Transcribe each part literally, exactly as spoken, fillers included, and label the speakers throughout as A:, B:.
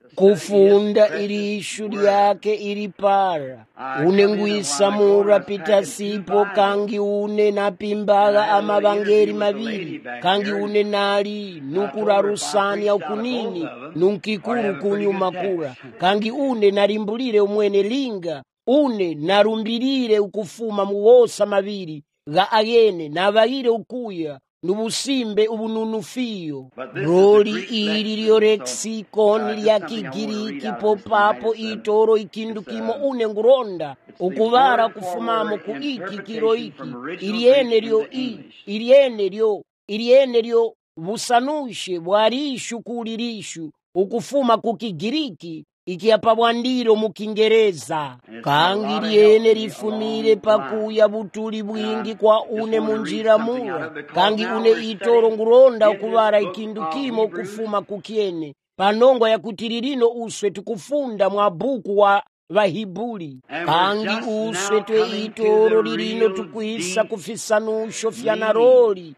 A: kufunda irishu lyake ilipara unengwisamura pitasipo kangi une napimbaga amavangeli mavili kangi une nali nukura rusani au kunini nunkikuru kunyuma kura kangi une narimbulire umwene linga une narumbilire ukufuma muwosa mavili ga agene navagire ukuya nubusimbe ubununufiyo roli ili lyo lexikoni lya kigiriki popapo itoro ikindu kimo une nguronda ukuvara kufumamo ku iki kiro iki iliene lyo i iliene lyo iliene lyo busanushe bwarishu kulirishu ukufuma ku kigiriki ikiapa bwandiro mu Kingereza kangi liene lifumire pakuya butuli bwingi kwa une munjira mura kangi une itoro nguronda ukuvara ikindu kimo kufuma kukiene panongo ya kutiririno uswe tukufunda mwa buku wa Vahibuli kangi uswe twe itoro lirino tukuisa kufisanusho fyanaroli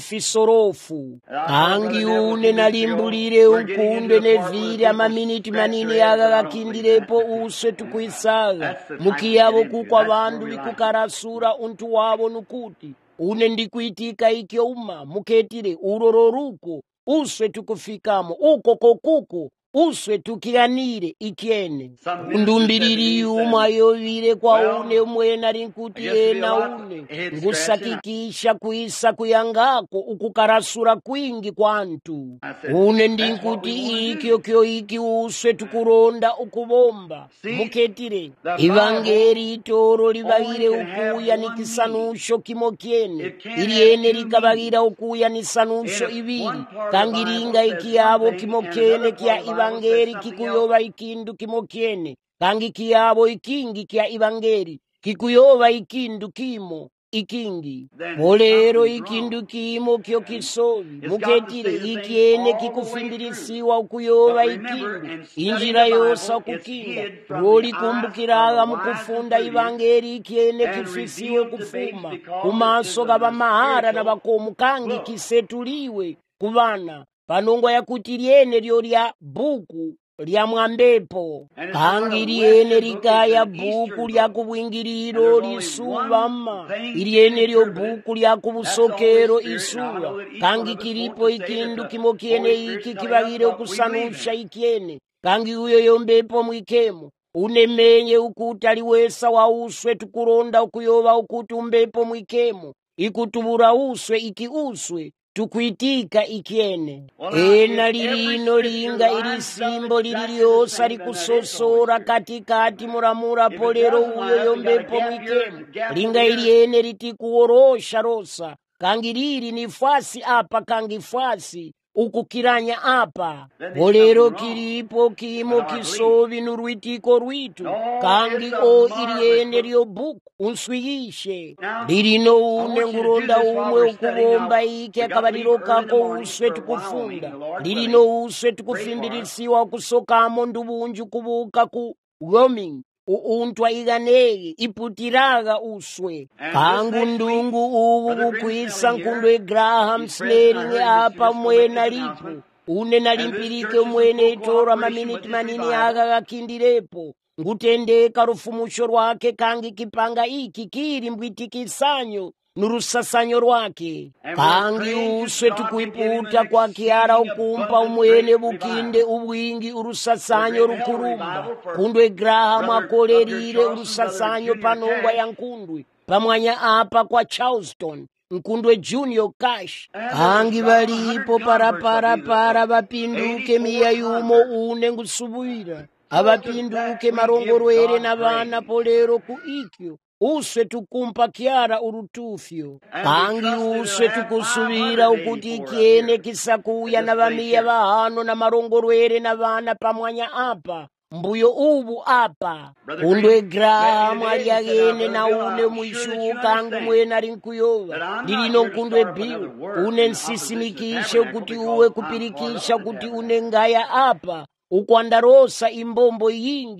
A: ifisorofu kangi une nalimbulire ukunde nevile amaminiti manini yaga gakindirepo uswe tukwisaga mukiyabo kukwa bandu bikukarasura untu wabo nukuti une ndikuitika ikyouma muketire urororuko uswe tukufikamo uko kokuko uswe tukiganire ikiene ndumbiriri umwa yovire kwa une mwena rinkuti ena une ngusakikisha kuisa kuyangako ukukarasura kwingi kwantu une ndinkuti ikyo kyo iki uswe tukuronda ukubomba muketire ivangeri itoro livagire ukuya nikisanusho kimo kiene iliene likabagira ukuya nisanusho ibiri kangiringa ikiyabo kimo kiene kia ivangeri kikuyoba ikindu kimo kiene kangi kiyabo ikingi kia ivangeri kikuyoba ikindu kimo ikingi bolero ikindu kimo kyo kisovi muketire ikiene kikufimbilisiwa ukuyoba ikindu injira yosa kukinda roli kumbukiraga mukufunda ivangeri ikiene kifisiwe kufuma kumaso gabamahara na bakomu kangi kisetuliwe kubana panongwa ya kuti liene lyo lya buku lya mwambepo kangi liene likaya buku lya kubwingiriro lisuvama iliene lyo buku lya kubusokero isuva kangi kilipo ikindu kimo kiene iki kibagire ukusanusha ikiene kangi uyo yombepo mwikemo unemenye ukuti aliwesa wa uswe tukuronda ukuyoba ukuti umbepo mwikemo ikutubura uswe iki uswe tukuitika ikiene ena lilino linga ili simbo lililiosa likusosora katikati muramura polero uyo yombepo mwikemu linga iliene litikuorosha rosa kangi lili ni fasi apa kangi fasi ukukiranya apa polero kilipo kimo kisovi nurwitiko rwitu kangi o iliene lyo buku unswigishe lilino une nguronda umwe ukubomba iki akabaliro kako uswe tukufunda lilino uswe tukufimbilisiwa kusokamo ndubunju kubuka ku roaming uuntwa iganege iputiraga uswe kangu ndungu ubu bukwisa nkundwe Graham Snelling apa mwena lipo une nalimpirike mwene itora maminiti manini aga gakindirepo ngutendeka rufumusho rwake kangi kipanga iki kiri mbwitikisanyo nurusasanyo rwake kangi uswe tukuiputa kwa kiara ukumpa umwene bukinde ubwingi urusasanyo rukurumba kundwe Graham akolerire urusasanyo panongwa ya nkundwe pamwanya apa kwa Charleston nkundwe Junior Cash kangi balipo para para para bapinduke miya yumo une ngusubuira abapinduke marongorwere na bana polero ku ikyo uswe tukumpa kiara urutufyo kangi uswe tukusubira ukuti ikiene kisakuya na bamiya bahano na marongorwere na bana pamwanya apa mbuyo ubu apa undwe Graham aliagene na une mwishu kangu mwena rinkuyoba lilino nkundwe Bill une nsisimikishe ukuti uwe kupirikisha kuti une ngaya apa ukwandarosa imbombo yingi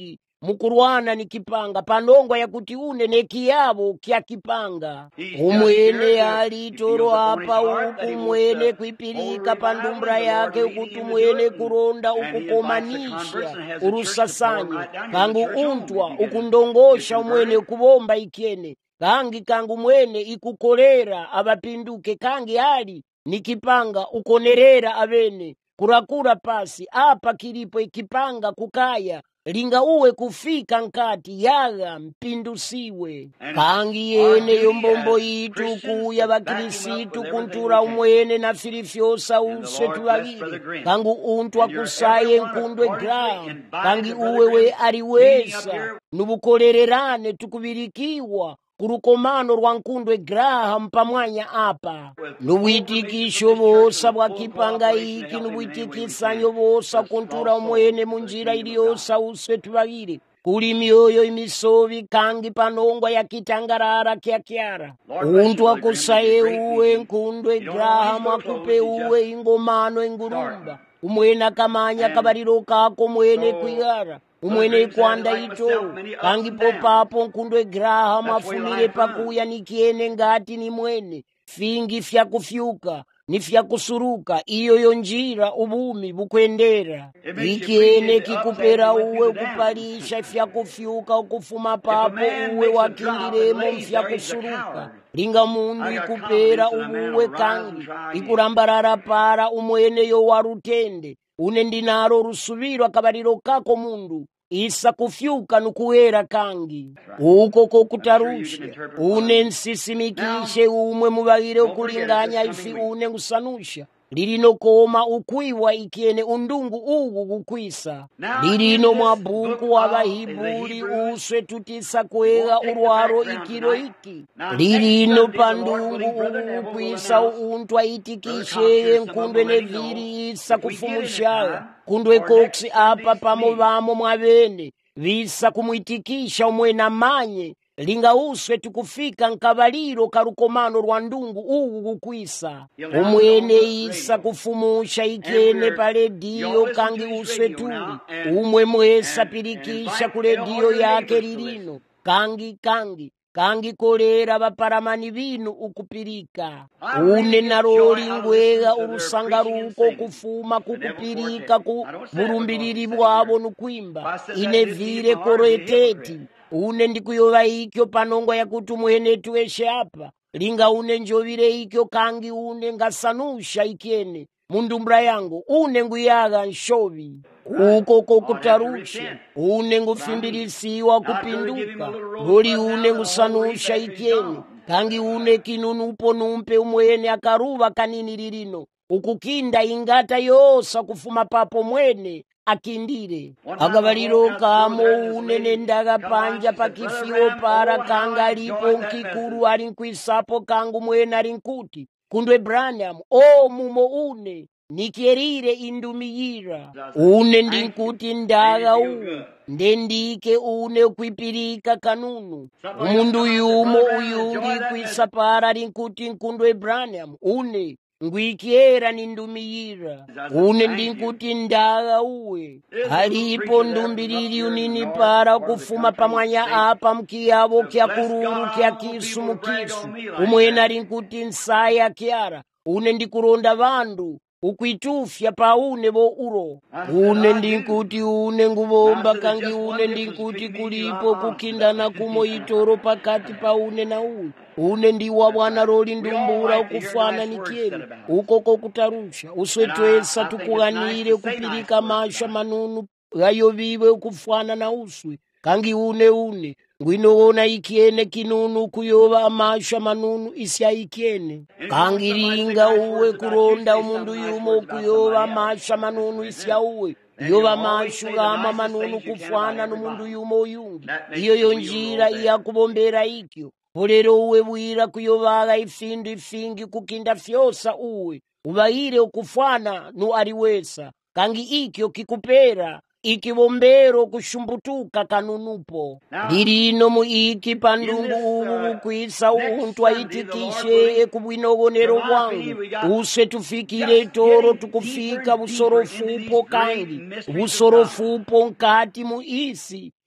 A: mukurwana ni kipanga panongwa yakuti une nekiyabo kya kipanga umwene ali toro apa uku mwene kwipirika pandumbra yake ukuti mwene kuronda ukukomanisha urusasanya kangu untwa ukundongosha umwene kubomba ikene kangi kangu mwene ikukolera abapinduke kangi ali nikipanga ukonerera abene kurakura pasi apa kilipo ikipanga kukaya linga uwe kufika nkati yaga mpindusiwe kangi yene yombombo yitu kuya bakirisitu kuntura umwene na filifyosa use tubagire kangu untwa kusaye nkundwe Graham kangi uwewe ariwesa nubukolererane tukubirikiwa kurukomano rwa nkundwe Graham pamwanya apa nubuitikisho bosa bwa kipanga iki nubuitikisanyo bosa kuntura umwene munjira iliyosa use tubagire kuli myoyo imisovi kangi panongwa ya kitangarara kya kyara untu akusaye uwe nkundwe Graham akupe uwe ingomano ingurumba umwene akamanya kabariro kako mwene kwigara umwene kwanda ito kangi popapo nkundwe Graham afumire pakuya nikiene ngati ni mwene fingi fya kufyuka ni fya kusuruka iyo yonjira ubumi bukwendera ikiene kikupera uwe kupalisha fya kufyuka ukufuma papo uwe wakingiremo fya kusuruka linga mundu ikupera uwe kangi ikurambarara para umwene yo warutende une ndinaro rusubirwa kabariro kako mundu isa kufyuka nukuwera kangi uko kokutarusha une nsisimikishe umwe mubagire ukulinganya ifi une ngusanusha lilino koma ukwiwa ikiene undungu ugu gukwisa lilino mwabuku wabahibuli uswe tutisa kwega urwaro ikiro iki lilino pandungu ugu gukwisa untwa itikisheye nkundwe neviri isa kufumushaga kundwe koksi apa pamo bamo mwabene visa kumuitikisha umwena manye linga uswe tukufika nkabaliro karukomano rwa ndungu ugu gukwisa umwene isa kufumusha ikene pa redio kangi uswe tuli umwe mwesa pirikisha ku redio yake lilino kangi kangi kangi kolera baparamani binu ukupirika une naroli ngwega urusangaruko kufuma kukupirika ku burumbiriri bwabo nukwimba inevire koreteti une ndikuyoba ikyo panongwa yakuti mwene tuweshe apa linga une njovire ikyo kangi une ngasanusha ikene mundumbra yangu une nguyaga nshovi uko kokutarusha une ngufimbilisiwa kupinduka goli une ngusanusha ikene kangi une kinunu upo numpe umwene akaruva kanini lilino ukukinda ingata yosa kufuma papo mwene akindire akabaliro kamo unene ndaga panja pakifio para kanga lipo nkikuru alinkwisapo kangu mwene alinkuti kundwe Branham o mumo une nikierire indumiyira une ndinkuti ndaga u ndendike une kwipirika kanunu umundu yumo uyungi kwisapara alinkuti nkundwe Branham une ngwikiera nindumiyira une ndinkuti ndaga uwe halipo ndumbiriri unini para kufuma pamwanya apa mkiyabo kya kururu kya kisu mukisu umwena rinkuti nsaya kyara une ndikuronda vandu ukwitufya pa une bo uro une ndinkuti une ngubomba kangi une ndinkuti kulipo kukindana kumo itoro pakati pa une na uwe une ndiwa bwana roli ndumbura ukufana nikieni uko kokutarusha uswetwesa tukuganire kupirika masha manunu gayo biwe ukufana na uswe kangi une une ngwinoona ikiene kinunu kuyoba amasha manunu isya ikiene kangi ringa uwe kuronda umundu yumo kuyoba amasha manunu isya uwe yoba mashu gama manunu kufana n'umundu yumo yungi iyo yonjira iya kubombera ikyo polero uwe bwira kuyobaga ifindu ifingi kukinda fyosa uwe ubaire ukufana nu ariwesa kangi ikyo kikupera ikibombero kushumbutuka kanunupo lirino mu iki pandungu ubu kwisa untu aitikishe kubwinobonero bwangu use tufikire toro tukufika busorofupo kangi busorofupo nkati mu isi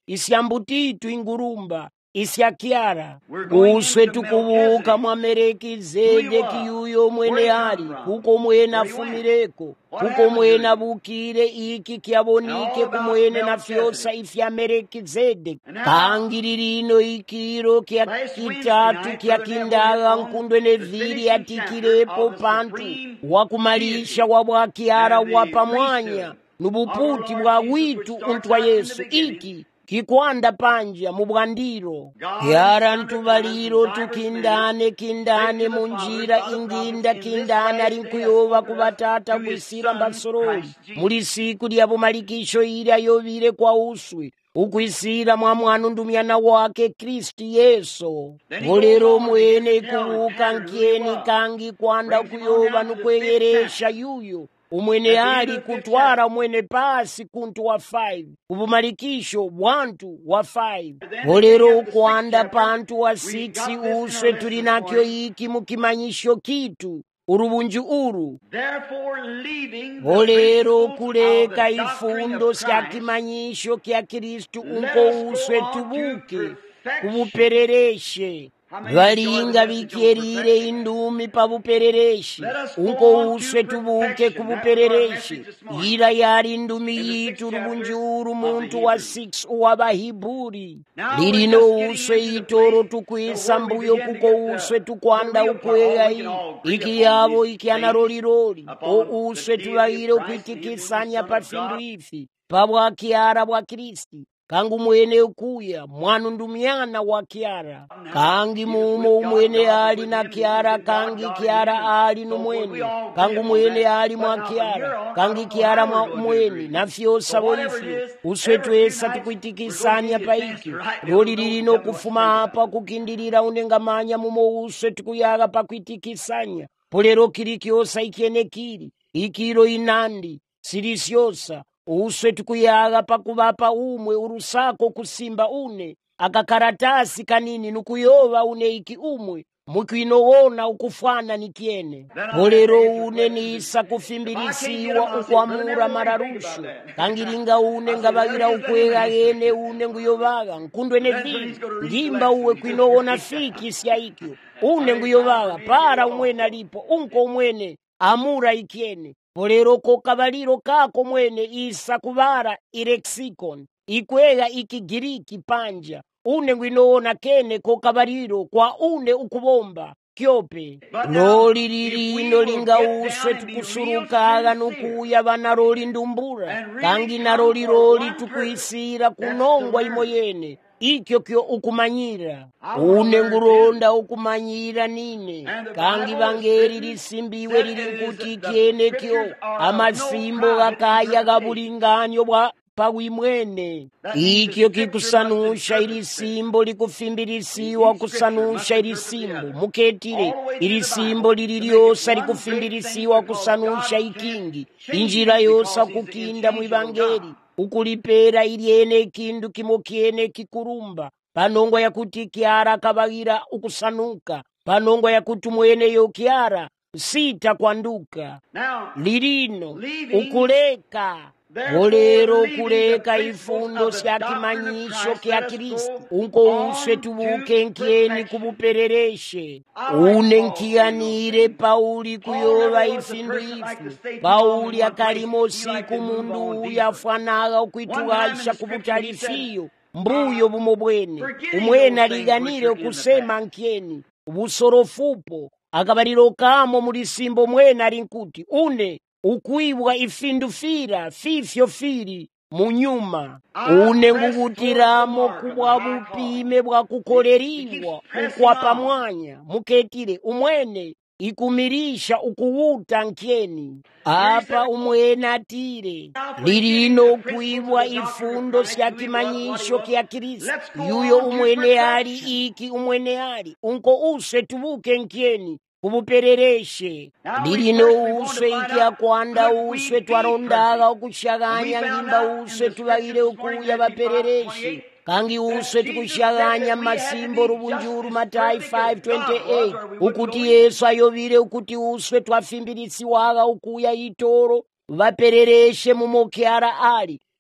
A: isyambutitu ingurumba isyakyara uswe tukubuka mwa Melekizedeki yuyo mwene ali kuko mwene afumireko kuko mwene abukire iki kyabonike kumwene na fyosa ifya Melekizedeki kangi lino ikiro kya kitatu kya kindaga nkundwe nevili atikirepo pantu wakumalisha wabwakyara wapamwanya nubuputi bwa witu untwa Yesu iki kikwanda panja mubwandiro kyara ntubaliro tukindane kindane munjira inginda kindane ali nkuyoba kubatata kwisira mbasoroli muli siku lya bumalikisho ili ayobire kwa uswe ukwisira mwa mwana ndumyana wake Kristi Yesu bolero mwene kubuka nkyeni kangi kwanda kuyoba nukwegeresha yuyo umwene ali kutwara umwene pasi kuntu wa five ubumalikisho wantu wa five bolero kwanda pantu wa six uswe tulinakyo iki mukimanyisho kitu urubunju uru bolero kuleka ifundo sya kimanyisho kya Kristu unko uswe tubuke kubuperereshe valinga bikyerire indumi pabuperereshi unko uswe tubuke kubuperereshi ila yali indumi yitu rubunjuru muntu wa six uwabahiburi lilino uswe itoro tukwisa mbuyo kuko uswe tukwanda ukwega hii iki yabo iki anaroliroli o uswe tuwaire ukwitikisanya pa findu ifi pabwakyara bwa Kristi kangu mwene ukuya mwanu ndumyana wa kyara kangi mumo umwene ali na kyara kangi kyara ali numwene kangu mwene ali mwa kyara kangi kyara mwa umwene na fyosa bolifyo uswe twesa tukwitikisanya paiki loli lilino kufuma apa kukindilira unengamanya mumo uswe tukuyaga pakwitikisanya polero kili kyosa ikyene kili ikiro inandi sirisyosa uswe tukuyaga pakubapa umwe urusako kusimba une akakaratasi kanini nukuyoba une iki umwe mukwinowona ukufana nikyene polero une nisa kufimbilisiwa ukwamura mararusho kangilinga une ngabagira ukwega yene une nguyobaga nkundwe nevili ngimba uwe kwinowona fiki sya ikyo une nguyobaga para umwene alipo unko umwene amura ikyene polero ko kabaliro kako mwene isa kubara irexicon ikwega ikigiriki panja une ngwinoona kene ko kabaliro kwa une ukubomba kyope loli lilino linga uswe tukusurukaga nukuya bana loli ndumbura kangi na loli loli tukwisira kunongwa imo yene ikyo kyo ukumanyira une nguronda ukumanyira nine kangi bangeri lisimbiwe lilinkuti kyene kyo amasimbo gakaya gabulinganyo bwa pawimwene ikyo kikusanusha ilisimbo likufimbilisiwa kusanusha ilisimbo muketire ilisimbo lililyosa likufimbilisiwa kusanusha ikingi injira yosa kukinda mwibangeri ukulipera ilyene kindu kimokyene kikurumba panongo yakuti kyara kabagira ukusanuka panongo yakuti mwene yo kyara sita kwanduka lilino ukuleka bolero kuleka ifundo sya kimanyisho kya Kristu unko uswe tubuke nkyeni kubuperereshe une nkiyanire Pauli kuyoba ifindu ifi Pauli akalimo siku mundu yafanaga ukwitugasha kubutalifiyo mbuyo bumobwene umwene aliganire okusema nkyeni ubusorofupo akabaliro kamo mulisimbo mwene alinkuti une ukwibwa ifindu fira fifyo firi munyuma une ngukutiramo kubwa bupime bwa kukoleriwa ukwapa mwanya muketire umwene ikumirisha ukuwuta nkyeni apa umwene atire lilino kuibwa ifundo sya kimanyisho kya Kristu yuyo umwene ali iki umwene ali unko uswe tubuke nkyeni kubuperereshe lilino uswe ikya kwanda uswe twarondaga ukushaganya ngimba uswe tubagire ukuya baperereshe kangi uswe tukushaganya masimbo rubunjuru Matayi five twenty-eight ukuti Yesu ayobire ukuti uswe twafimbilisiwaga ukuya itoro baperereshe mumokyara ali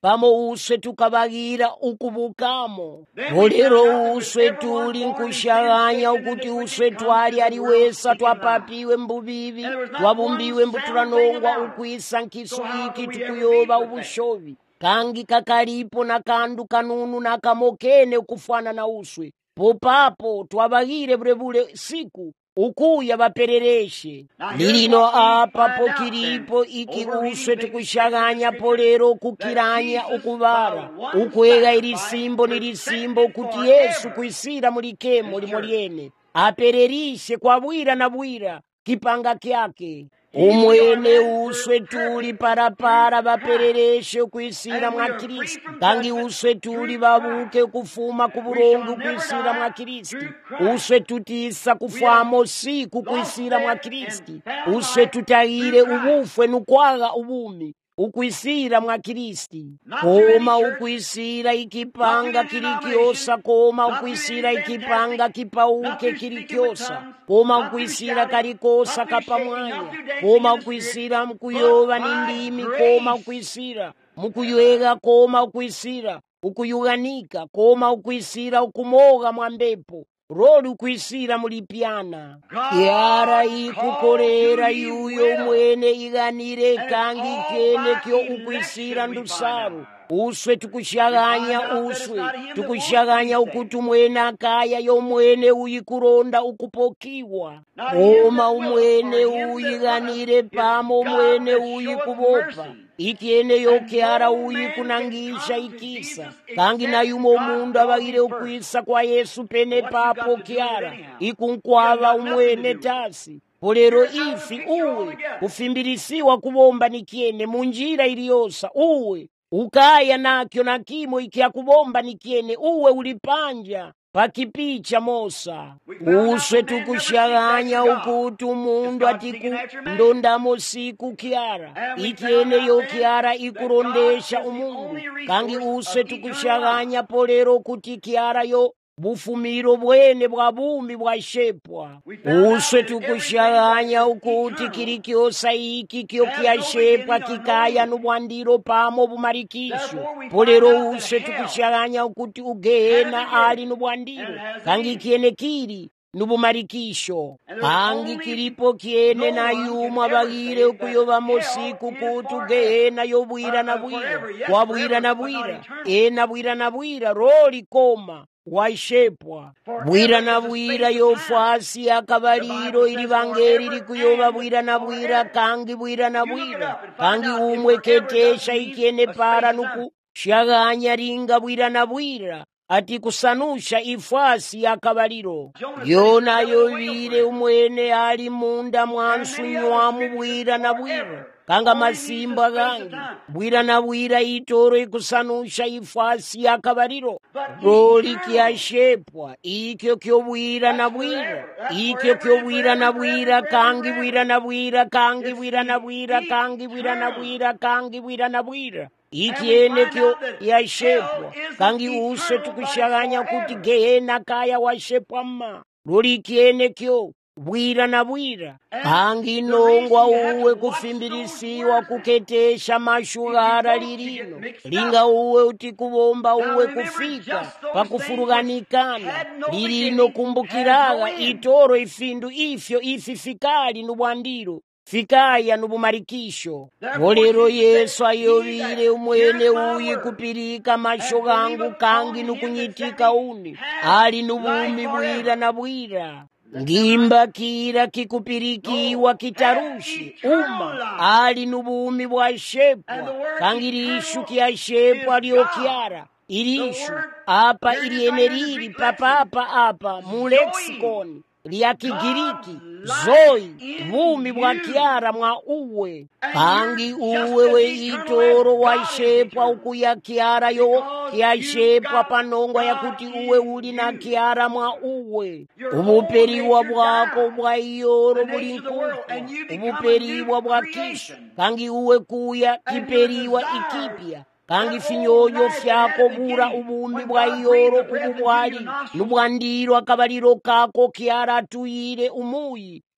A: pamo uswe tukabagira ukubukamo. Olero uswe tuli nkushaganya ukuti uswe twali aliwesa twapapiwe mbubibi twabumbiwe mbutulanongwa ukwisa nkiso iki tukuyoba ubushovi. Kangi kakalipo na kandu kanunu na kamokene ukufana na uswe. Popapo twabagire bulebule siku ukuya baperereshe. Lilino apa pokilipo iki uswe tukushaganya polero kukiranya ukubara. Ukwega ilisimbo nilisimbo kuti Yesu kuisira mulikemo limoliene. Apererishe kwa bwira na bwira kipanga kyake. Umwene uswe tuli parapara baperereshe kuisira mwa Kristo. Kangi uswe tuli babuke kufuma kuburongo kuisira mwa Kristo. Uswe tutisa kufamo siku kuisira mwa Kristo. Uswe tutahire ubufwe nukwaga ubumi ukwisira mwa Kristo. Koma ukwisira ikipanga kilikiosa. Koma ukwisira ikipanga kipauke kilikiosa. Koma ukwisira kalikosa kapamwanya. Koma ukwisira mkuyoba nindimi. Koma ukwisira mukuyega. Koma ukwisira ukuyuganika. Koma ukwisira ukumoga mwambepo. Roli ukwisira mulipiana. Yara ikukorera yuyo mwene iganire kangi kene kyo ukwisira ndusaru. Uswe tukushaganya uswe. Tukushaganya ukutu mwene akaya yo mwene uyikuronda ukupokiwa. Koma umwene uyiganire pamo mwene uyikubopa. Ikiene yokeara uyikunangisha ikisa. Kangi na yumo mundu abagire ukwisa kwa Yesu pene papo kiara. Ikunkwava umwene tasi. Polero ifi uwe ufimbirisiwa kubomba nikiene munjira iliyosa. Uwe ukaya nakyo na kimo ikia kubomba nikiene. Uwe ulipanja pakipicha mosa. Uswe tukushaganya ukutu mundu atiku ndondamo siku kiara. Ikiene yo kiara ikurondesha umundu. Kangi uswe tukushaganya polero kuti kiara yo bufumiro bwene bwa bumi bwa shepwa. Uswe tukushaganya ukuti kilikiosa iki kyo kiashepwa kikaya nubwandiro pamo bumarikisho. Polero uswe tukushaganya ukuti ugehena ali nubwandiro. Kangi kiene kiri nubumarikisho. Kangi kilipo kiene na yumwa bagire ukuyoba mosiku kutu gehena yobwira na bwira. Kwa bwira na bwira. Ena bwira na bwira roli koma waishepwa. Bwira na bwira yofasi akabaliro ili bangeri likuyoba bwira na bwira. Kangi bwira na bwira. Kangi umwe ketesha ikiene para nuku shaganya ringa bwira na bwira. Ati kusanusha ifasi akabaliro. Yona yobire umwene ali munda mwansu nywamu bwira na bwira. Kanga masimba gangi bwira na bwira itoro ikusanusha ifasi akabaliro. Roli kiashepwa ikyo kyo bwira na bwira. Ikyo kyo bwira na bwira. Kangi bwira na bwira. Kangi bwira na bwira. Kangi bwira na bwira. Kangi bwira na bwira. Ikiene kyo yashepwa. Kangi uswe tukushaganya kuti gehena kaya washepwa mma. Roli kiene kyo bwira na bwira. Kangi nongwa uwe kufimbirisiwa kuketesha mashugara lirino. Linga uwe utikubomba uwe kufika pakufuruganikana. Lirino kumbukiraga itoro ifindu ifyo ififikali nubwandiro. Fikaya nubumarikisho. Olero Yesu ayobire umwene uyi kupirika mashogangu kangi nukunyitika uni. Ali nubumi bwira na bwira. Ngimba kira kikupirikiwa kitarushi. Uma ali nubumi bwa shepwa. Kangi rishu kia shepwa liyo kiara. Irishu apa ilieneriri papapa apa mulexikoni lya Kigiriki zoi bumi bwa kiara mwa uwe. Kangi uwe we itoro waishepwa ukuya kiara yo kiashepwa panongwa ya kuti uwe uli na kiara mwa uwe. Ubuperiwa bwako bwa iyoro buli nkukwa. Ubuperiwa bwa kishu. Kangi uwe kuya kiperiwa ikipya. Kangi finyoyo fyako bura ubumbi bwa iyoro ububwali. Nubwandiro akabaliro kako kiara tuyire umuyi.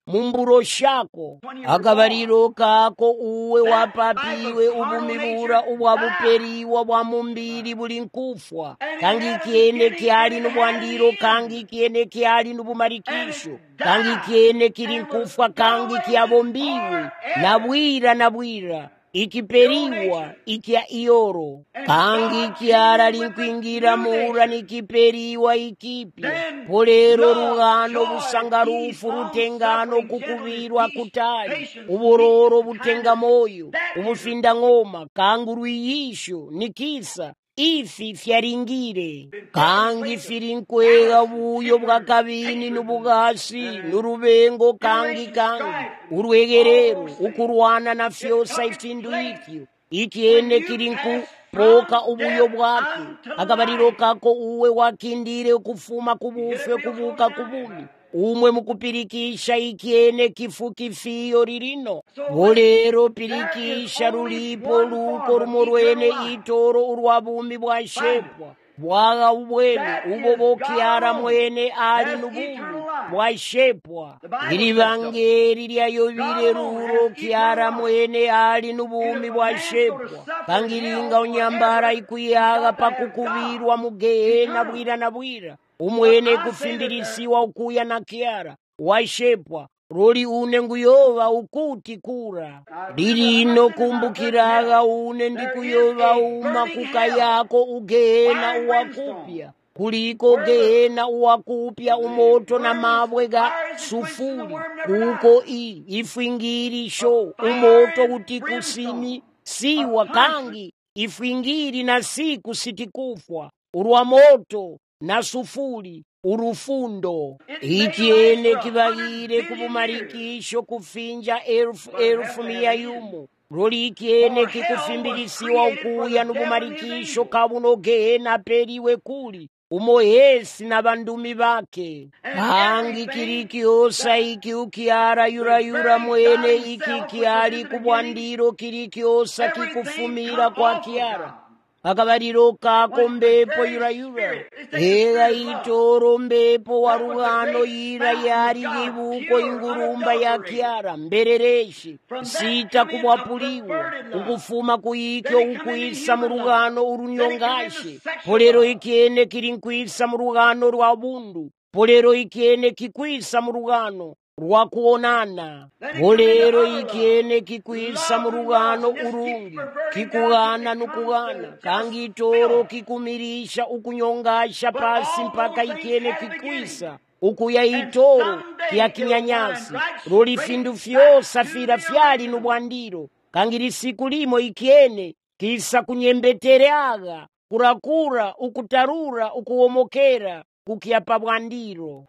A: mumburo shako akabaliro kako uwe wapapiwe ubumibura ubwabuperiwa bwa mumbiri buli nkufwa kangi kiene kiali nubwandiro kangi kiene kiali nubumarikisho kangi kiene kiri nkufwa kangi kiabombiwe nabwira nabwira ikiperiwa ikya ioro kangi kiara linkwingira mura nikiperiwa ikipya polero rugano busangarufu rutengano kukubirwa kutali ubororo butenga moyo ubufinda ngoma kangu ruyisho nikisa ifi fyaringire kangi firinkwega buyo bwa kabini n'ubugasi n'urubengo kangi kangi urwegerero ukurwana na fyosa ifindu ikyo ikiene kirinku poka ubuyo bwake akabariro kako uwe wakindire ukufuma kubufwe kubuka kubumi umwe mukupirikisha ikiene kifu kifiyo ririno bolero pirikisha rulipo luko rumorwene itoro urwabumi bwa shepwa bwaga ubwenu ubo bokiara mwene ali nubumi bwa shepwa irivangeri lya yobire ruro kiara mwene ali nubumi bwa shepwa kangiringa unyambara ikuyaga pakukubirwa mugehena bwira na bwira umwene kufimbilisiwa ukuya na kiara washepwa roli une nguyova ukuti kura lilino kumbukiraga une ndikuyova uma kuka yako ugehena uwakupya kuliko gehena uwakupya umoto na mabwe ga sufuri kuko i ifwingiri sho umoto utikusimi siwa kangi ifwingiri na siku sitikufwa urwa moto na sufuri urufundo ikiene kibagire kubumarikisho kufinja elfu elfu mia yumo roli ikiene kikufimbilisiwa ukuya nubumarikisho kabuno gehena periwe kuli umohesi na bandumi bake hangi kirikiosa iki ukiara yura yura mwene iki kiari kubwandiro kirikiosa kikufumira kwa kiara akabariro kako mbepo yura yura ega itoro mbepo warugano yira yari yibuko ingurumba ya kiara mberereshi sita kubwapuliwa ukufuma kuyikyo ukuisa mu rugano urunyongashe polero ikiene kiri nkwisa mu rugano rwa bundu polero ikiene kikwisa mu rugano rwa kuonana polero ikiene kikwisa mu rugano urungi kikugana nukugana kangi itoro kikumirisha ukunyongasha pasi mpaka ikiene kikwisa ukuya itoro kya kinyanyasi roli findu fyosa fira fyali nubwandiro kangi lisiku limo ikiene kisa kunyembetereaga kurakura ukutarura ukuomokera kukiapa bwandiro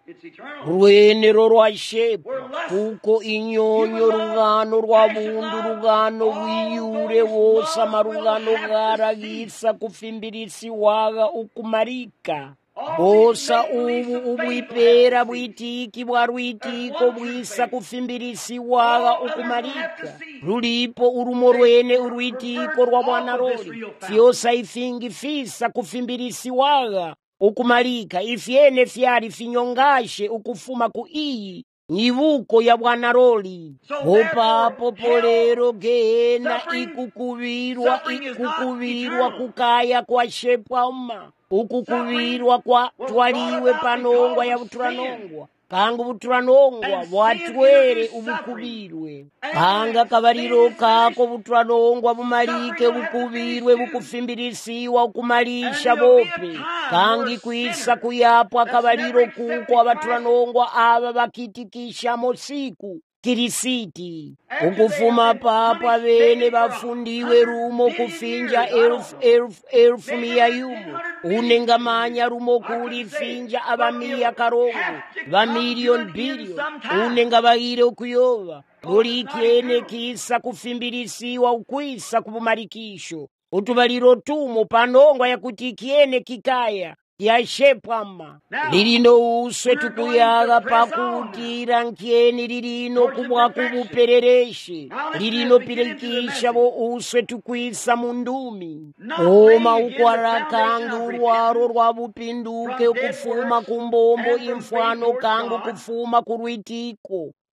A: rwenero rwa shepu kuko inyonyo rugano rwa bundu rugano wiyure wosa marugano garagisa kufimbirisi waga ukumarika bosa ubu ubwipera bwitiki bwa rwitiko bwisa kufimbirisi waga ukumarika rulipo urumo rwene urwitiko rwa bwana roli fyosa ifingi fisa kufimbirisi waga ukumalika ifyene fyari finyongashe ukufuma ku iyi nyibuko ya bwana roli hopapo polero gehena ikukubirwa ikukubirwa kukaya kwa shepwama ukukubirwa kwa twaliwe panongwa ya buturanongwa kanga buturanongwa bwatwere ubukubirwe kanga kabariro kako buturanongwa bumalike bukubirwe bukufimbirisiwa ukumalisha bope kangi kwisa kuyapwa kabariro kuko abaturanongwa aba bakitikisha mosiku kirisiti ukufuma papa bene bafundiwe rumo kufinja elfu elfu elfu mia yumo unengamanya rumo kuli finja abamia karongo ba million billion unengabagire ukuyova roli ikiene kisa kufimbirisiwa ukwisa kubumarikisho utubaliro tumo panongwa ya kuti ikiene kikaya ya shepwama lilino uswe tukuyaga pakutira nkieni lilino kubwa kubuperereshe lilino pirikisha bo uswe tukwisa mundumi oma ukwarakangi urwaro rwabupinduke ukufuma kumbombo imfwano kangu kufuma kurwitiko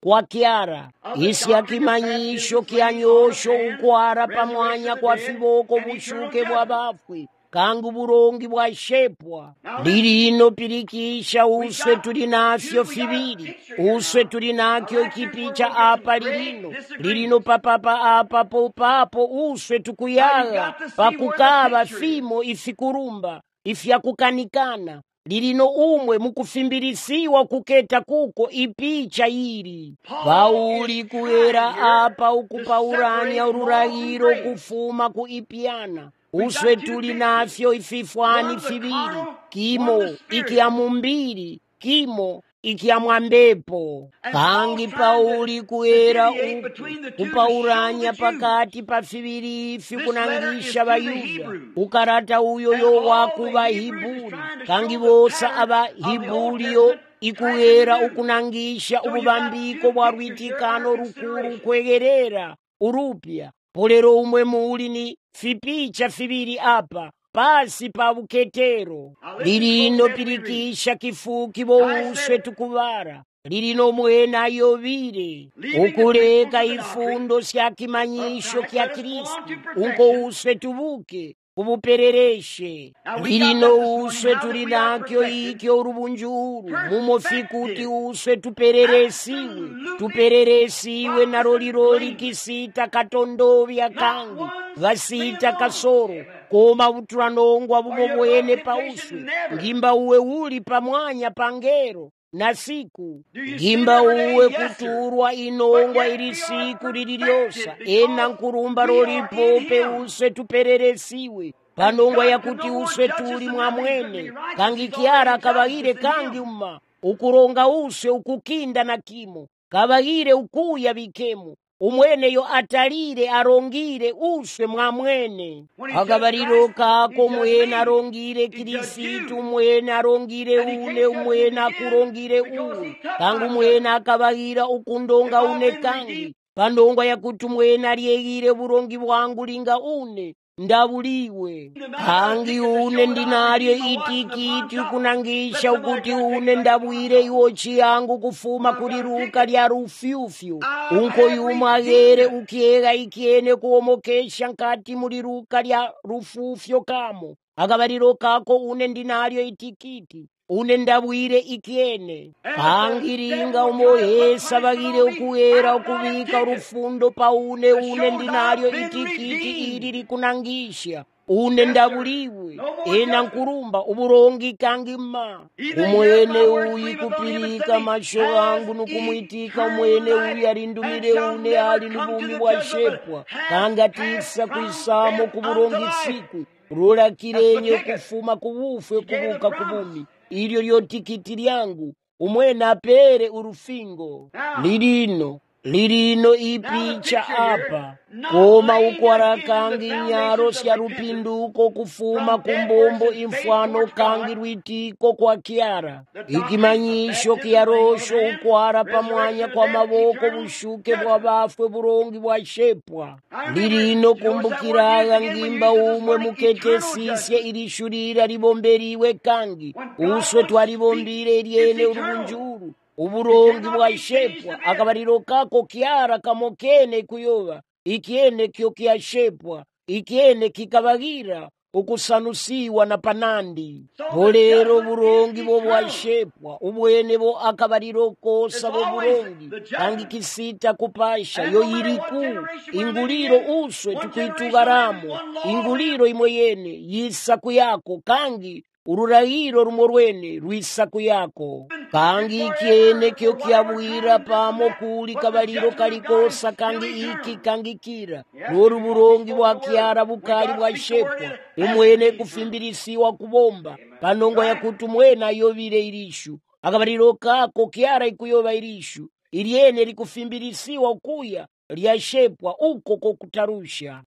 A: kwa Kyara, isi akimanyisho kyanyosho ukwara pamwanya kwa fiboko bushuke bwa bafwe kangu burongi bwashepwa. Lilino pirikisha uswe tuli nafyo fibiri, uswe tuli nakyo kipicha apa lilino, lilino papapa apa popapo uswe tukuyaga pakukaba fimo ifikurumba ifyakukanikana. Lilino umwe mukufimbilisiwa kuketa kuko ipicha ili pauli kuera apa ukupaurania ururahiro kufuma kuipiana. Uswe tuli nafyo ififwani fibiri, kimo ikiamumbiri, kimo ikiamwambepo. Kangi pauli kuera uku kupauranya pakati pa fibiri ifi kunangisha bayuda. Ukarata uyo yo wakuba Hiburi, kangi bosa aba Hiburi yo ikuera ukunangisha ububambiko bwa rwitikano rukuru kwegerera urupya. Polero umwe muli ni fipicha fibiri apa pasi pa buketero. Lilino pirikisha kifuki bo uswe tukubara, lilino mwena yobire ukuleka ifundo sya kimanyisho kya Kristi unko uswe tubuke kubuperereshe. Lilino uswe tuli nakyo ikyo urubunjuru mumo fikuti uswe tupereresiwe tupereresiwe na roliroli kisita katondovya kangi vasita kasoro koma uturanongwa bubo bwene pa uswe. Ngimba uwe uli pamwanya pangero na siku, ngimba uwe kuturwa inongwa ili siku lililyosa ena nkurumba rolipope uswe tupereresiwe panongwa ya kuti uswe tuli mwamwene. Kangi Kyara kabagire kangi umma ukuronga uswe ukukinda na kimo kabagire ukuya bikemu umwene yo atalire arongire uswe mwamwene. Akabariro kako mwene arongire Kirisitu, mwene arongire une, umwene akurongire uwe. Kangu mwene akabagira ukundonga une kangi pandongwa ya kuti mwene aliyegire burongi bwangu linga une ndabuliwe. Kangi une ndinalyo itikiti kunangisha ukuti une ndabwire iwochi yangu kufuma kuliruka lya rufyufyu unko yumagere ukiega ikiene kuomokesha nkati muliruka lya rufufyo kamo. Akabariro kako une ndinalyo itikiti une ndabwire ikiene. Kangi ringa umohesa bagire ukuera ukubika urufundo pa une une ndinalyo itikiti ili likunangisha une ndabuliwe ena nkurumba uburongi kangi ma. Umwene uyi kupirika masho gangu nukumwitika umwene uyi alindumire une ali nubumi bwashepwa kanga tisa kuisamo kuburongi siku rula kirenye kufuma kubufe kubuka kubumi. Ilyo lyo tikiti lyangu umwene apere urufingo. Lilino lilino ipicha apa koma ukwara kangi nyaro sya rupinduko kufuma kumbombo imfano kangi rwitiko kwa Kyara ikimanyisho kyarosho ukwara pamwanya kwa maboko bushuke bwa bafwe burongi bwashepwa. Lilino kumbukiraga ngimba umwe mukete sisye ilishurira libomberiwe kangi uswe twalibombire lyene urubunjuru uburongi bwashepwa. Akabariro kako Kyara kamokene kuyoba ikiene kyo kyashepwa ikiene kikabagira ukusanusiwa na panandi. Polero burongi bo bwashepwa ubwene bo akabariro kosa bo burongi kangi kisita kupasha yo iriku inguliro uswe tukuitugaramo inguliro imweyene yisaku yako kangi ururahiro rumorwene rwisaku yako. Kangi ikiene kyo kyabwira pamo kuli kabaliro kalikosa kangi iki kangi kira noru burongi bwa Kyara bukali bwashepwa umwene kufimbilisiwa kubomba panongwa ya kuti mwena yobire irishu. Akabaliro kako Kyara ikuyoba irishu iliene likufimbilisiwa ukuya lyashepwa uko kokutarusha.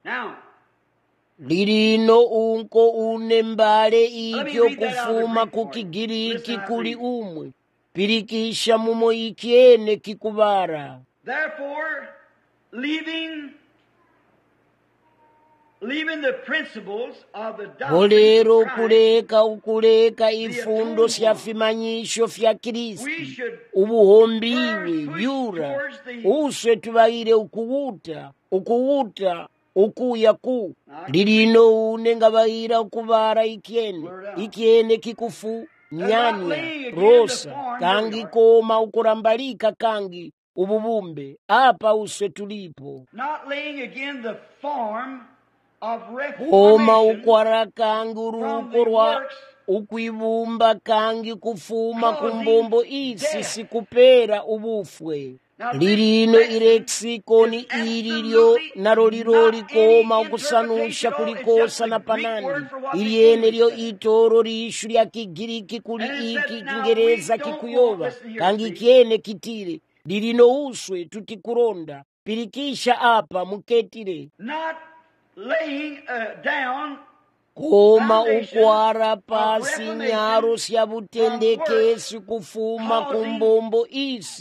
A: Lilino unko une mbale ikyo kufuma kukigiriki kuli umwe pirikisha mumo ikiene kikubara.
B: Therefore, leaving leaving the principles of the doctrine
A: polero
B: of Christ,
A: kuleka ukuleka ifundo sya fimanyisho fya Kristi ubuhombiwe byura uswe tubayire ukuwuta ukuwuta ukuya ku lilino une nga bayira okubara ikyene ikyene kikufu nyanya rosa kangi koma ukurambalika kangi ububumbe apa uswe tulipo
B: not laying again the form of
A: koma
B: reformation
A: ukwara kangi
B: from
A: uruko
B: the
A: rwa
B: works
A: ukwibumba kangi kufuma kumbombo isi sikupera ubufwe lilino ileksikoni ililyo nalo liloli koma ukusanusha kulikosa na panani ilyene lyo itoro lishu lya Kigiriki kuli iki Kingereza kikuyoba kangi kyene kitile lilino uswe tutikuronda pilikisha apa muketile
B: not laying uh, down
A: koma ukwara pasi nyaro sya butendekesi kufuma kumbombo isi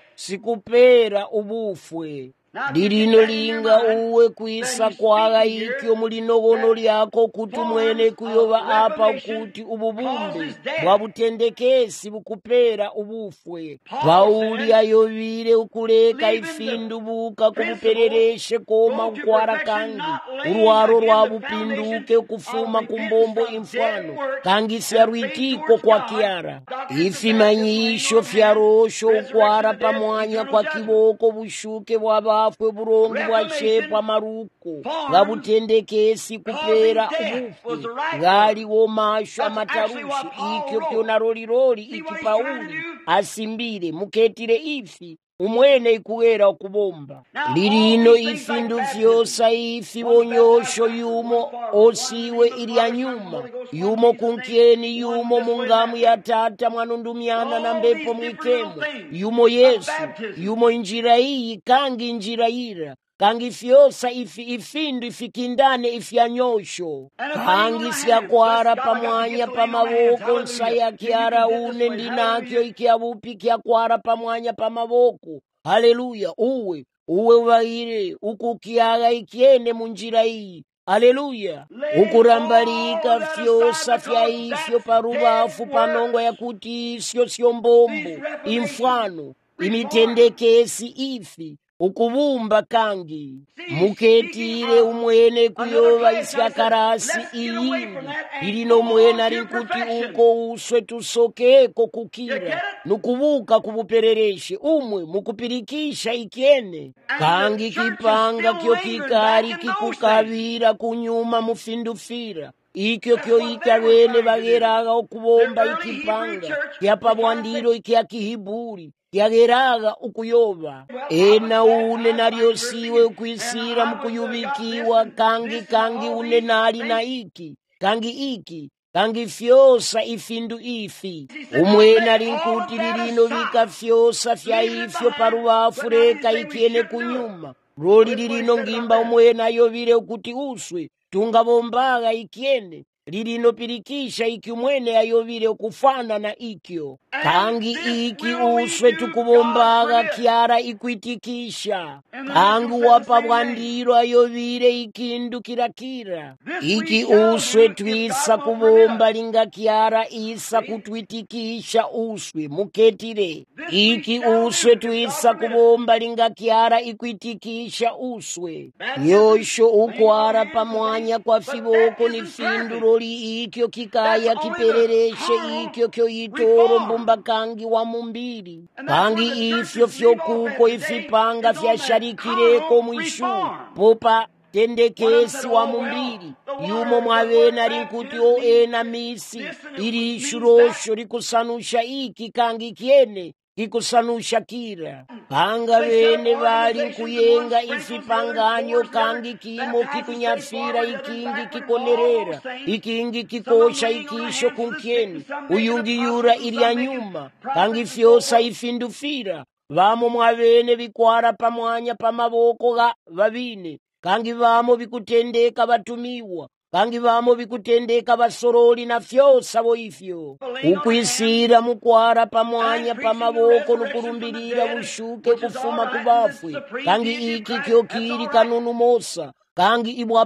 A: sikupera ubufwe lilino linga uwe kwisa kwaga ikyo mulinogono lyako kuti mwene kuyoba apa kuti ububumbe bwa butendekesi bukupera ubufwe Pauli ayobire ukuleka ifindu buka kubuperereshe koma ukwara kangi urwaro rwa bupinduke kufuma kumbombo infano kangi syarwitiko kwa kiara ifimanyisho fyarosho ukwara pamwanya kwa kiboko bushuke bwaba afwe burongi bwachepa maruko nga butendekesi kupera ubufwe ngali wo masho amatarushi ikyo kyona roliroli iki Pauli asimbire muketire ifi umwene ikuwera okubomba lilino ifindu fyosa ifi bonyosho yumo osiwe ilya nyuma yumo kunkyeni yumo mungamu ya tata mwanundumyana na mbepo mwikemo yumo Yesu yumo injira iyi kangi injira ira kangi fyosa ifi ifindu ifikindane ifyanyosho kangi syakwara pamwanya pamaboko nsaya kiara une ndinakyo ikiabupi kyakwara pamwanya pamaboko haleluya uwe uwe ubaire ukukiaga ikyene munjira iyi haleluya ukurambalika fyosa fya ifyo parubafu panongo ya kuti isyo syombombo infano imitendekesi ifi ukubumba kangi muketire umwene kuyoba isyakarasi iyindi ilino mwene alinkuti uko uswe tusokeko kukira nukubuka kubuperereshe umwe mukupirikisha ikyene kangi kipanga kyo kikari kikukabira kunyuma mufindufira ikyo kyo ikabene bageraga okubomba ikipanga kyapabwandiro ikya Kihiburi yageraga ukuyoba ena une nalyo siwe ukwisira mukuyubikiwa kangi kangi une nali na iki kangi iki kangi fyosa ifindu ifi umwene alinkuti lilino bika fyosa fya ifyo parubafu reka ikyene kunyuma roli lilino ngimba umwene ayobire ukuti uswe tungabombaga ikyene lilino pirikisha iki umwene ayobire okufana na ikyo kangi iki uswe tukubombaga kiara ikwitikisha kangi wapa bwandiro ayobire ikindu kirakira iki uswe twisa kubomba linga kiara isa kutwitikisha uswe muketire iki uswe twisa kubomba linga kiara ikwitikisha uswe nyosho ukwara pamwanya kwa fiboko ni findu loli ikyo kikaya kiperereshe ikyo kyo itoro mbumba kangi wa mumbiri kangi ifyo fyo kuko ifipanga fya sharikireko mwishu popa tendekesi wa mumbiri yumo mwabene alinkuti o ena misi ili ishurosho likusanusha iki kangi kyene kikusanusha kira kanga bene bali kuyenga ifipanganyo kangi kimo kikunyafira ikingi kikonerera ikingi kikosha ikisho kunkyeni uyungi yura ilya nyuma kangi fyosa ifindufira vamo mwabene bikwara pamwanya pamaboko ga babine kangi vamo bikutendeka batumiwa kangi vamo bikutendeka basoroli na fyosa bo ifyo ukwisira mukwara pamwanya pamaboko nukurumbirira bushuke kufuma kubafwe kangi iki kyo kiri kanunu mosa kangi ibwapa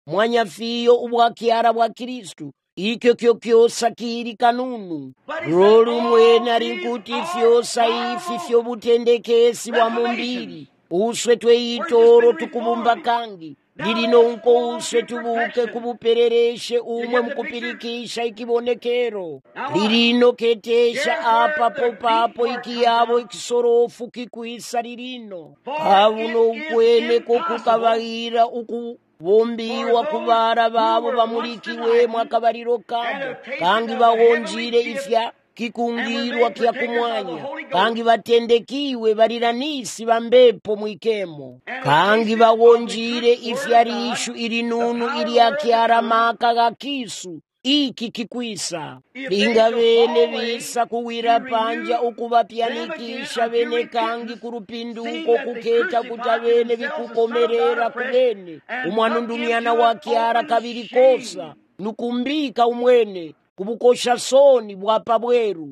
A: mwanyafiyo ubwakyara bwa Kristu ikyo kyo kyosa kiri kanunu lolu mwene ali nkuti fyosa ifi fyobutendekesi bwa mumbiri uswe tweyitoro tukubumba kangi lilino nko uswe tubuke kubuperereshe umwe mukupirikisha ikibonekero lilino ketesha apa popapo ikiyabo ikisorofu kikwisa lilino kabuno ukwene kokukabahira uku bombiwa kubara babo bamulikiwe mwakabariro kamo kangi bahonjire ifya kikungirwa kya kumwanya kangi batendekiwe baliranisi bambepo mwikemo kangi bahonjire ifya rishu irinunu iliakyara maka gakisu iki kikwisa linga bene bisa kuwira panja ukubapyanikisha bene kangi kurupinduko kuketa kutabene bikukomerera kubene umwana ndumiana wakyara kabiri kosa nukumbika umwene kubukosha soni bwapa bweru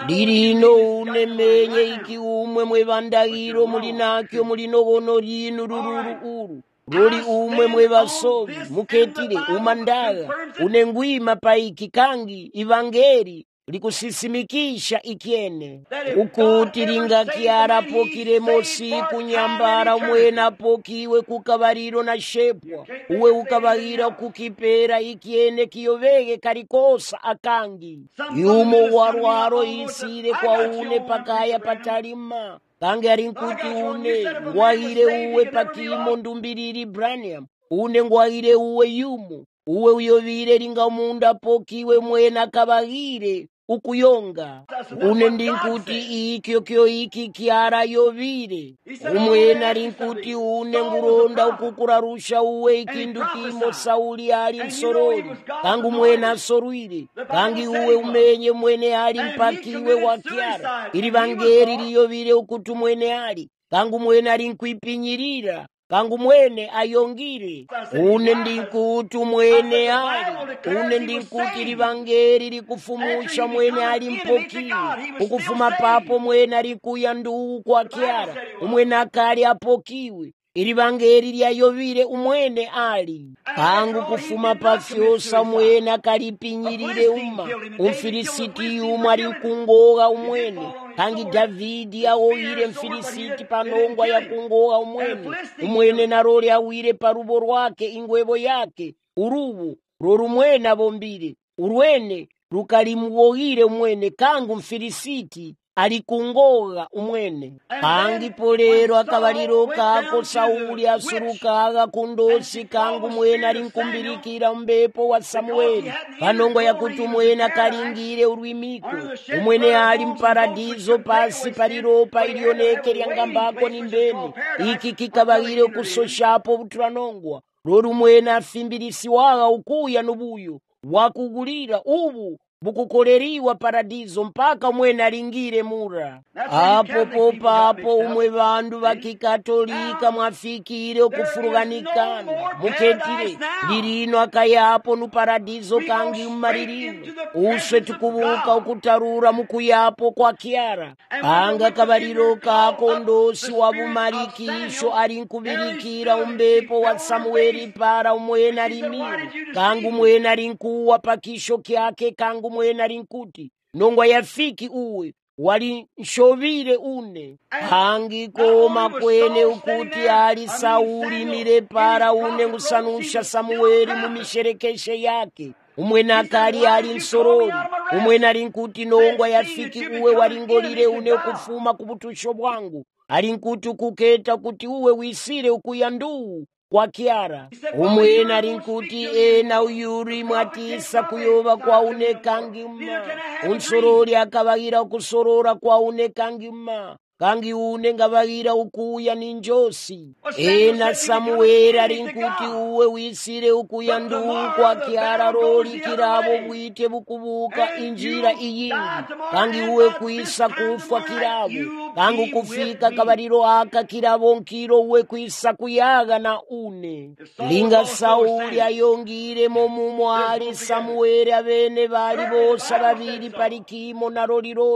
A: lirino unemenye iki umwe mwebandahiro mulinakyo mulinogono linu rururu uru roli umwe mwebasobi muketile umandaga unengwima paiki kangi ivangeri likusisimikisha ikyene ukuti lingakyara pokile siku nyambara mwena pokiwe kukabariro na shepwa uwe ukabarira kukipera ikyene kiyovege kalikosa akangi yumo warwaro isire kwa une pakaya patalima kange arinkuti une ngwahire uwe pakimo ndumbiriri Branham une ngwahire uwe yumo uwe uyovire linga munda pokiwe mwena kabahire ukuyonga une ndinkuti ikyo kyo iki kyara yovire umwena rinkuti une nguronda ukukurarusha uwe ikindukimo Sauli ali msorori kangu mwena sorwire kangi uwe umenye mwene ali mpakiwe wakyara ili vangeri liyovire ukutu mwene ali kangu mwene ali nkuipinyirira kangu mwene ayongire une ndinkuti mwene ali une ndinkuti livangeri likufumusha mwene ali mpokile ukufuma papo mwene alikuya nduhu kwa kyara umwene akali apokiwe ilivangeri lyayovire umwene ali kangu kufuma pafyosa mwene akalipinyirire uma umfilisiti umwe alikungoga umwene kangi Davidi awoyire mfilisiti panongwa ya kungoga umwene umwene naroli awire parubo rwake ingwebo yake urubu roru mwene abombire urwene rukalimuwohire umwene kangu mfilisiti alikungoga umwene kangi polero akabaliro kako Sauli asurukaga kundosi kangu mwene alinkumbirikira mbepo wa Samueli panongwa yakuti umwene akalingire urwimiko umwene ali mparadizo pasi paliropa ilioneke lyangambako ni mbene iki kikabahire kusoshapo butranongwa roru mwene afimbirisiwaga ukuya nubuyo wakugulira ubu bukukoleriwa paradizo mpaka mwene alingire mura apo popa apo umwe bandu bakikatolika mwafikire okufuruganikana muketire lirino akayapo nu paradizo kangi mmaririno uswe tukubuka ukutarura mukuyapo kwa kyara anga kabaliro kako ndosi wabumarikisho alinkubirikira umbepo wa Samueli para umwene alimiri kangu mwene alinkuwa pakisho kyake kangu mwene alinkuti nongwa yafiki uwe wali nshovire une hangi koma kwene ukuti ali Sauli mire para une ngusanusha Samueli mumisherekeshe yake umwene akali ali nsorori umwene alinkuti nongwa yafiki uwe walingolire une ukufuma kubutusho bwangu alinkuti ukuketa kuti uwe wisire ukuyandu kwa kyara umwene alinkuti ena uyuri mwatisa kuyoba kwa une kangima unsorori akabagira kusorora kwa une kangima kangi une ngabagira ukuya ninjosi ena Samueli alinkuti uwe wisire ukuya nduhu kwa kyara roli kirabo bwite bukubuka injira iyingi kangi uwe kuisa kufwa kirabo kangu kufika kabariro aka kirabo nkiro uwe kuisa kuyaga na une linga Sauli ayongire momumo ali Samueli abene bali bosa babiri parikimo na roli roli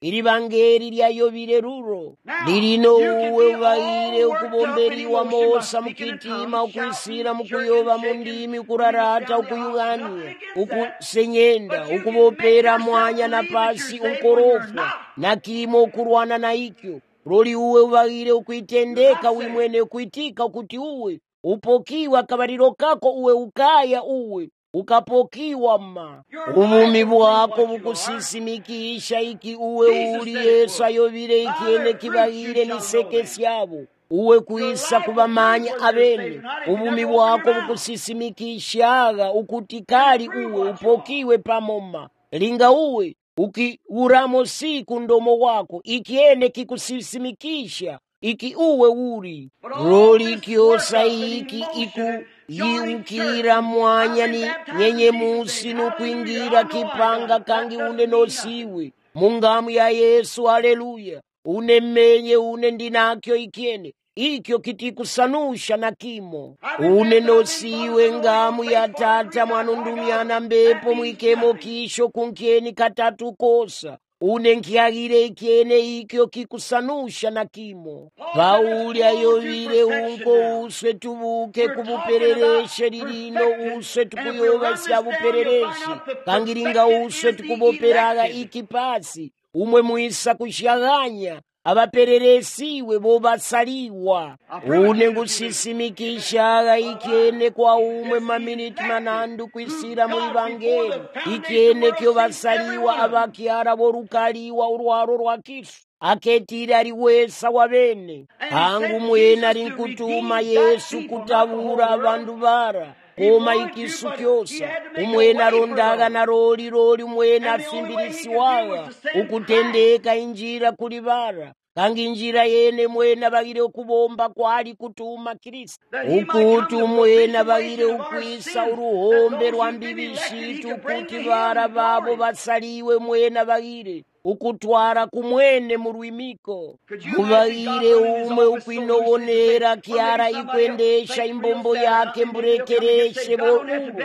A: iri bangeri lya yobile lulo lilino uwe ubayile ukubombeliwa mosa mukitima ukwisila mukuyoba mundimi ukurarata ukuyugania ukusenyenda ukubopera mwanya na pasi unkorofwa na kimo ukurwana na ikyo loli uwe ubayile ukuitendeka wimwene ukuitika ukuti uwe upokiwa kabalilo kako uwe ukaya uwe ukapokiwa ma ubumi bwako bukusisimikisha iki uwe uli Yesu ayobile ikiene kibayile niseke syabo uwe kuisa kubamanya abene ubumi bwako bukusisimikishaga ukutikali uwe upokiwe pamoma linga uwe ukiuramo siku ndomo wako ikiene kikusisimikisha iki uwe uri roli kiosa iki iku yiukira mwanya ni nyenye musi nukuingira kipanga kangi une nosiwe mungamu ya Yesu haleluya une menye une ndinakyo ikiene ikyo kitikusanusha na kimo une nosiwe ngamu ya tata mwanundumiana mbepo mwikemo kisho kunkieni katatu kosa une nkiagire ikiene ikyo kikusanusha na kimo Pauli ayovile unko uswe tubuke kubuperereshe lilino uswe tukuyoba sya buperereshe kangiringa uswe tukuboperaga ikipasi umwe muisa kushaganya abapereresiwe bobasaliwa une ngusisimikishaga ikiene kwa umwe maminiti manandu kwisira mu ibangeli ikiene kyo basaliwa abakiara borukaliwa urwaro rwa Kristo aketira aliwesa wabene hangu mwena linkutuma Yesu kutabura abandu bara koma ikisu kyosa umwena rondaga na roli roli umwena afimbilisiwaga ukutendeka injira kuli bara kangi injira yene mwena bagire ukubomba kwali kutuma Kristo ukuti umwena bagire ukwisa uruhombe rwa mbibishitu kuti bara babo basaliwe mwena bagire ukutwara kumwene mu rwimiko mubagire umwe ukwinobonera kiara ikwendesha imbombo yake mburekereshe bo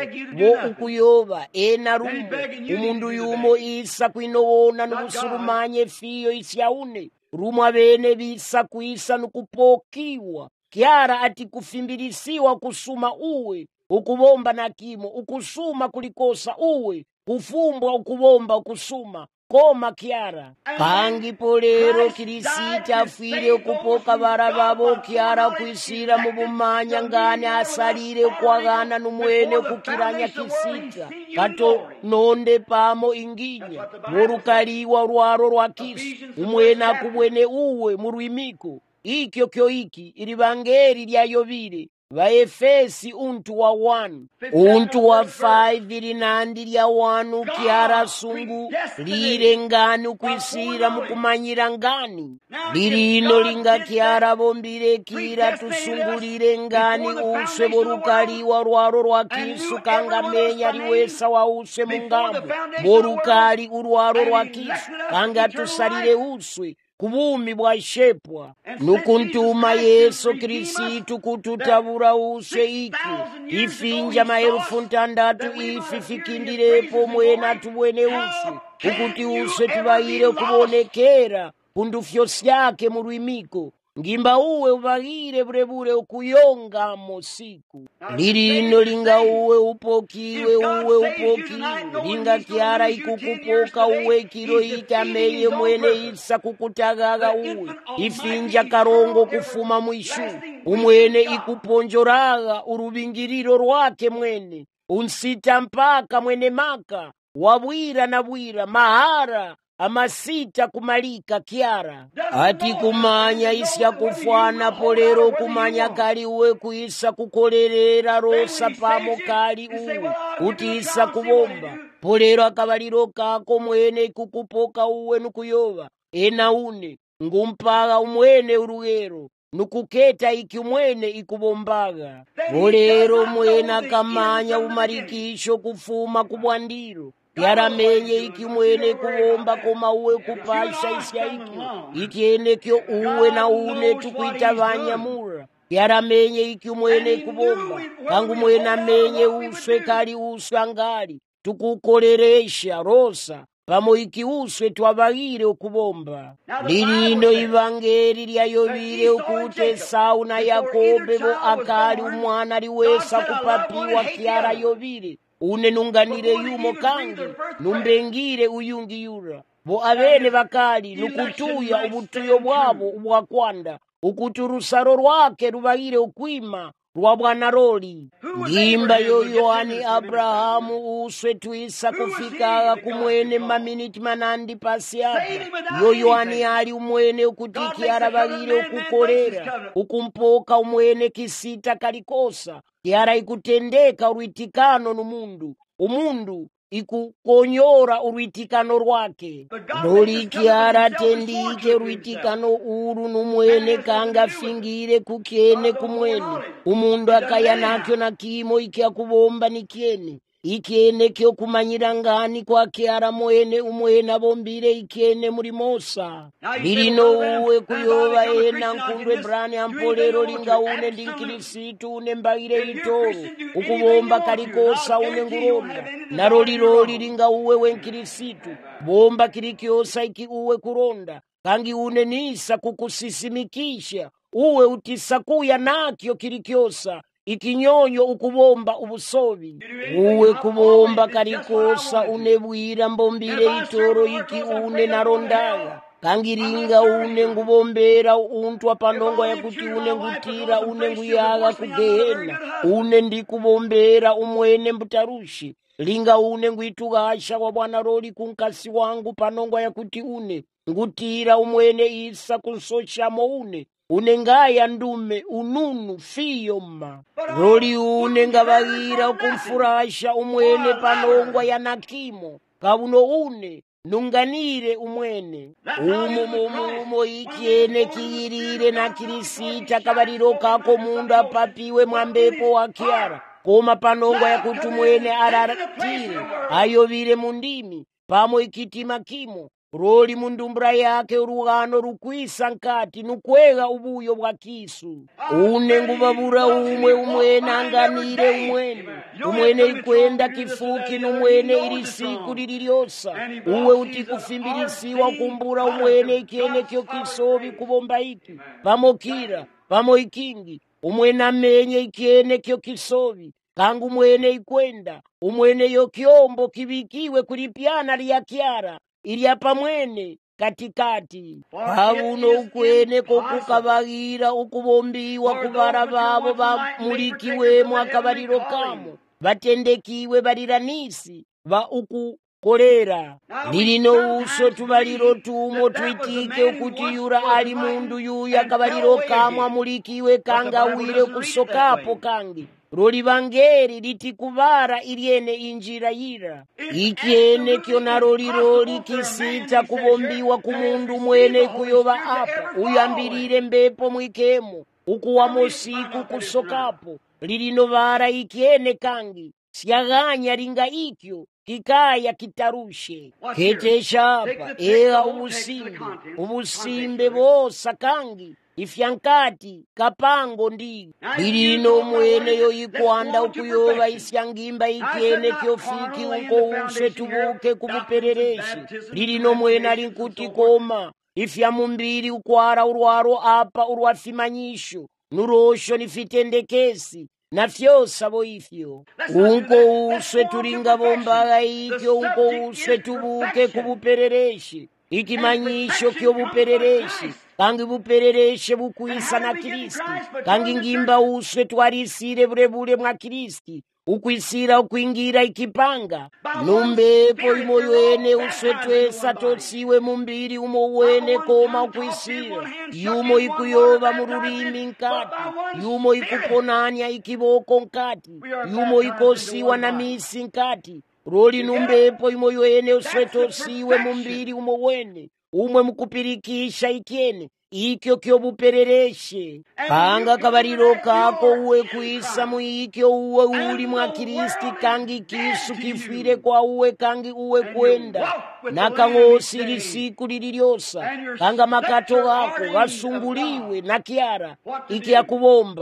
A: bo ukuyoba ena rumbo umundu yumo isa kwinobona nubusurumanye fiyo isyaune rumwa bene bisa kuisa nukupokiwa kiara ati kufimbilisiwa kusuma uwe ukubomba na kimo ukusuma kulikosa uwe kufumbwa ukubomba ukusuma koma kiara kangi polero kirisita afire ukupoka bara babo kiara kuisira mu bumanya ngane asalire kwagana numwene kukiranya kisita kato nonde pamo inginya morukaliwa rwaro rwa Kristo umwena kubwene uwe mu rwimiko ikyo kyo iki ilibangeri lya yobile Vaefesi untu wa wanu untu wa five ilinandi lya wanu kiara sungu lire ngani ukwisira mukumanyira ngani lirino linga kiara bombire kira tusungulire ngani uswe borukaliwa rwaro rwa Kristo kangamenya liwesa wa uswe mungambo borukali urwaro rwa Kristo kanga tusalire uswe kubumi bwa shepwa nukuntuma Yesu Kristo kututabura uswe iki ifinja maelfu ntandatu ifi fikindirepo mwena tubwene uswe ukuti uswe tubayire kubonekera kundufyo syake mu rwimiko ngimba uwe ubagire burebure ukuyonga mosiku lirino linga uwe upokiwe uwe upokiwe linga kiara ikukupoka uwe kiro ikamenye mwene isa kukutagaga uwe ifinja karongo kufuma mwishu umwene ikuponjoraga urubingiriro rwake mwene unsita mpaka mwene maka wabwira na bwira mahara amasita kumalika kiara ati kumanya isya kufwana polero kumanya kali uwe kuisa kukolerera rosa pamo kali uwe kutisa kubomba polero akabaliro kako mwene kukupoka uwe nukuyoba ena une ngumpaga umwene urugero nukuketa iki mwene ikubombaga polero mwena kamanya umarikisho kufuma kubwandiro yaramenye iki mwene kubomba koma uwe kupasha isya iki ikiene kyo uwe na une tukuita banyamura yaramenye iki mwene kubomba kangu mwena menye uswe kali uswe angali tukukoleresha rosa pamo ikiuswe twavagire ukubomba. Lilino ivangeli lyayovile ukuti Esau na Yakobe vo akali umwana liwesa kupapiwa kyara yovile. Une nunganire yumo kangi, numbengire uyungi yura. Vo avene vakali nukutuya ubutuyo bwabo ubwakwanda. Ukuti urusaro rwake ruvagire ukwima rwa bwana roli. Ngimba yo Yohani Abrahamu uswe tuisa kufika kumwene maminiti manandi pasi apa. Yo Yohani ali umwene ukuti kiara vagire ukukolera. Ukumpoka umwene kisita kalikosa. Kiara ikutendeka uruitikano numundu. Umundu ikukonyora uruitikano rwake. Loli kiara tendike uruitikano uru numwene kanga fingire kukene kumwene. Umundu akaya nakyo na kimo ikia kubomba ni kiene. Ikiene kyo kumanyira ngani kwa kiara mwene umwene abombire ikiene muri Mosa. Lilino uwe kuyoba ena nkundwe brani ampolero linga une ndinkirisitu une mbaire itoro. Ukubomba kalikosa une nguronda. Naroliroli linga uwe wenkirisitu. Bomba kirikiosa iki uwe kuronda. Kangi une nisa kukusisimikisha. Uwe utisakuya nakyo kirikiosa. Ikinyonyo ukubomba ubusobi. Uwe kubomba kalikosa unebwira mbombire itoro iki une narondaga. Kangiringa une ngubombera untwa pandongo ya kuti une ngutira une nguyaga kugehena. Une ndikubombera umwene mbutarushi. Linga une nguitugasha wa bwana roli kunkasi wangu panongo ya kuti une ngutira umwene isa kunsochamo une. Unengaya ndume ununu fiyoma. Roli une ngavagira kumfurasha umwene panongwa ya nakimo. Kabuno une nunganire umwene. Umo mumo umo ikiene kiyirire na kirisita kabariro kako mundu apapiwe mwambepo wa kiara. Koma panongwa ya kutumwene araratire. Ayovire mundimi. Pamo ikitima kimo. Roli mundumbra yake urugano rukwisa nkati nukwega ubuyo bwa kisu. Une ngubabura umwe umwene anganire umwene. Umwene ikwenda kifuki numwene irisiku lililiosa. Uwe utikufimbirisiwa kumbura umwene ikiene kyo kisobi kubomba iki. Pamo kira, pamo ikingi. Umwene amenye ikiene kyo kisobi. Kangu umwene ikwenda. Umwene yo kiombo kibikiwe kulipiana liya kiara. Ilia pamwene katikati. Habuno ukwene kokukavagira ukubombiwa kubara babo bamulikiwe mwakabariro kamo. Batendekiwe bariranisi ba ukukolera. Lilino uso tubaliro tumo twitike ukuti yura ali mundu yuya kabariro kamo amulikiwe kanga wire kusokapo kangi. Roli vangeri litikuvara iliene injira yira. Ikiene kyo na roli roli kisita kubombiwa kumundu mwene kuyoba apa. Uyambirire mbepo mwikemo. Ukuwamo siku kusokapo. Lilino vara ikiene kangi. Siaganya ringa ikyo. Kikaya kitarushe. Kete shapa. Ea ubusimbe. Ubusimbe bosa kangi. Ifyankati kapango ndi. Lilino mwene yo ikwanda ukuyoba isyangimba ikiene kyofiki uko use tubuke kubuperereshi. Lilino mwene alinkuti koma. Ifya mumbiri ukwara urwaro apa urwafimanyisho. Nurosho nifitendekesi. Na fyosa bo ifyo. Unko use turinga bombaga ikyo unko use tubuke kubuperereshi. Ikimanyisho kyo buperereshi. Kangi buperereshe bukwisa na Kristi. Kangi ngimba uswe twarisire burebure mwa Kristi. Ukwisira ukwingira ikipanga. Numbepo imoyo ene uswe twesa tosiwe mumbiri umo wene koma ukwisira. Yumo ikuyoba mururimi nkati. Yumo ikuponanya ikiboko nkati. Yumo ikosiwa na misi nkati. Roli numbepo imoyo ene uswe tosiwe mumbiri umo wene. Umwe mukupirikisha ikiene. Ikyo kyo buperereshe. Panga kabariro kako uwe kuisa muikyo uwe uli mwa Kristi kangi kisu kifire kwa uwe kangi uwe kwenda. Nakangosi lisiku lililiosa. Kanga makato gako gasunguliwe na kiara. Iki ya kubomba.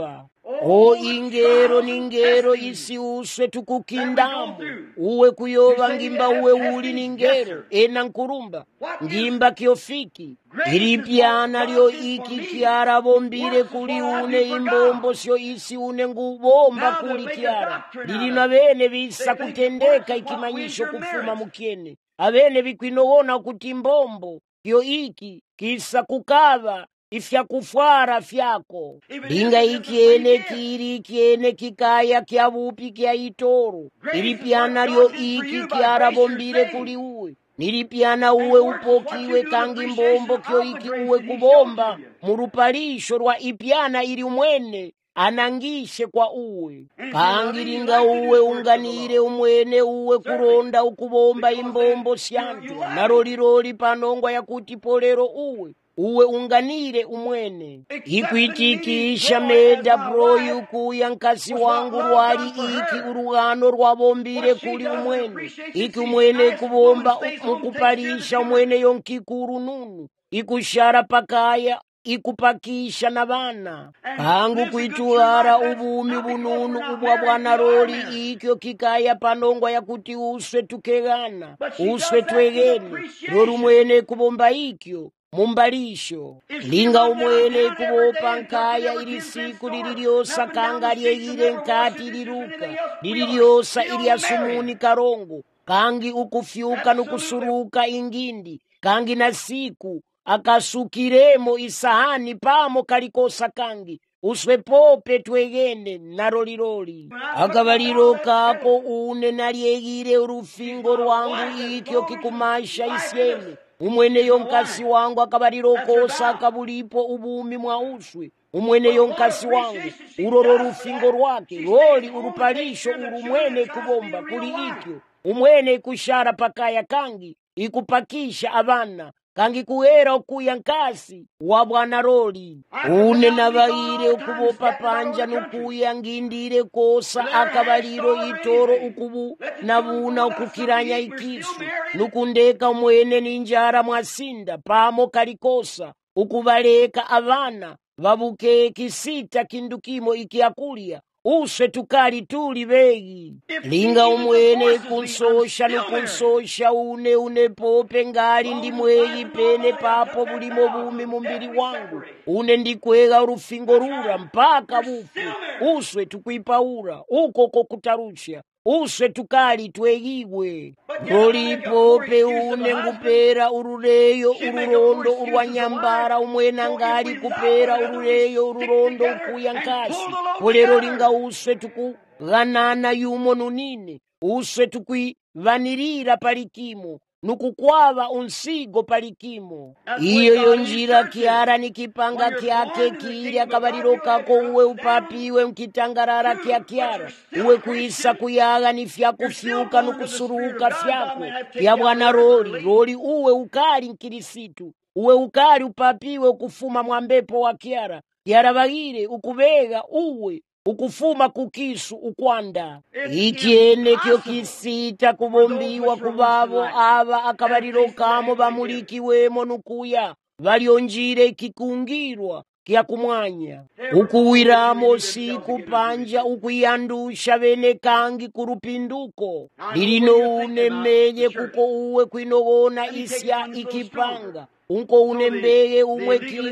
A: o ingero ningero isi uswe tukukindamu uwe kuyova ngimba uwe uli ningero ena nkurumba ngimba kiofiki ilipyana lyo iki kiara bombire kuli une imbombo syo isi une ngubomba kuli kiara lilina bene bisa kutendeka ikimanyisho kufuma mukiene abene bikwinogona kuti mbombo kyo iki kisa kukava ifya kufwara fyako linga ikiene kiri kiene kikaya kya bupi kya itoro ilipyana lyo iki kiara bombire kuli uwe nilipyana uwe upokiwe kangi mbombo kyo iki uwe kubomba murupalisho rwa ipyana ili umwene anangishe kwa uwe kangi linga uwe unganire umwene uwe kuronda ukubomba imbombo syantu naroliroli panongwa yakuti polero uwe uwe unganire umwene ikwitikisha meda broyu kuya nkasi wangu rwali iki urughano rwabombire kuli umwene iki umwene kubomba mukupalisha umwene yonkikuru nunu ikushara pakaya ikupakisha na bana kangu kuituhara ubumi bununu ubwa bwana roli ikyo kikaya panongwa yakuti uswe tukegana uswe twegeni roli umwene kubomba ikyo mumbalisho linga umwene kubopa nkaya ili siku lililiosa kanga lyeyile nkati liruka lililiosa ili asumuni karongo kangi ukufyuka nukusuruka ingindi kangi na siku akasukiremo isahani pamo kalikosa kangi uswe pope twegene naroliroli akabaliro kako une nalyegile urufingo rwangu ikyo kikumasha isyene umwene yonkasi wangu akabaliro kosa akabulipo ubumi mwa uswe umwene yonkasi wangu uroro rufingo rwake roli urupalisho urumwene kubomba kuli ikyo umwene kushara pakaya kangi ikupakisha abana kangi kuera okuya nkasi wa bwana roli une nabaire ukubopa panja nukuya ngindire kosa akabaliro itoro ukubu nabuna ukukiranya ikisu nukundeka mwene ninjara mwasinda pamo kalikosa ukubaleka abana babuke kisita kindukimo ikiakulia uswe tukali tuli begi linga umwene kunsosha nukunsosha une une pope ngali ndi mweyi pene papo bulimo bumi mumbiri wangu une ndikwega urufingo rura mpaka bufu uswe tukwipaura uko kokutarusha uswe tukali twegiwe roli pope une ngupera urureyo ururondo urwanyambara umwena ngali kupera urureyo ururondo ukuya nkasi polero linga uswe tukughanana yumo nunine uswe tukwivanirira palikimo nukukwava unsigo palikimo iyo yonjira kiara nikipanga kyake kiri akabaliro kako uwe upapiwe mkitangarara kya kiara uwe kuisa kuyaga ni fyakufyuka nukusuruka fyako ya bwana roli roli uwe ukali nkirisitu uwe ukali upapiwe ukufuma mwambepo wa kiara kiara bagire ukubega uwe ukufuma kukisu ukwanda ikiene kyo kisita kubombiwa kubabo aba akabaliro kamo bamulikiwemo nukuya balyonjire kikungirwa kya kumwanya ukuwiramo siku panja ukuyandusha bene kangi kurupinduko lilino unemenye kuko uwe kwinogona isya ikipanga unko unembeye umwe kimu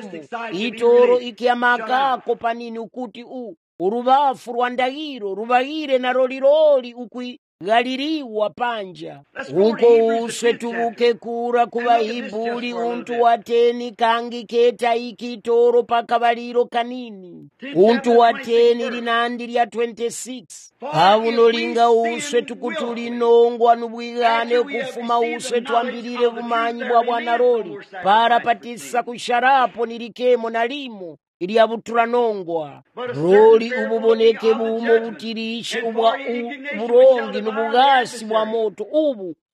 A: itoro ikiamakako panini ukuti u urubafu rwandagiro rubagire na roliroli ukwi galiriwa panja unko uswe tubuke kura kubahibuli untu wateni kangi keta ikitoro pakabaliro kanini untu wateni linandi lya twenty-six abuno linga uswe tukutulinongwa nubwigane kufuma uswe twambilire bumanyi bwa bwana roli para patisa kusharapo nilikemo nalimo ili abuturanongwa roli ububoneke bumo butirishe ubwa uburongi n'ubugasi bwa moto ubu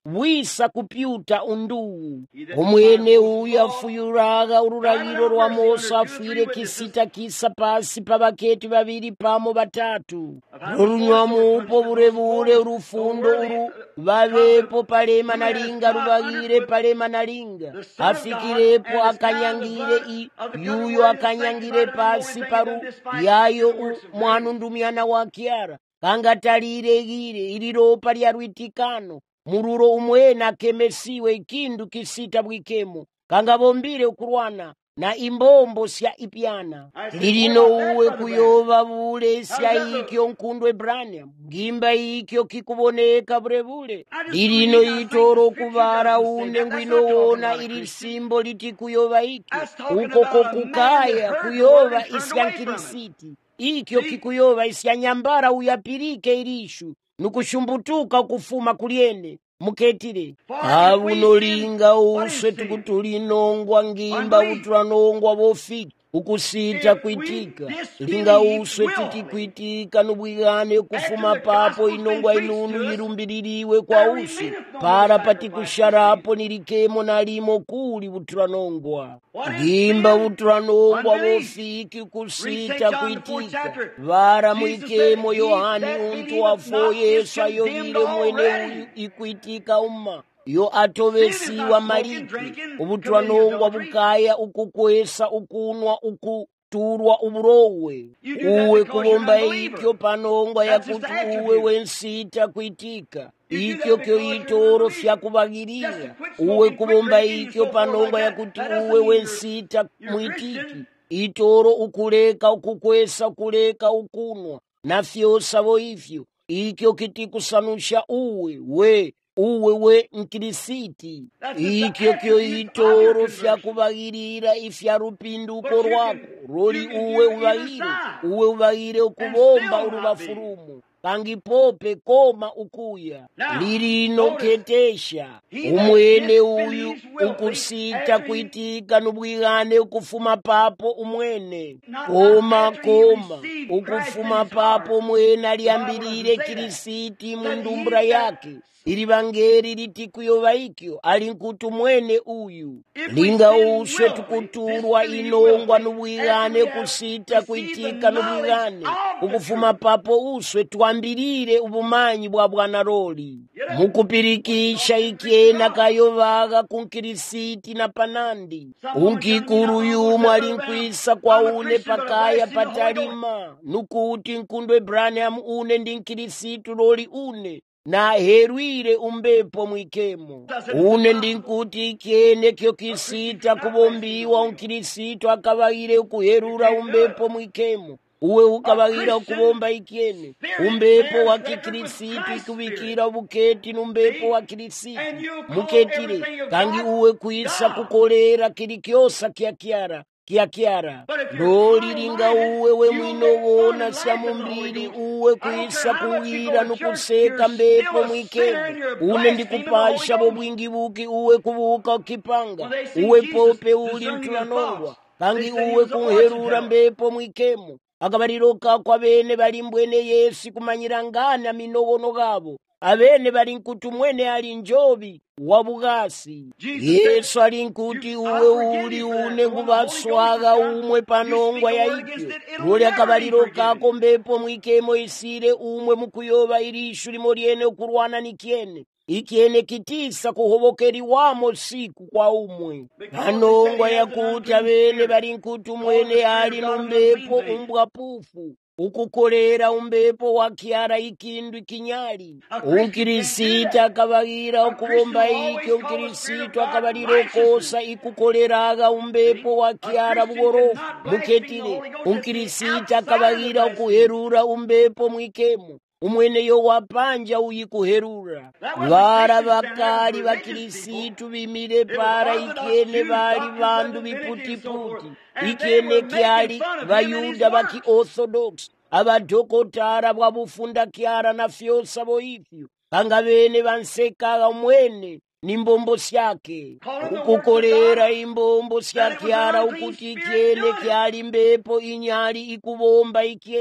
A: wisa kupyuta unduwu. Umwene uyu afuyuraga ururagiro rwa Mose afwire kisita kisa pasi pa baketi babiri pamo batatu. Runywa mupo burebure urufundo uru babepo palema nalinga rubagire palema nalinga. Afikirepo akanyangire i yuyo akanyangire pasi paru yayo mwana ndumiana wa Kiara. Kangatalire gire iliropa lya rwitikano. Mururo umwene akemesiwe ikindu kisita bwikemo. Kangabombire ukurwana na imbombo sya ipyana. Lilino uwe kuyoba bule sya ikyo nkundwe Brania. Gimba ikyo kikuboneka burebule. Lilino itoro kubara une ngwino wona ili simbo liti kuyoba ikyo. Ukoko kukaya kuyoba isya nkirisiti. Ikyo kikuyoba isya nyambara uyapirike irishu. Nukushumbutuka kufuma kuliene. Muketire abunolinga uswe tukutulinongwa ngimba utulanongwa bofiki ukusita kwitika linga uswe titi kwitika nubwigane kufuma papo inongwa inunu yirumbililiwe kwa uswe para pati kusharapo nilikemo nalimo kuli utulanongwa ngimba utulanongwa bofiki ukusita kwitika vara mwikemo Yohani untu wafo Yesu ayovile mwene uyu ikwitika umma yo atovesiwa maliki ubutwanongwa bukaya ukukwesa ukunwa ukuturwa uburowe uwe kubomba ikyo panongwa yakuti uwe wensita kwitika ikyo kyo itoro fya kubagirira uwe kubomba ikyo panongwa yakuti uwe wensita mwitiki itoro ukuleka ukukwesa kuleka ukunwa na fyosa bo ifyo ikyo kitikusanusha uwe we uwe we nkirisiti ikyo kyo itoro fya kubagirira ifya rupinduko rwako roli uwe ubagire uwe ubagire ukubomba urubafurumu kangi pope koma ukuya lirino ketesha umwene uyu ukusita kwitika nubwigane ukufuma papo umwene koma koma ukufuma papo umwene aliambirire kirisiti mundumbra yake ili bangeri litikuyoba ikyo alinkutu mwene uyu linga uswe tukuturwa inongwa nubwigane kusita kwitika nubwigane ukufuma papo uswe tuambirire ubumanyi bwa Bwana roli mukupirikisha ikiena kayovaga kunkirisiti na panandi unkikuru yumu alinkwisa kwa une pakaya patalima nukuti nkundwe Branham une ndinkirisitu roli une na herwire umbepo mwikemo une ndinkuti ikiene kyo kisita kubombiwa unkirisito akabaire ukuherura umbepo mwikemo uwe ukabagira ukubomba ikiene umbepo wa kikirisito ikubikira ubuketi numbepo wa kirisito muketire kangi uwe kuisa kukolera kili kyosa kia kiara kia kiara loli linga uwe we mwino wona sya mumbili uwe kuisa kuwira nukuseka mbepo mwikemo une ndikupasha bobwingi buki uwe kubuka ukipanga uwe pope uli mtulanongwa kangi uwe kuherura mbepo mwikemo akabaliroka kwa bene bali mbwene Yesu kumanyirangana minogono gabo abene bali nkutu mwene ali njobi wabugasi Yesu ali nkuti uwe uli une ngubaswaga umwe panongwa ya ikyo roli akabaliroka ko mbepo mwikemo isire umwe mukuyoba irishu limoriene ukurwana nikiene ikiene kitisa kuhobokeri wamo siku kwa umwe panongwa yakuti abene bali nkutu mwene ali numbepo umbwa pufu ukukolera umbepo wa kiara ikindu ikinyali unkirisita akabagira ukubomba ikyo unkirisito akabaliro kosa ikukoleraga umbepo wa kiara bugorofu muketire unkirisita akabagira ukuherura umbepo mwikemo umwene yo wapanja uyikuherura vara bakali bakirisitu bimire para ikiene bali bandu biputiputi ikiene kyali bayuda baki orthodox abadokotara bwabufunda kyara na fyosa boifyo kanga bene bansekaga umwene nimbombo syake ukukolera imbombo sya kyara ukuti ikiene kyali mbepo inyali ikubomba ikiene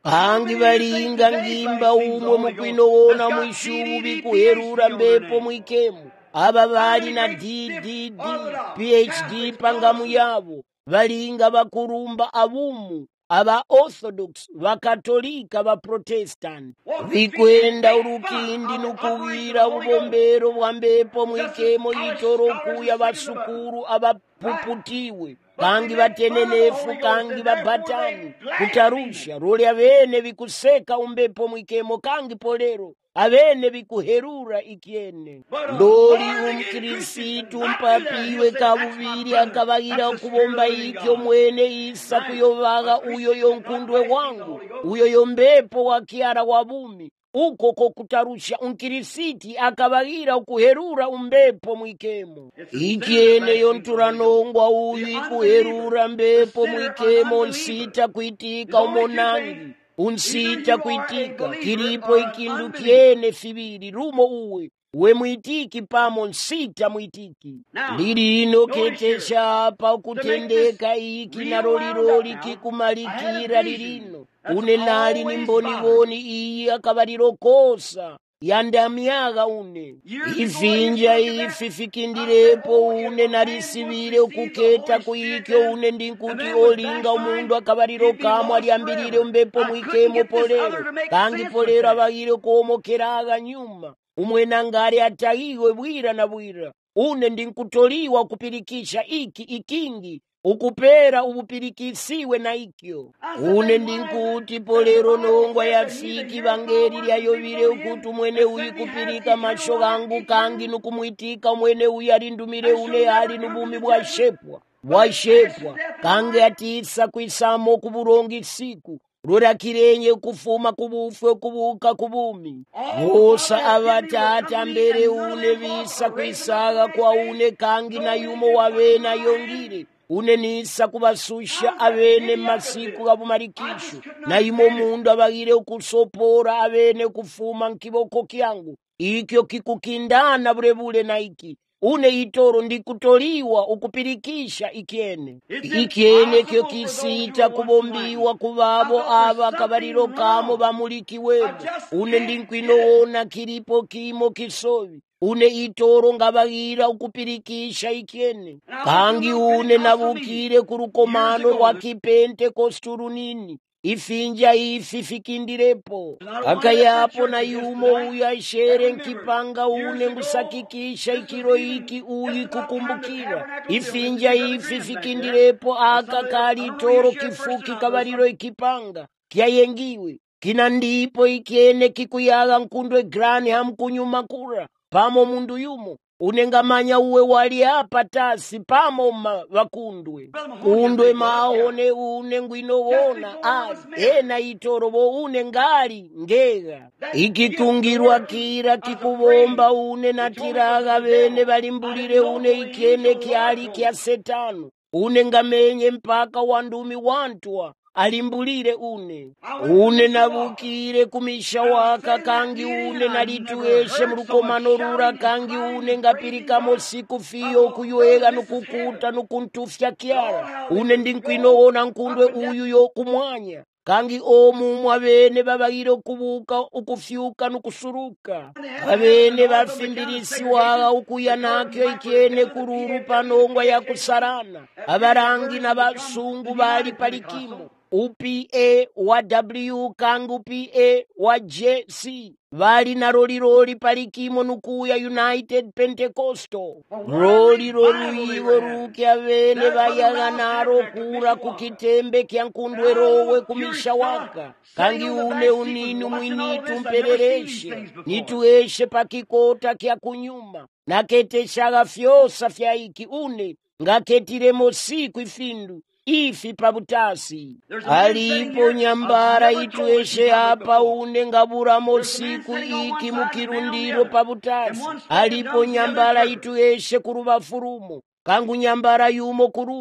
A: kangi balinga ngimba umwe mukwinowona mwishubi kuherura mbepo mwikemo. Aba bali na D D D P H D pangamu yabo balinga bakurumba abumu aba Orthodox, bakatolika, ba Protestant bikwenda urukindi nukuwira ubombero bwa mbepo mwikemo yitoro kuya basukuru abapuputiwe kangi batenenefu kangi babatani kutarusha roli abene bikuseka umbepo mwikemo kangi polero abene bikuherura ikiene ndoli umkirisitu mpapiwe kabubiri akabagira kubomba ikyo mwene isa kuyovaga uyo yonkundwe wangu uyo yombepo wa kiara wabumi uko kokutarusha unkirisiti akabagira ukuherura umbepo mwikemo ikiene yonturanongwa uyu kuherura mbepo mwikemo nsita kuitika umonangi unsita kuitika kiripo ikindu kiene fibiri rumo uwe we mwitiki pamo nsita mwitiki liri ino ketesha apa kutendeka iki na roliroli kikumalikira lirino une nali nimboniboni iyi akabariro kosa yandamyaga une ifinja ifi fikindirepo une narisibire ukuketa kuikyo une ndinkuti olinga umundu akabariro kamwe aliambirire umbepo mwikemo polero kangi polero abagire kuomokeraga nyuma umwena ngari atahiwe bwira na bwira une ndinkutoliwa kupirikisha iki ikingi ukupera ubupirikisiwe na ikyo une ndinkuti polero nongwa yafiki bangeri lyayobire ukuti mwene uyi kupirika masho gangu kangi nukumwitika mwene uyi alindumire une ali nubumi bwa shepwa bwa shepwa kangi atisa kwisamo kuburongi siku rura kirenye kufuma kubufwe kubuka kubumi bosa abatata mbere une bisa kwisaga kwa une kangi na yumo wabena yongire une nisa kubasusha abene masiku gabumarikisho na imo mundu abagire ukusopora abene kufuma nkiboko kyangu ikyo kikukindana burebule na iki une itoro ndikutoliwa ukupirikisha ikiene ikiene kyo kisita kubombiwa kubabo aba kabariro kamo bamuliki webu une ndinkwinowona kiripo kimo kisovi une itoro ngabagira ukupirikisha ikiene kangi une nabukire kurukomano rwa kipentekosturu nini ifinja ifi fikindirepo akayapo na yumo uyu ashere nkipanga une ngusakikisha ikiro iki uyu kukumbukira ifinja ifi fikindirepo aka kali toro kifuki kabariro ikipanga kyayengiwe kina ndipo ikiene kikuyaga nkundwe grani hamkunyuma kura pamo mundu yumo unengamanya uwe wali hapa tasi pamo ma wakundwe kundwe maone une ngwinowona ali ena itorobo une ngali ngega ikitungirwa kira kikubomba une natiraga bene balimbulire une ikene kiali kya setano une ngamenye mpaka wandumi wantwa alimbulire une une nabukire kumisha waka kangi une nalitueshe mrukomano rura kangi une ngapirikamo siku fiyo kuyuega nukukuta nukuntufya kiara une ndinkwinowona nkundwe uyu yo kumwanya kangi omu abene babagire kubuka ukufyuka nukusuruka abene bafimbirisi waga ukuyanakyo ikiene kururu panongwa ya kusarana abarangi na basungu bali palikimo U P A wa W kangu P A wa J C bali na roli roli palikimo nukuya United Pentecostal roli roli iwo ruke abene bayaga naro kura kukitembe kya nkundwe rowe kumisha waka kangi une unini mwinitu mperereshe nitueshe pakikota kya kunyuma naketeshaga fyosa fya iki une ngaketiremo siku ifindu ifi pabutasi alipo nyambara itueshe hapa une ngaburamo siku iki mukirundiro pabutasi alipo nyambara itueshe kurubafurumo kangu nyambara yumo kurungi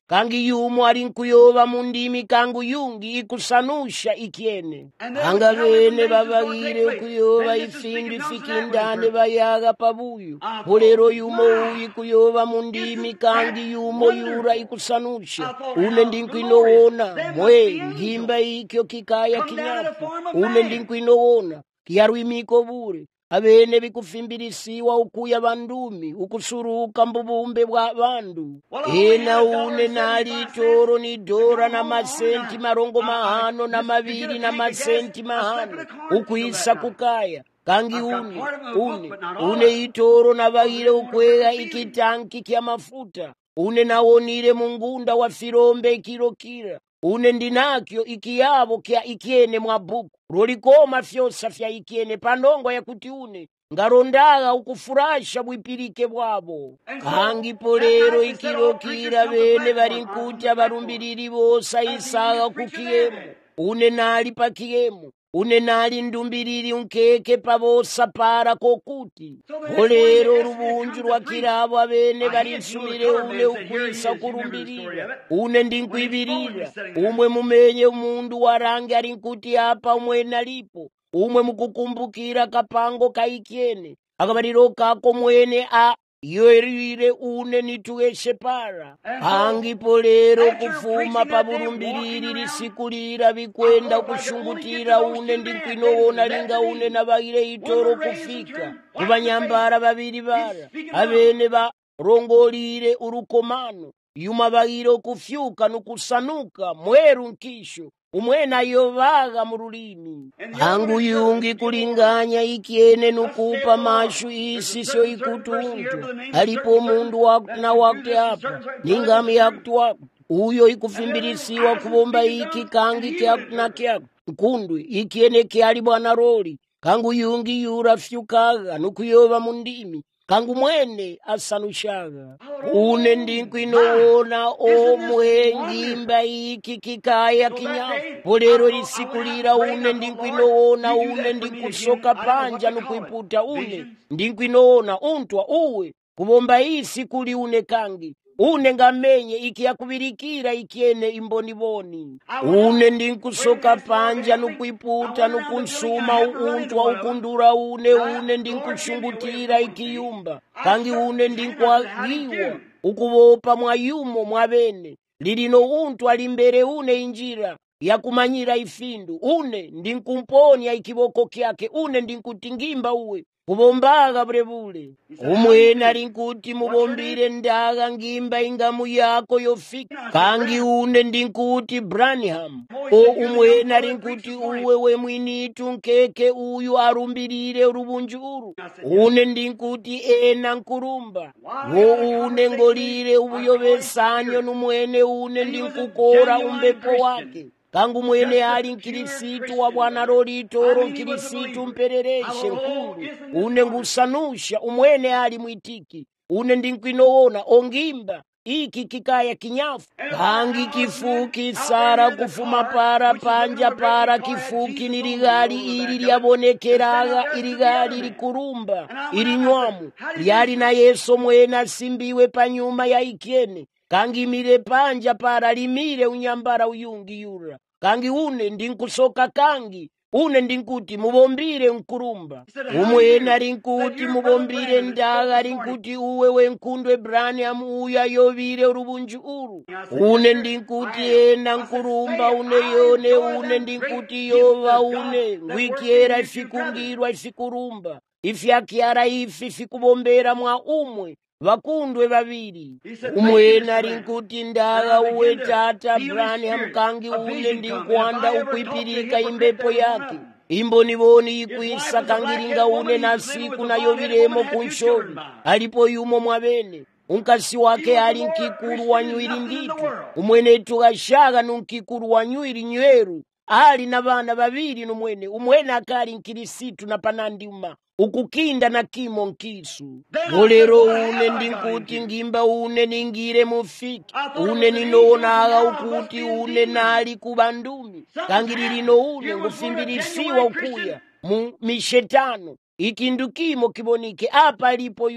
A: kangi yumo ali nkuyova mu ndimi kangu yungi ikusanusha ikyene anga bene babagire kuyova ifindu fikindane bayaga pabuyu polero yumo uyi kuyova mu ndimi kangi yumo yura ikusanusha une ndinkwinowona mwe ngimba ikyo kikaya kinyafu une ndinkwinowona kiyarwimiko bure abene bikufimbirisiwa ukuya bandumi ukusuruka mbubumbe bwa bandu ena une nali toro ni dora na masenti marongo mahano na mabiri na masenti mahano ukuisa kukaya kangi une une une itoro na bagire ukwega ikitanki kya mafuta une nawonire mungunda wa firombe kirokira une ndinakyo ikiyabo kya ikyene mwabuku rolikoma fyosa fya ikyene pandongo ya kuti une ngarondaga ukufurasha bwipirike bwabo kangi polero ikirokira bene bari nkuti abarumbiriri bosa isaga kukiyemo une nali pakiyemo une nali ndumbiriri unkeke pabosa para kokuti polero rubunju rwakirabo abene bari nsumire une ukwisa kurumbirira une ndinkwibirira umwe mumenye umundu warange ari nkuti apa umwe nalipo umwe mukukumbukira kapango kaikyene akabariro kako mwene a yoerire une nitueshe para hangi polero kufuma paburumbiriri lisikulira bikwenda kushungutira une ndinkwinowona linga une nabagire itoro kufika kubanyambara babiri bara abene ba rongolire urukomano yuma bagire kufyuka nukusanuka mweru nkisho umwena yovaga mu rulimi hangu yungi kulinganya ikyene nukupa mashu isi sio ikutuntu alipo mundu waku na wakti hapa ningami yakutu waku uyo ikufimbirisiwa kubomba iki kangi kyaku na kyaku nkundwe ikyene kyali bwana roli kangu yungi yura fyukaga nukuyova mu ndimi kangu mwene asanushaga une ndinkwinowona omwe ngimba iki kikaya kinyafu polero lisikulira une ndinkwinowona une ndinkusoka panja nukwiputa une ndinkwinowona untwa uwe kubomba isi kuli une kangi une ngamenye ikiyakubirikira ikyene imboniboni une ndinkusoka panja nukwiputa nukunsuma untwa ukundura une une ndinkushungutira ikiyumba kangi une ndinkwagiwa ukubopa mwayumo mwabene lilino untwa limbere une injira yakumanyira ifindu une ndinkumponya ikiboko kyake une ndinkutingimba uwe kubombaga brebule umwena linkuti mubombire ndaga ngimba ingamu yako yofika kangi une ndinkuti Branham o umwena linkuti uwe we mwinitu nkeke uyu arumbirire urubunjuru une ndinkuti ena nkurumba wo une ngolire ubuyobesanyo numwene une ndinkukora umbepo wake kangu mwene ali nkirisitu wa bwana roli toro nkirisitu mperereshe nkungu une ngusanusha umwene ali mwitiki une ndinkwinowona ongimba iki kikaya kinyafu kangi kifuki sara kufuma para panja para kifuki niligali ili lyabonekeraga iligali likurumba ili nywamu lyali na Yesu mwene simbiwe panyuma ya ikyene kangi mire panja para limire unyambara uyungi yura kangi une ndinkusoka kangi une ndinkuti mubombire nkurumba umwena rinkuti mubombire ndaga rinkuti uwe wenkundwe Branham uya yovire urubunju uru une ndinkuti ena nkurumba une yone une ndinkuti yova une wikiera ifikungirwa ifikurumba ifyakiara ifi fikubombera mwa umwe vakundwe babiri umwena rinkuti ndaga uwe tata Branham kangi une ndinkwanda ukwipirika imbepo yake imboniboni ikwisa kangiringa une na siku na yoviremo kunshovi alipo yumo mwabene unkasi wake ali nkikuru wa nywiri nditu umwene tugashaga nunkikuru wa nywiri nyweru ali na bana babiri numwene umwene akali nkirisitu na panandima ukukinda na kimo nkisu molero une ndinkuti ngimba une ningire mufiki une ninonaga ukuti une nali kubandumi kangililino une ngufimbirisiwa ukuya mu mishetano ikindu kimo kibonike apa lipo yumo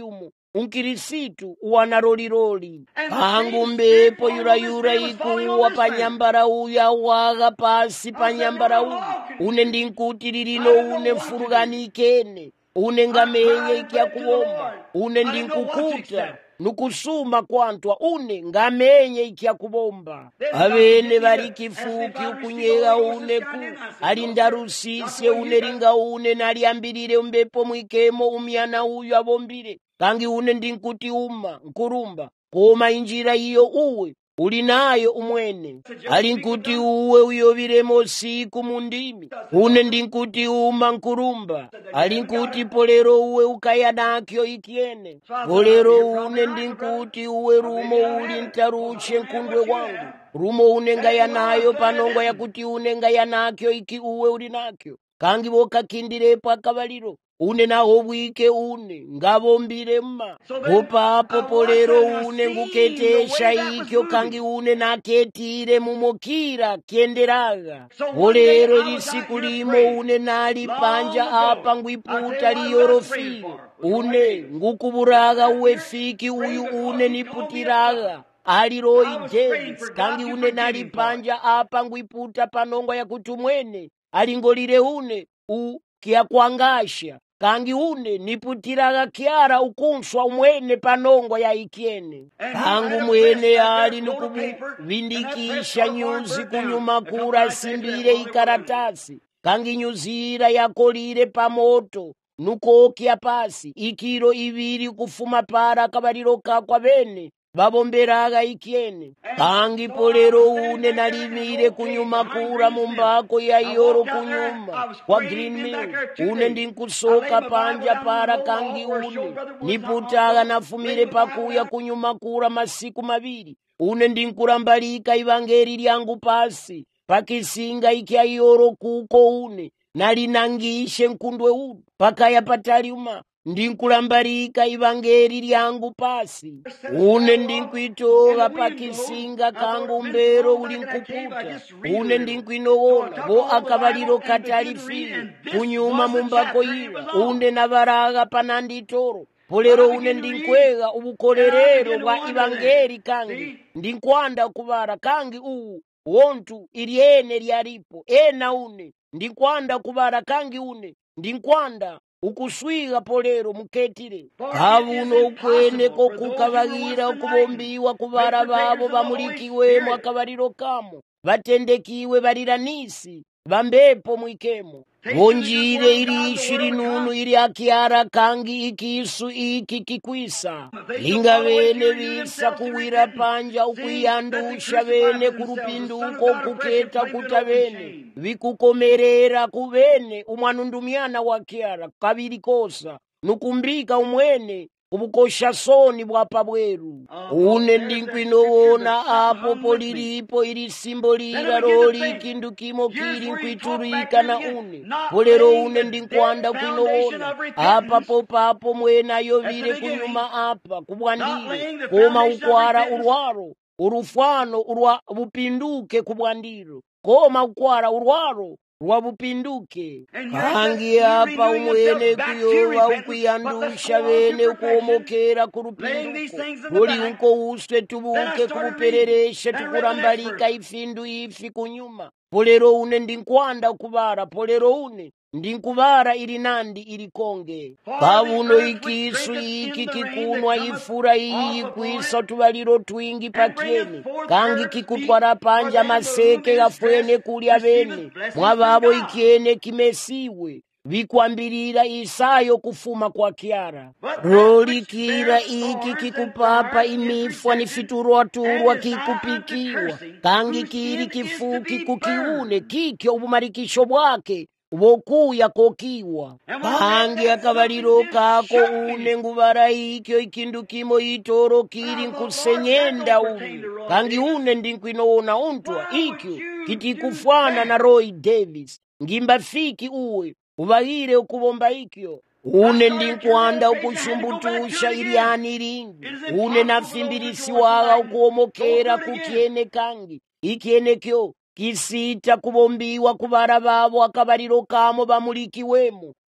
A: unkirisitu uwanaroliroli pangu mbepo yurayura ikuwa panyambara uya waga pasi panyambara uya une ndinkuti lino une mfuruganikene une ngamenye ikya kuomba une ndinkukuta nukusuma kwantwa une ngamenye ikya kubomba avene vari kifuki ukunyega une ku alindarusise une ringa une naliambirire umbepo mwikemo umyana uyu avombire kangi une ndinkuti uma nkurumba koma injira iyo uwe ulinayo umwene alinkuti uwe uyoviremo siku mundimi une ndinkuti uma nkurumba alinkuti polero uwe ukayanakyo ikiene polero une ndinkuti uwe rumo uli ntaruche nkundwe wangu rumo unengayanayo panongo yakuti unengayanakyo iki uwe ulinakyo kangi vokakindirepo akavaliro une naho bwike une ngavombire mma upapo polero une nguketesha ikyo kangi une naketire mumokira kienderaga polero lisiku limo une nali panja apa ngwiputa liyorofi une ngukuburaga uwefiki uyu une niputiraga ali Roy Davis kangi une nali panja apa ngwiputa panongo yakuti umwene alingolire une u kia kwangasha kangi une niputiraga kiara ukunswa umwene panongo ya ikiene kangu mwene ali nukuvindikisha nyuzi kunyuma kura simbire ikaratasi kangi nyuzira yakolire pamoto nukokya pasi ikiro iviri kufuma para kabaliro kakwa bene babomberaga ikiene kangi polero une nalimire kunyuma kura mumbako ya yoro kunyuma kwa Green Mill une ndinkusoka panja para kangi une niputaga nafumire pakuya kunyuma kura masiku mabiri une ndinkurambalika ivangeri lyangu pasi pakisinga ikya yoro kuko une nalinangishe nkundwe unu pakaya pataliuma ndinkulambalika ivangeri lyangu pasi une ndinkuitoga pakisinga kangu mbero ulinkuputa une ndinkuinowona bo akabaliro katalifile kunyuma mumbako ila une navaraga pananditoro polero une ndinkwega ubukolerero bwa ivangeri kangi ndinkwanda kubara kangi uwu wontu iliene lyalipo ena une ndinkwanda kubara kangi une ndinkwanda ukuswiga polero muketire kabuno ukwene ko kukabagira ukubombiwa kubara babo bamulikiwemo akabaliro kamo batendekiwe baliranisi bambepo mwikemo bonjire ili ishiri nunu ili akiara kangi ikisu iki kikwisa linga bene bisa kuwira panja ukuyandusha bene kurupinduko kuketa kutabene vikukomerera kubene umwanundumyana wa kiara kabiri kosa nukumbika umwene ubukosha soni bwa pabweru une ndinkwinowona apo poliripo ili simbolira roli kindu kimo kiri nkwiturika na une polero une ndinkwanda kwinowona apa popapo mwena yovire kunyuma apa kubwandiro koma ukwara urwaro urufano urwa bupinduke kubwandiro koma ukwara urwaro rwabupinduke kangi apa umwene kuyoba ukuyandusha bene ukuomokera kurupinduko ruli unko uswe tubuke kubuperereshe tukurambalika ifindu ifi kunyuma polero une ndinkwanda kubara polero une ndinkubara ili nandi ili konge pabuno ikisu iki kikunwa ifura iyi kwisa tubaliro twingi pakieni kangi kikutwara panja maseke gafwene kulya bene mwababo ikiene kimesiwe vikwambirira isayo kufuma kwa kiara rolikira iki kikupapa imifwa ni fituruaturwa kikupikiwa kangi kiri kifuki kukiune kikyo ubumarikisho bwake wokuya kokiwa kangi akabaliro kako une ngubara ikyo ikindu kimo itoro kiri nkusenyenda une kangi une ndinkwinowona untwa ikyo kitikufana na Roy Davis ngimba fiki uwe ubagire ukubomba ikyo une ndinkwanda ukushumbutusha iliani ringi une nafimbirisi waga ukuomokera kukiene kangi ikiene kyo kisita kubombiwa kubara babo akabaliro kamo bamulikiwemo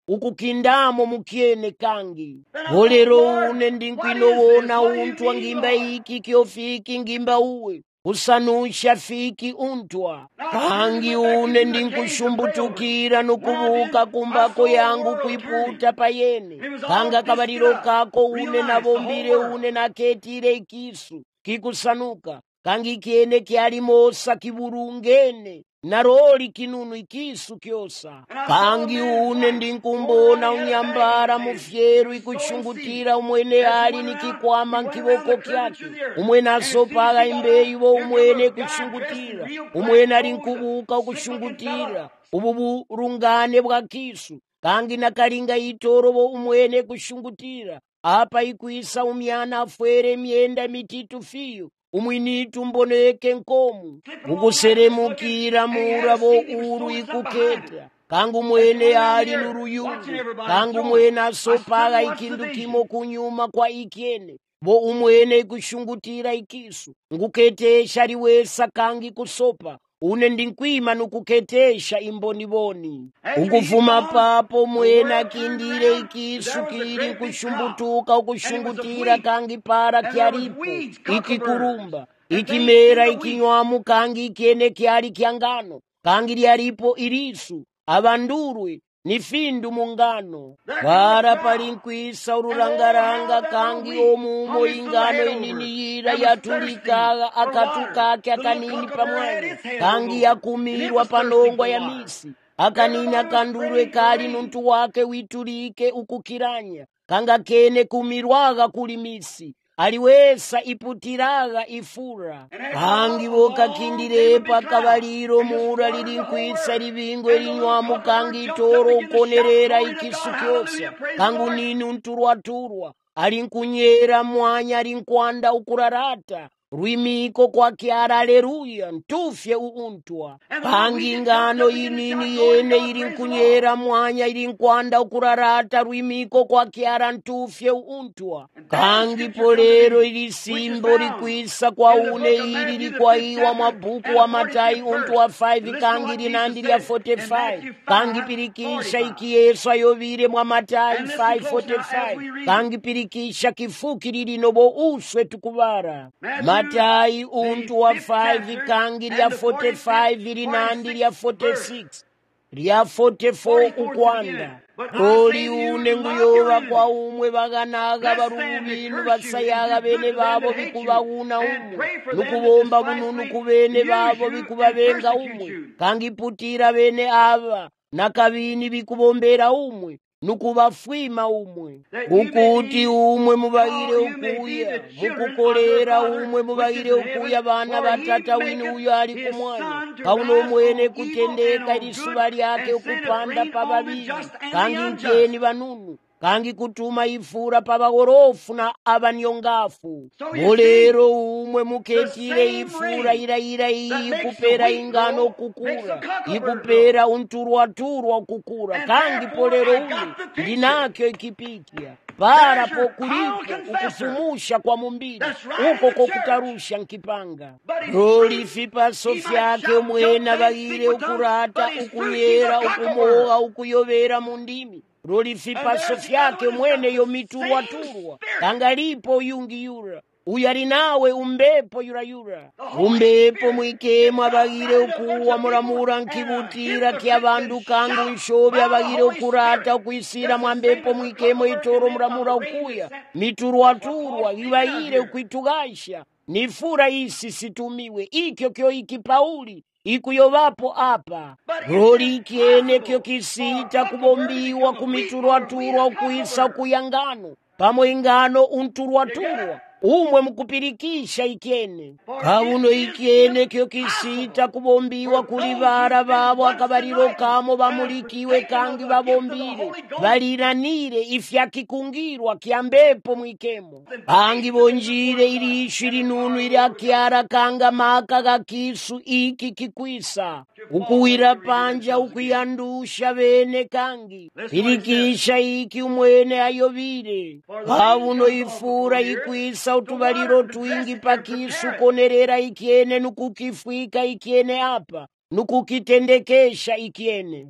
A: ukukindamo mukyene kangi olero une ndinkwinowona untwa ngimba iki kyofiki ngimba uwe usanusha fiki untwa kangi une ndinkushumbutukira nukubuka kumbako yangu kwiputa payene kanga kabaliro kako une nabombire une naketire ikisu kikusanuka kangi kyene kyalimosa kiburungene naroli kinunu ikisu kyosa kangi une ndinkumbona unyambara mufyeru ikushungutira umwene ali nikikwama nkiboko kyake umwene asopaga imbeyibo umwene kushungutira umwene ali nkubuka ukushungutira ubu burungane bwa kisu kangi nakalinga itorobo umwene kushungutira apa ikuisa umyana afwere myenda mititu fiyo umwinitu mboneke nkomu ukuseremukira murabo uru ikuketa kangu mwene ali nuruyungu kangu mwene asopaga ikindu kimo kunyuma kwa ikyene bo umwene ikushungutira ikisu nguketesha liwesa kangi kusopa une ndinkwima nukuketesha imboniboni ukuvuma papo mwene akindire ikisu kiri nkushumbutuka ukushungutira kangi para kyalipo ikikurumba ikimera ikinywamu kangi ikyene kyali kyangano kangi lyalipo irisu abandurwe ni findu mungano para palinkwisa ururangaranga kangi omumo ingano ininiyira yatulikaga akatukake akanini pamwanya kangi yakumirwa panongwa ya misi akanini akandurwe kali nuntu wake witulike ukukiranya kanga kene kumirwaga kuli misi aliwesa iputiraga ifura kangi bokakindirepo akabaliro mura lilinkwisa libingo linywamu kangi itoro ukonerera ikisu kyosa kangu nini unturwaturwa alinkunyera mwanya alinkwanda ukurarata rwimiko kwa kiara aleluya ntufye uuntwa kangi ngano inini yene ilinkunyera mwanya ilinkwanda ukurarata rwimiko kwa kiara ntufye uuntwa kangi polero ili simbo likwisa kwa une ili likwaiwa mwabuku wa Matayi untwa five kangi linandi lya forty-five kangi pirikisha ikiyeswa yovire mwa Matayi five forty-five kangi pirikisha kifuki lilinobo uswe tukubara Matayi untu wa five kangi lya forty-five linandi lya forty-six lya forty-four ukwanda oli une nguyoba kwa umwe baganaga barubinu basayaga bene babo bikubawuna umwe nukubomba bununu kubene babo bikubabenga umwe kangi putira bene aba nakabini bikubombera umwe nukubafwima umwe ukuti umwe mubagire ukuya mukukolera umwe mubagire ukuya bana batata winu uyo ali kumwanya kauno mwene kutendeka ilisuba lyake ukupanda pababili kangi nkyeni banunu kangi kutuma ifura pabagorofu na abanyongafu molero umwe muketire ifura ira ira iyi kupera ingano kukura ikupera unturwaturwa kukura kangi polero umwe ndinakyo ikipikia para pokulipo ukufumusha kwa mumbili uko kokutarusha nkipanga roli fipaso fyake mwena bagire ukurata ukunyera ukumoga ukuyobera mundimi roli fipaso fyake mwene yo miturwaturwa kangalipo yungi yura uyari nawe umbepo yura yura umbepo mwikemo abagire ukuwa muramura nkibutira kyabandu kangu nshobe abagire ukurata ukwisira mwambepo mwikemo itoro muramura ukuya miturwaturwa ibayire ukwitugasha nifura isi situmiwe ikyo kyo ikipauli ikuyovapo apa roli ikyene kyo kisita kubombiwa kumiturwaturwa ukuisa kuyangano pamwe ingano unturwaturwa umwe mukupirikisha ikyene kauno ikyene kyo kisita kubombiwa kuli bara babo akabaliro kamo bamulikiwe kangi babombire baliranire ifya kikungirwa kyambepo mwikemo kangi bonjire ilishi linunu ili akyara kanga maka gakisu iki kikwisa ukuwira panja ukuyandusha bene kangi pirikisha iki umwene ayobire kauno ifura ikwisa utubaliro twingi pakisu konerera ikyene nukukifwika ikyene apa nukukitendekesha ikiene.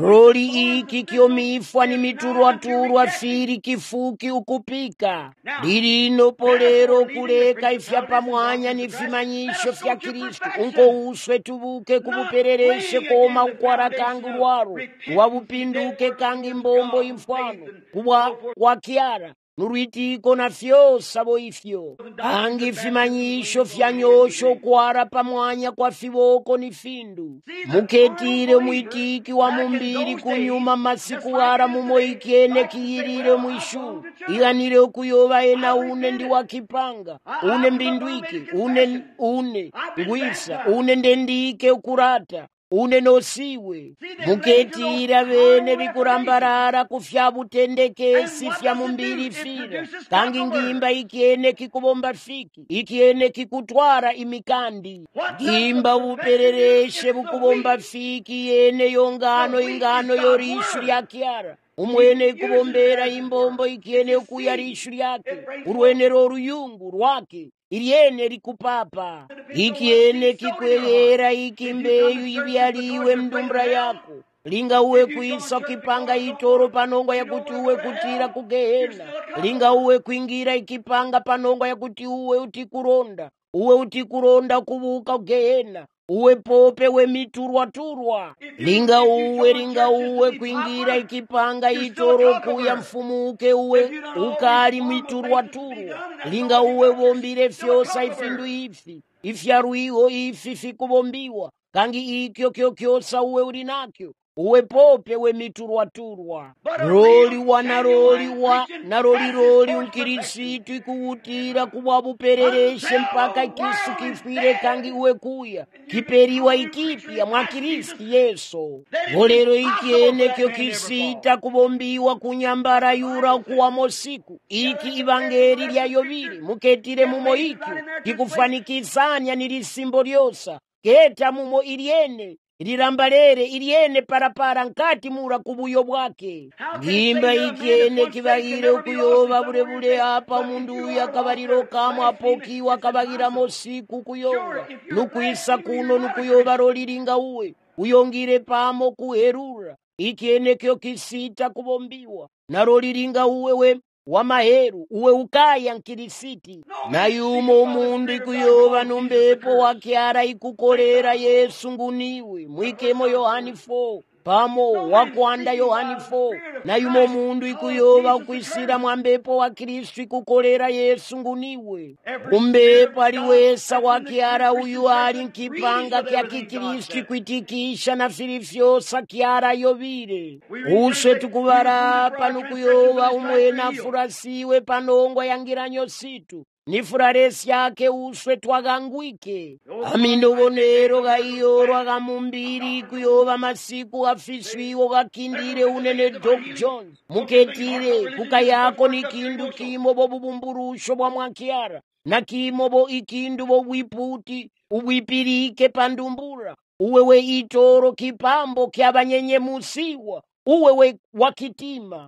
A: Roli iki kiomifwa ni miturwaturwa firi kifuki ukupika. Lilino polero kuleka ifya pamwanya ni fimanyisho fya Kristu. Unko uswe tubuke kubuperereshe koma ukwara kangu waru. Wabupinduke kangi mbombo infwano. Kuwa wakiara. Nuruitiko na fyosa bo ifyo. Angi fimanyisho fya nyosho kwara pamwanya kwa fiboko ni findu. Muketire muitiki wa mumbiri kunyuma masiku wara mumoikene kiyirire mwishu. Iganire okuyoba ena une ndi wakipanga. Une mbindwike, une, une, ngwisa, une ndendike ukurata. Une nosiwe. Muketira bene bikurambarara kufya butendekesi fya mumbiri fira. Kangi ngimba ikiene kikubomba fiki. Ikiene kikutwara imikandi. Ngimba buperereshe bukubomba fiki yene yongano ingano yorishu lya kiara. Umwene kubombera imbombo ikiene ukuyarishu lyake. Urwenero ruyungu rwake. Iliene likupapa. Ikiene kikwelera ikimbeyu ibyaliwe mdumbra yako. Linga uwe kuisa kipanga itoro panongo ya kuti uwe kutira kugehena. Linga uwe kuingira ikipanga panongo ya kuti uwe utikuronda. Uwe utikuronda kubuka gehena. Uwe pope we miturwa turwa. Linga uwe linga uwe kuingira ikipanga itoro kuya mfumuke uwe ukari miturwa turwa. Linga uwe bombire fyosa ifindu ifi. Ifyaruiho ifi fikubombiwa. Kangi ikyo kyo kyosa uwe urinakyo. Uwe pope we miturwa turwa. Roli wa na roli wa na roli roli unkirisitu ikuutira kuwabu perereshe mpaka kisu kifire kangi uwe kuya. Kiperiwa ikipia mwa Kristi Yesu. Volero ikiene kyo kisita kubombiwa kunyambara yura kuwa mosiku. Iki ivangeri lya yobiri muketire mumo ikyo. Kikufanikisanya nilisimbo lyosa. Keta mumo iliene. Ilirambalere iliene parapara nkati mura kubuyo bwake. Ngimba ikiene kibagire ukuyoba bure bure hapa mundu ya kabariro kama apokiwa kabagira mosiku kuyoba. Nukuisa kuno nukuyoba roliringa uwe. Uyongire pamo kuherura. Ikiene kyo kisita kubombiwa. Na roliringa uwe we wa maheru uwe ukaya nkirisiti. Na yumo mundu ikuyoba numbepo wakiara ikukolera Yesu nguniwe. Mwikemo Yohani four. Pamo wakwanda Yohani four. Na yumo mundu ikuyoba ukwisira mwambepo wa Kristu ikukolera Yesu nguniwe. Umbepo aliwesa wakiara uyu ali nkipanga kya kikristu kwitikisha na filifyosa kiara yobire. Uswe tukubara panukuyoba umwena furasiwe panongo yangiranyo situ. Nifuraresi yake uswe twagangwike. Amindo bonero gaiyoro agamumbiri kuyoba masiku afiswiwo gakindire unene Doc Jones. Muketire kukayako ni kindu kimo bo bubumburusho bwa mwakiara. Na kimo bo ikindu bo wiputi ubwipirike pandumbura. Uwewe itoro kipambo kyabanyenye musiwa. Uwewe wakitima.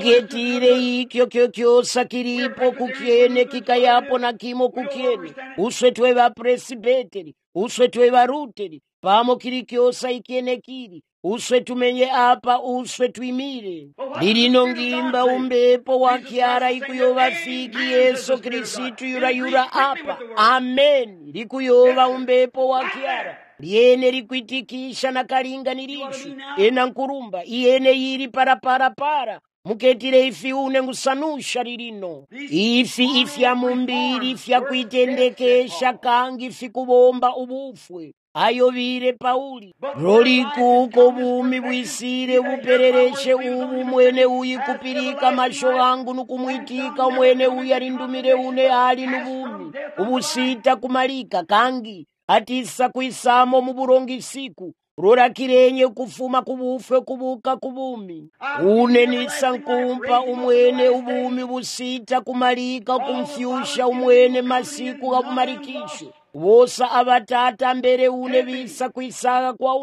A: Muketire ikyo kyo kyosa kiripo kukiene kikayapo na kimo kukiene. Uswe tweba presibeteri. Uswe tweba ruteri. Pamo kiri kyosa ikiene kiri. Uswe tumenye apa uswe tuimire. Lirino ngimba umbepo wakiara ikuyoba fiki Yesu Kristu yura yura apa. Amen. Likuyoba umbepo wakiara. Liene likwitikisha na karinga nirishi. Ena nkurumba. Iene yiri para para para. Muketire ifi une ngusanusha lirino. Ifi ifi ya mumbiri ifi ya kuitendekesha kangi ifi kubomba ubufwe. Ayovire Pauli. Roli kuko bumi bwisire buperereshe ubu mwene uyi kupirika masho wangu nukumwitika mwene uyi arindumire une hali nubumi. Ubusita kumalika kangi. Atisa kuisamo muburongi siku. Rora kirenye kufuma kubufwe kubuka kubumi. Une nisa nkumpa umwene ubumi busita kumalika kumfyusha umwene masiku gabumarikisho. Wosa abatata mbere une bisa kuisaga kwa une.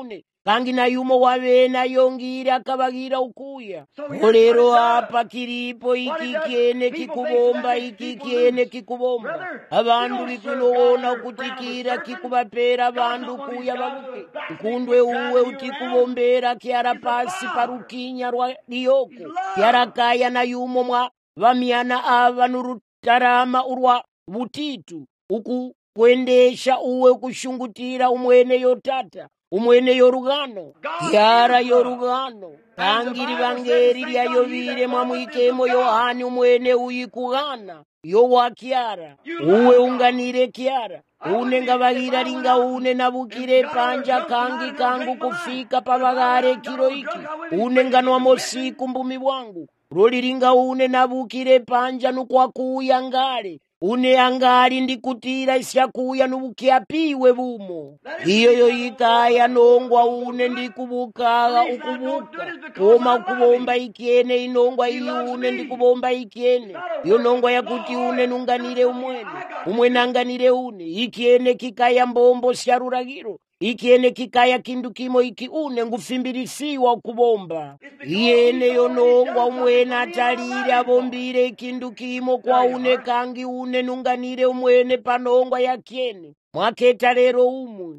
A: kangi nayumo wavena yongire akabagira ukuya. Olero apa kiripo iki kiene kikubomba iki kiene kikubomba. Abandu bikunoona okutikira kikubapera abandu kuya babuke. Nkundwe uwe utikubombera kiara pasi parukinya rwa liyoko. Kiara kaya nayumo mwa vamiana ava nurutarama urwa butitu. Uku kuendesha uwe kushungutira umwene yotata. Umwene yorugano, kiara yorugano, tangiri vangeri lya yovire mwa mwikemo Yohani umwene uyikugana, yowa kiara, uwe unganire kiara, une ngabagira linga une nabukire panja kangi kangu kufika pavagare kiro iki, une nganwa mosiku mbumi wangu, roli linga une nabukire panja nukwa kuya ngale, une angali ndikutira isyakuya nubukiapiwe bumo. Iyo yoyikaya nongwa une ndikubukaga ukubuka. Koma ukubomba ikiene inongwa iyi une ndikubomba ikiene. Iyo nongwa ya kuti une nunganire umwene. Umwene anganire une. Ikiene kikaya mbombo syaruragiro. Ikiene kikaya kindu kimo iki une ngufimbirisiwa ukubomba. Iyene yonongwa umwene atalire abombire kindu kimo kwa une kangi une nunganire umwene panongwa ya kiene. Mwaketa lero umwe.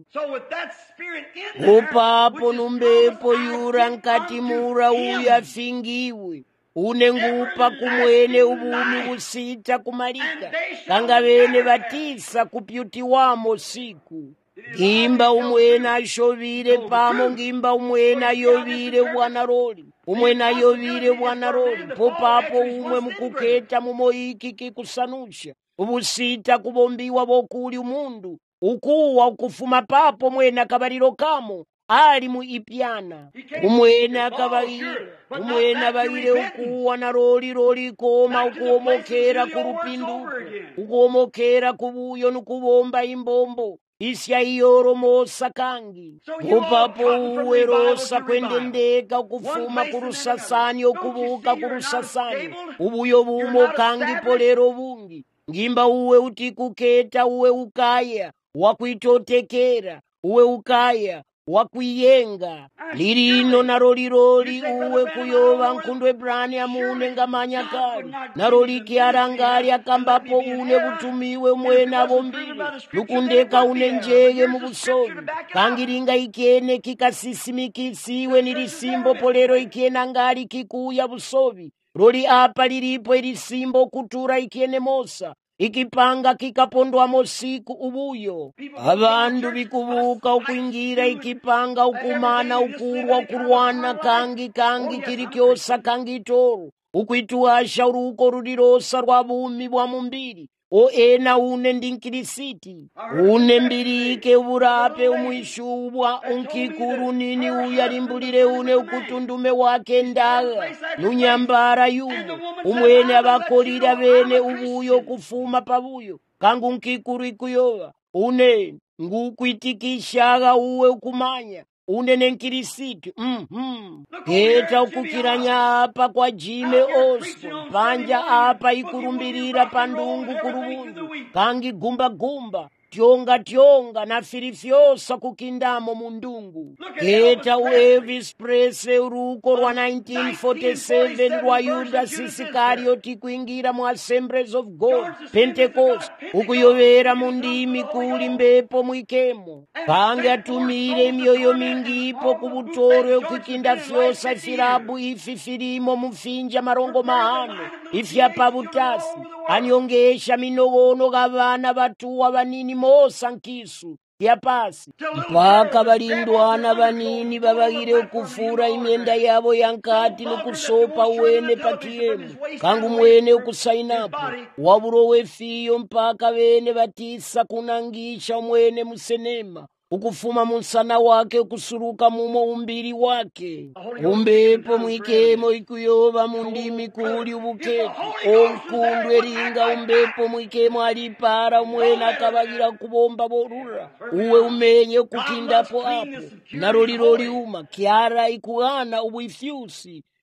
A: Upapo numbepo yura nkati mura uya fingiwe. Une ngupa kumwene ubumi busita kumalika. Kanga bene batisa kupyuti wamo siku. Ngimba umwena ashovire pamo ngimba umwena yovire bwanaroli. Umwena yovire bwanaroli. Popapo umwe mukuketa mumoiki kikusanusha. Ubusita kubombiwa bokuli umundu. Ukuwa ukufuma papo mwena kabariro kamo. Ali mu ipyana. Umwena kabariro. Umwena bagire ukuwa na roli roli koma ukuomokera kurupinduko. Ukuomokera kubuyo nukubomba imbombo. Isya iyoro mosa kangi. Upapo uwe rosa kwendendeka ukufuma kurusasani okubuka kurusasani. Ubuyo bumo kangi polero bungi. Ngimba uwe utikuketa uwe ukaya. Wakuitotekera. Uwe ukaya. Wakuyenga. Lirino naroli roli uwe kuyova nkundwe brani amune ngamanya kari. Naroli kiarangali akambapo une butumiwe mwena bombile. Lukundeka une njege mubusovi. Kangiringa ikene kikasisimikisiwe nilisimbo polero ikena ngali kikuya busovi. Roli apa liripo ilisimbo kutura ikene mosa. Ikipanga kikapondwa mosiku ubuyo. Abandu bikubuka ukuingira ikipanga ukumana ukurwa kurwana kangi kangi kirikyosa kangi toru. Ukuituasha uruko rudirosa rwa bumi bwa mumbiri. O ena une ndinkirisiti. Une mbirike uburape umwishubwa unkikuru nini uyarimbulire une ukutundume wake ndaga. Nunyambara yumo. Umwene abakolira bene ubuyo kufuma pabuyo. Kangu unkikuru ikuyowa. Une ngukuitikishaga uwe ukumanya. Une nenkirisiti. Mhm. Geta ukukiranya apa kwa jime osto. Panja apa ikurumbirira pandungu kurubundu. Kangi gumba gumba. Tionga tionga na firifyosa kukindamo mundungu. Geta uevis prese uruko rwa nineteen forty-seven rwa Yudas Isikarioti kuingira mu Assemblies of God. Pentecost. Ukuyovera mundimi kuli mbepo mwikemo. Kangi atumire mioyo mingipo kubutoro ukukinda fyosa firabu ifi firimo mufinja marongo mahano. Ifya pabutasi. Anyongesha minogono gavana batuwa banini mosa nkisu. Yapasi. Mpaka balindwana banini babagire ukufura imyenda yabo yankati nukusopa uwene pakiyemu. Kangu mwene ukusainapo. Waburo wefiyo mpaka bene batisa kunangisha mwene musenema. Ukufuma munsana wake ukusuruka mumo umbiri wake. Umbepo mwikemo ikuyoba mundimi kuli ubuketi. Onkundwe ringa umbepo mwikemo alipara umwena kabagira kubomba borura. Uwe umenye kukindapo hapo. Naroli roli uma. Kiara ikuana ubuifyusi.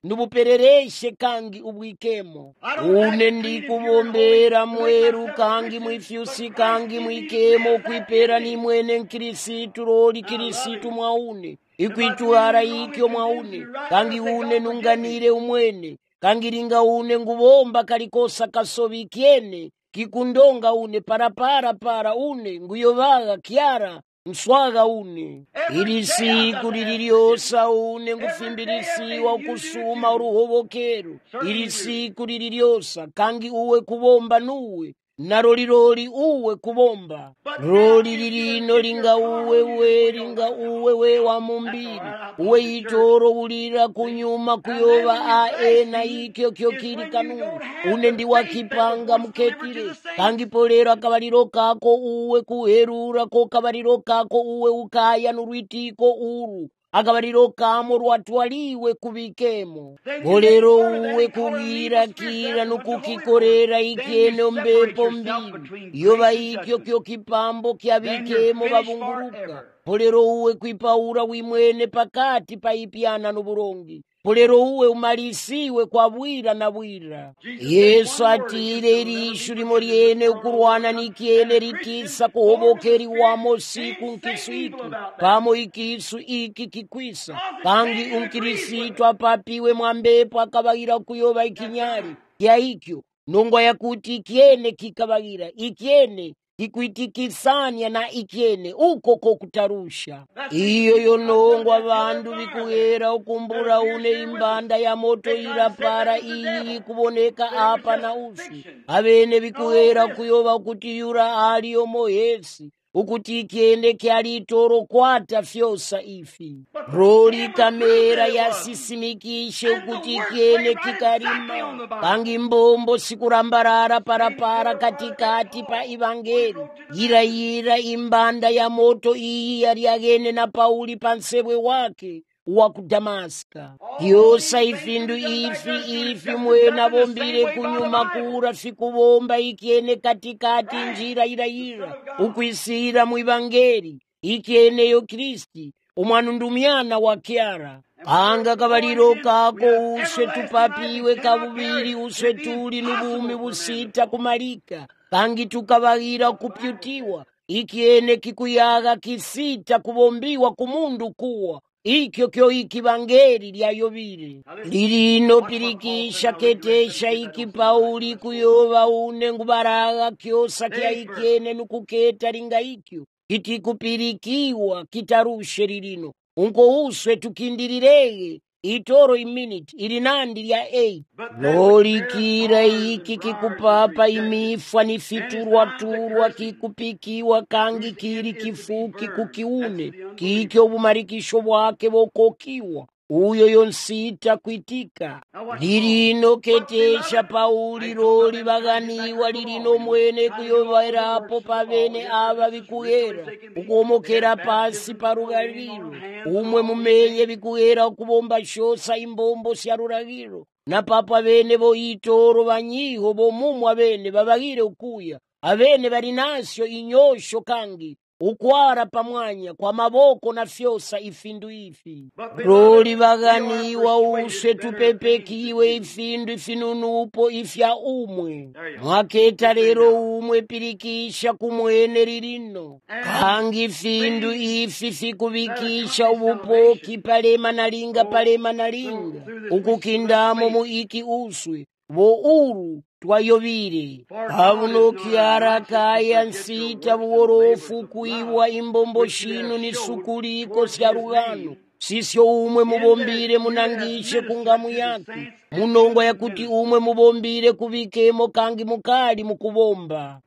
A: nubuperereshe kangi ubwikemo. Une ndikubombera mweru kangi mwifyusi kangi mwikemo kwipera ni mwene nkirisitu roli kirisitu mwaune ikwituhara ikyo mwaune kangi une nunganire umwene kangi ringa une ngubomba kalikosa kasobi kiene kikundonga une parapara para une nguyovaga kiara mswaga une ili siku lililiosa une ngufimbirisiwa ukusuma uruhobokeru ili siku lililiosa kangi uwe kubomba nuwe na roli roli uwe kubomba roli lilino linga uwe we linga uwe we wa mumbiri uwe itoro ulira kunyuma kuyoba ae na ikyo kyo kiri kanu une ndi wakipanga muketire kangi polero akabaliro kako uwe kuherura ko kabaliro kako uwe ukaya nurwitiko uru akabaliro kamo rwatwaliwe kubikemo bolero uwe kugira kira nukukikorera ikene mbepo mbiri yoba ikyo kyo kipambo kyabikemo babunguruka bolero uwe kwipaura wimwene pakati paipiana nuburongi bolero uwe umalisiwe kwa bwira na bwira Yesu atire rishu limo lyene ukurwana nikiene ritisa kuhobokeri wamo siku nkiswiki pamo ikisu iki kikwisa kangi unkirisitu apapiwe mwambepo akabagira kuyoba ikinyari ya ikyo nongwa ya kuti ikiene kikabagira ikiene kikuitikisanya na ikiene uko kokutarusha iyo yonongwa bandu bikuhera ukumbura une imbanda ya moto irapara iyi kuboneka apa na usi abene bikuhera kuyoba kuti yura aliyo mohesi ukuti ikiene kyali toro kwata fyosa ifi roli kamera ya sisimikishe ukuti ikiene kikarima kangi mbombo sikurambarara parapara katikati pa ivangeli yira yira imbanda ya moto iyi yari agene na Pauli pansebwe wake wa ku Damaska yosa ifindu ifi ifi mwena bombire kunyuma kura fikubomba ikiene katikati njira ira ira ukwisira mu ivangeli ikiene yo Kristi umwana ndumyana wa kiara anga kabaliro kako uswe tupapiwe kabubiri uswe tuli nubumi busita kumalika kangi tukabagira kupyutiwa ikiene kikuyaga kisita kubombiwa kumundu kuwa ikyo kyo ikivangeli lya yobile lilino pirikisha ketesha iki Pauli kuyoba une ngubaraga kyosa kya ikiene nukuketa linga ikyo kitikupirikiwa kitarushe lilino unko uswe tukindirirege itoro iminute ilinandi lya eight loli kira iki kikupapa imifwa nifiturwa turwa kikupikiwa kangi kiri kifuki kukiune kikyo bumarikisho bwake bokokiwa uyo yonsita kwitika lilino ketesha Pauli roli baganiwa lilino mwene kuyobaerapo pavene aba bikuhera ukomokera pasi parugariro umwe mumenye bikuhera kubomba shosa imbombo sya ruragiro na papa bene bo itoro banyiho bo mumwa bene babagire ukuya abene bari nasyo inyosho kangi ukwara pamwanya kwa maboko na fyosa ifindu ifi roli baganiwa uswe tupepekiwe ifindu ifinunupo ifya umwe mwaketa lero umwe pirikisha kumwene lilino kangi ifindu ifi fikubikisha ubupoki palema nalinga palema nalinga ukukindamo mu iki uswe bo uru twayobire abuno kiara kaya nsita buworofu kuiwa imbombo shino ni sukuliko sya rugano sisyo umwe mubombire munangishe kungamu yake munongwa yakuti umwe mubombire kubikemo kangi mukali mukubomba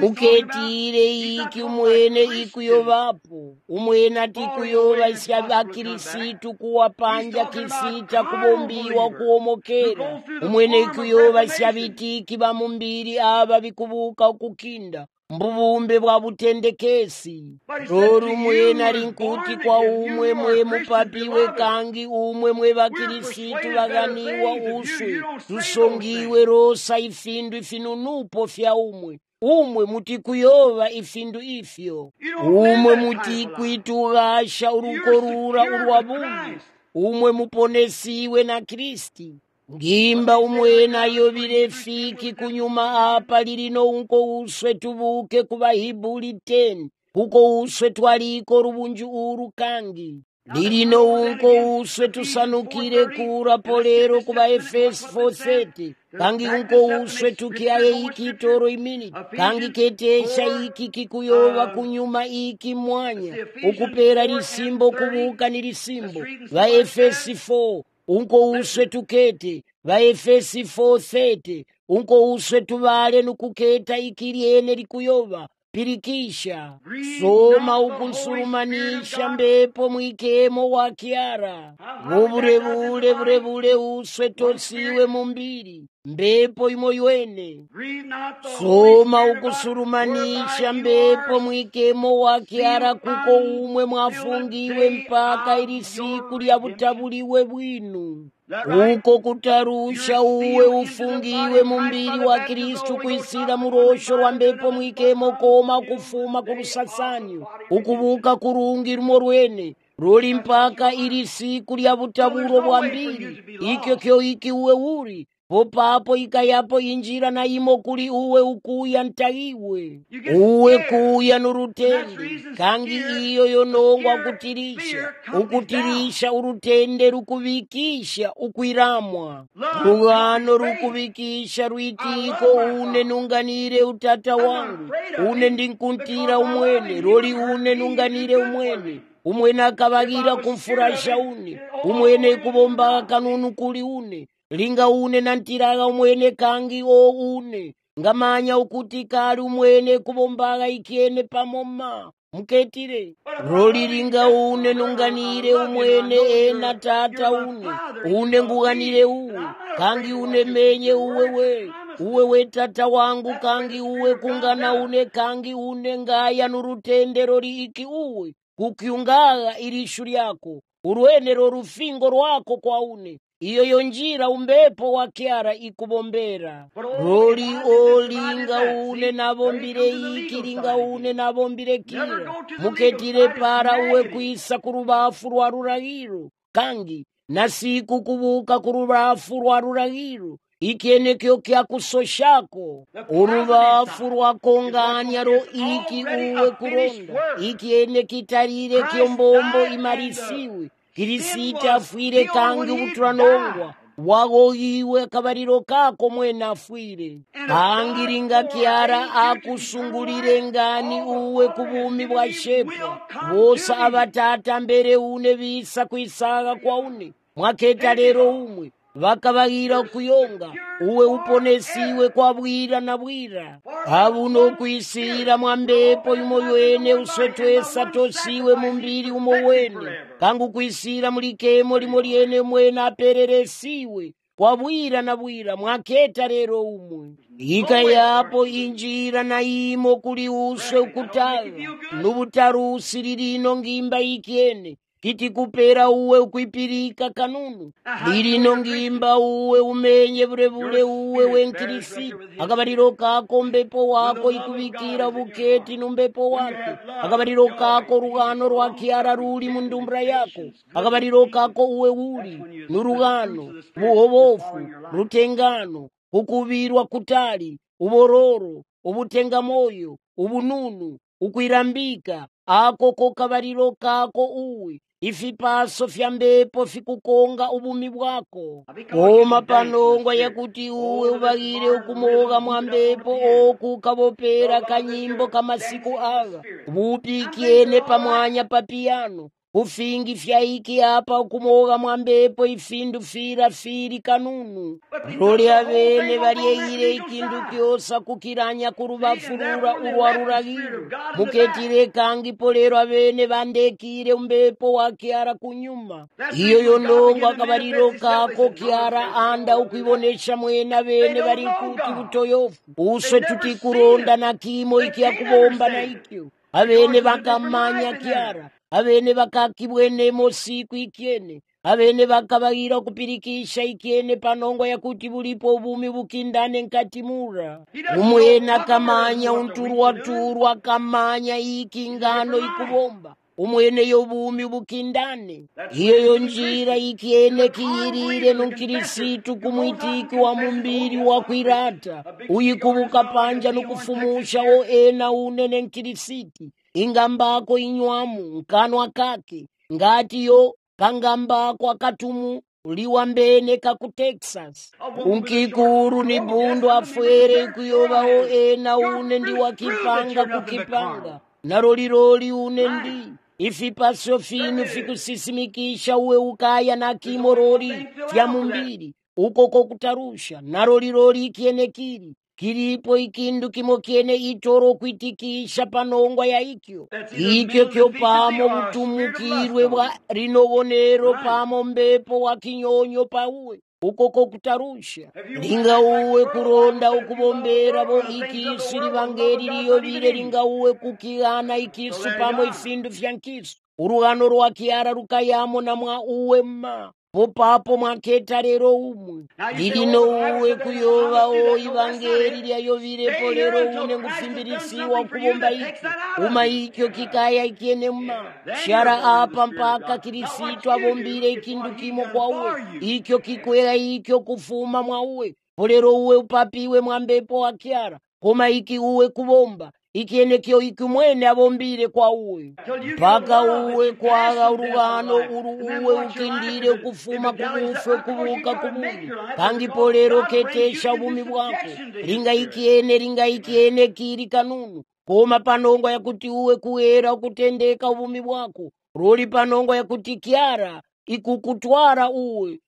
A: muketire iki umwene ikuyobapo umwene ati kuyoba isya bakirisitu kuwapanja kisita kubombiwa kuomokera umwene ikuyoba isya bitiki bamumbiri aba bikubuka kukinda mbubumbe bwa butendekesi roru mwene arinkuti kwa umwe mwe mupapiwe kangi umwe mwe bakirisitu baganiwa uswe tusongiwe rosa ifindu ifinunupo fya umwe umwe mutikuyoba ifindu ifyo umwe mutikuitugasha urukorura urwabungu umwe muponesiwe na Kristi. Ngimba umwe nayo birefiki kunyuma apa lilino unko uswe tubuke kuba Hebrew ten. Kuko uswe twaliko rubunju uru kangi. Lilino unko uswe tusanukire kura polero kuba Efeso four thirty. Kangi unko uswe tukiaye iki toro imini. Kangi ketesha iki kikuyoba kunyuma iki mwanya. Ukupera lisimbo kubuka ni lisimbo. Va Efeso four. Unko uswe tukete. Va Efeso four thirty. Unko uswe tubale nukuketa ikiliene likuyoba. Pirikisha, soma ukunsurumanisha mbepo mwikemo wa kiara. Muburebule burebule uswe tosiwe mumbiri, mbepo imoywene. Soma ukunsurumanisha mbepo mwikemo wa kiara kuko umwe mwafungiwe mpaka ili siku lya butabuliwe bwinu. Uko kutarusha uwe ufungiwe mumbiri wa Kristu kuisira murosho wa mbepo mwikemo koma kufuma kurusasanyo. Ukubuka kurungi rumo rwene. Roli mpaka ili siku lya butaburo bwa mbiri. Ikyo kyo iki uwe uri. Popapo ikayapo injira na imo kuli uwe ukuya ntagiwe. Uwe kuya nurutende. Kangi iyo yonongwa kutirisha. Ukutirisha urutende rukubikisha ukwiramwa. Rugano rukubikisha ruitiko une nunganire utata wangu. Une ndinkuntira umwene. Roli une nunganire umwene. Umwene akabagira kumfurasha une. Umwene kubomba kanunu kuli une. Linga une nantiraga umwene kangi o une. Ngamanya ukuti kali umwene kubombaga ikiene pamoma. Mketire. Roli linga une nunganire umwene ena tata une. Une nguganire uwe. Kangi une menye uwewe. Uwewe tata wangu kangi uwe kungana une kangi une ngaya nurutende roli iki uwe. Kukiungaga irishu lyako. Urwenero rufingo rwako kwa une. Iyo yonjira umbepo wa kiara ikubombera. Roli olinga une nabombire iki linga une nabombire kira. Muketire para uwe kuisa kurubafu rwa ruragiro. Kangi nasiku kubuka kurubafu rwa ruragiro. Ikene kyo kya kusoshako. Urubafu rwa konganya ro iki uwe kuronda. Ikene kitarire kyombombo imarisiwe. Kirisita afuire kangi uturanongwa. Wago iwe kabariro kako mwena afuire. Kangi ringa kiara akusungulire ngani uwe kubumi bwa shepa. Bosa abatata mbere une bisa kuisaga kwa une. Mwaketa lero umwe. Vakabagira kuyonga. Uwe uponesiwe kwa bwira na bwira. Abuno kuisira mwambepo imoywene uswetwesa tosiwe mumbiri umowene. Kangu kuisira mulikemo limoliene mwena pereresiwe. Kwa bwira na bwira mwaketa lero umwe. Ika yapo injira na imo kuli uswe ukutaga. Nubutarusi lirino ngimba ikiene. Kiti kupera uwe ukwipirika kanunu. Lirino ngimba uwe umenye burebule uwe wenkirisi. Akabariro kako mbepo wako ikubikira buketi numbepo wake. Akabariro kako rugano rwa kiara ruli mundumbra yako. Akabariro kako uwe uri nurugano, buhobofu, rutengano, ukubirwa kutali, ubororo, ubutengamoyo, ubununu, ukwirambika. Ako ko kabariro kako uwe. Ifipaso fya mbepo fikukonga ubumi bwako. Koma panongwa yakuti uwe ubagire ukumoga mwambepo oku kabopera kanyimbo kamasiku aga. Bupikiene pamwanya papiyano. Ufingi fya iki hapa ukumoga mwambepo ifindu fira firi kanunu. Roli abene baryeire ikindu kyosa kukiranya kurubafurura urwaruragiro. Muketire kangi polero abene bandekire umbepo wa kiara kunyuma. Iyo yonongo akabariro kako kiara anda ukwibonesha mwena bene bari kuti butoyofu. Uswe tutikuronda na kimo ikia kubomba na ikyo. Abene bakamanya kiara. Abene bakakibwene mosiku ikiene. Abene bakabagira kupirikisha ikiene panongo ya kuti bulipo ubumi bukindane nkatimura. Umwena kamanya unturwa turwa kamanya iki ngano ikubomba. umwene yobumi bukindane. Iyo njira ikiene kiyirire nunkirisitu kumwitiki wa mumbiri wa kwirata uyikubuka panja nukufumusha o ena unene nkirisiti ingambako inywamu nkanwa kake ngati yo kangambako akatumu uliwa mbene kaku Texas unkikuru ni bundu afwere kuyoba o ena une ndi wakipanga kukipanga naroliroli une ndi ifipasyo finu fikusisimikisha uwe ukaya na kimorori fya mumbiri ukoko kutarusha naroliroli ikienekiri kilipo ikindu kimo kiene itoro kwitikisha panongwa ya ikyo ikyo kyo pamo butumukirwe bwa rinobonero pamo mbepo wa kinyonyo pa uwe ukoko kutarusha linga uwe kuronda ukubombera bo ikisu libangeri liyo bile linga uwe kukigana ikisu pamo ifindu fya nkisu uruhano rwa kiara rukayamo na mwa uwe ma popapo mwaketa lero umwe lilino uwe kuyoba o ibangeri lyayo bilepo lero une ngufimbirisiwa kubomba iki uma ikyo kikaya ikiene mma shara apa mpaka kirisito abombire ikindu kimo kwa uwe ikyo kikwera ikyo kufuma mwa uwe polero uwe upapiwe mwambepo wa kiara koma iki uwe kubomba ikiene kyo ikumwene abombire kwa uwe paka uwe kwaga urugano uru uwe ukindire kufuma kubufwe kubuka kubuni kangi polero ketesha ubumi bwako ringa ikiene ringa ikiene kiri kanunu koma panongo ya kuti uwe kuera kutendeka ubumi bwako roli panongo ya kuti kiara ikukutwara uwe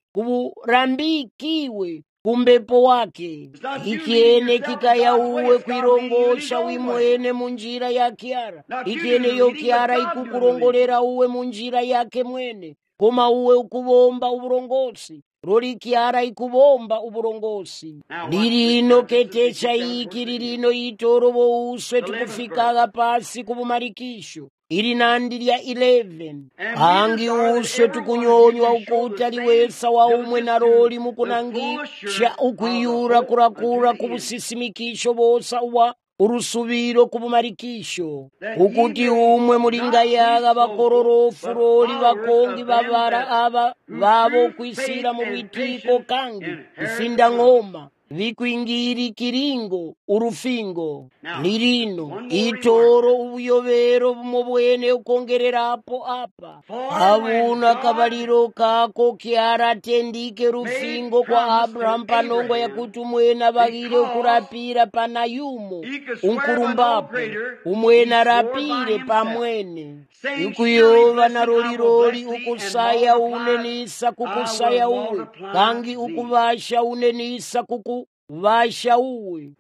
A: kuburambikiwe kumbepo wake ikiene kikaya uwe kwirongosha wimwene munjira ya kiara ikiene yo kiara ikukurongolera uwe munjira yake mwene koma uwe ukubomba uburongosi roli kiara ikubomba uburongosi lirino ketesha iki lirino itorobo uswe tukufikaga pasi kubumarikisho ili nandi lya eleven hangi uswe tukunyonywa ukuta liwesa wa umwe na roli mukunangisha ukwiyura kurakura kubusisimikisho bosa uwa urusubiro kubumarikisho ukuti umwe mulinga yaga bakororofu roli bakongi babara aba babo kwisira mu bitiko kangi ifinda ngoma vikwingiri kiringo urufingo lirino itoro ubuyobero mubwene ukongererapo apa abuna kabaliro kako kiara tendike rufingo kwa Abraham panongo ya kutumwena bagire ukurapira panayumo unkurumbapo umwena rapire pamwene ukuyova na roliroli ukusaya unenisa kukusaya uwe kangi ukubasha unenisa kuku vasha uwe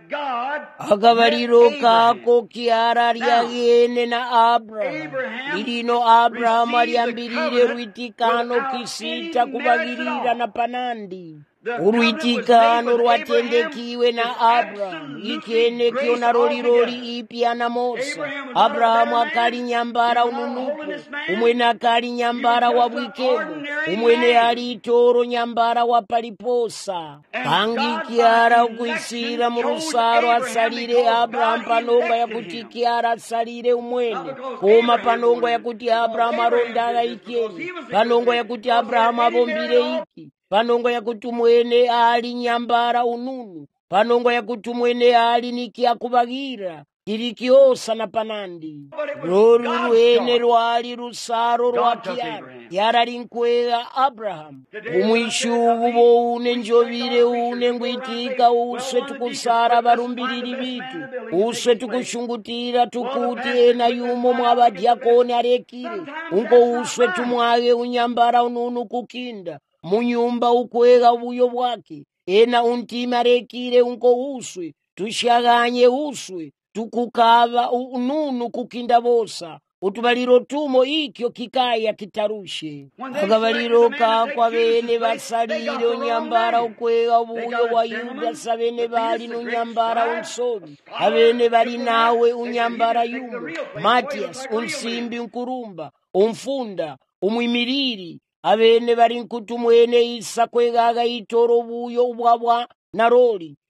A: akabaliro kako kiara lyagene na Abraham ilino Abraham aliambirire ruitikano kisita kubagirira na panandi uruitikano rwatendekiwe na Abraham ikiene kyo na roliroli ipya na Mosa Abraham akali nyambara ununupu umwene akali nyambara wa bwikemu umwene ali itoro nyambara wa paliposa kangi kiara ukwisira mu rusaro asalire Abraham panonga ya kuti kiara asalire umwene koma panonga ya kuti Abraham arondala ikiene panonga ya kuti Abraham abombire iki panongo ya kuti mwene ali nyambara ununu panongo ya kuti mwene ali nikia kubagira kirikiosa na panandi rolu rwene rwali rusaro rwa kiara yara rinkwega Abraham umwishubu bo une njovire une ngwitika uswe tukusara barumbiriri bitu uswe tukushungutira tukuti ena yumo mwabadiakone arekire unko uswe tumwage unyambara ununu kukinda munyumba ukwega ubuyo bwake ena untima rekire unko uswe tushaganye uswe tukukava ununu kukinda bosa utubaliro tumo ikyo kikaya kitarushe akabaliro kakwa bene basalire unyambara ukwega ubuyo wa Yuda sabene bali nunyambara unsobi abene bali nawe unyambara yumo Matias unsimbi unkurumba umfunda umwimiriri abene bari nkutumwene isa kwegaga itoro buyo ubwabwa na roli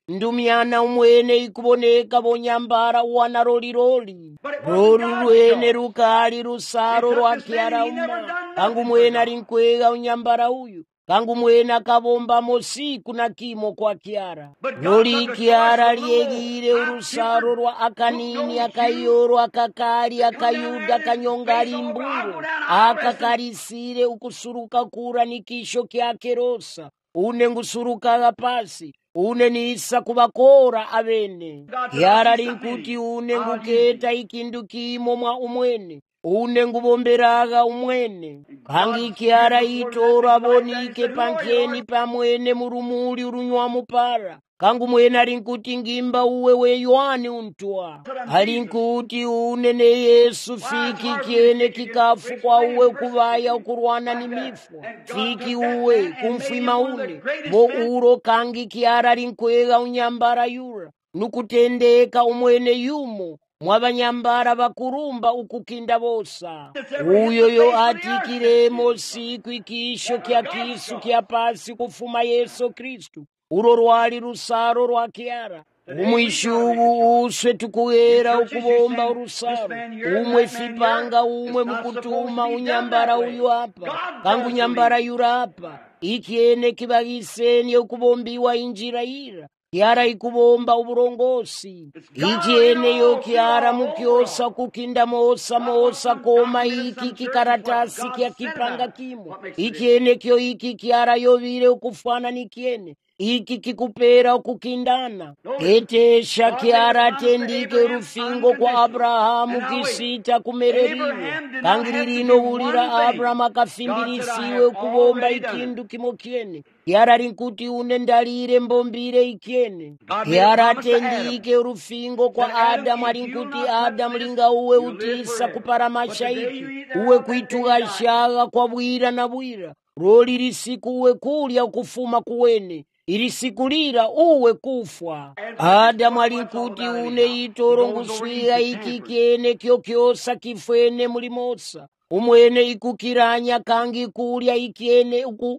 A: ndumyana umwene ikuboneka bonyambara uwana roliroli rolu lwene rukali rusaro rwa kiara uma kangu mwene arinkwega unyambara uyu kangu mwene akabombamo siku na kimo kwa kiara roli kiara liegire urusaro rwa akanini akayoro akakari akayuda akanyongari imburo akakarisire ukusuruka kura nikisho kyake rosa une ngusuruka pasi une nisa kubakora abene kiara rinkuti une nguketa ikindu kimo mwa umwene une ngubomberaga umwene kangi kiara itoro abonike pankeni pamwene murumuri urunywa mupara kangu mwene arinkuti ngimba uwe we Yohane untwa arinkuti une ne Yesu fiki kiene kikafu kwa uwe kuvaya ukurwana ni mifwa fiki uwe kumfima une mo uro kangi kiara arinkwega unyambara yura nukutendeka umwene yumo mwabanyambara bakurumba ukukinda bosa uyo yo atikiremo siku ikisho kya kisu kya pasi kufuma Yesu Kristu uro rwali rusaro rwa kiara umwishugu uswe tukuera ukubomba urusaro umwe fipanga umwe mukutuma unyambara uyu hapa kangu nyambara yurapa ikiene kibagiseni ukubombiwa injira ira kiara ikubomba uburongosi ikiene yo kiara mukiosa kukinda mosa mosa koma iki kikaratasi kia kipanga kimo ikiene kyo iki kiara yovire ukufana nikiene iki kikupera ukukindana etesha kiara tendike rufingo kwa Abrahamu kisita kumereriwa kangiririno ulira Abrahamu akafimbirisiwe ukubomba ikindu kimo kiene kiara rinkuti une ndalire mbombire ikiene kiara tendike rufingo kwa Adamu arinkuti Adamu linga uwe utisa kupara mashaiki uwe kuituga shaga kwa bwira na bwira roli risiku uwe kulya ukufuma kuwene irisikulira uwe kufwa Adamu alinkuti une itoro nguswira iki kiene kyo kyosa kifwene mulimosa umwene ikukiranya kangi kulya ikiene uku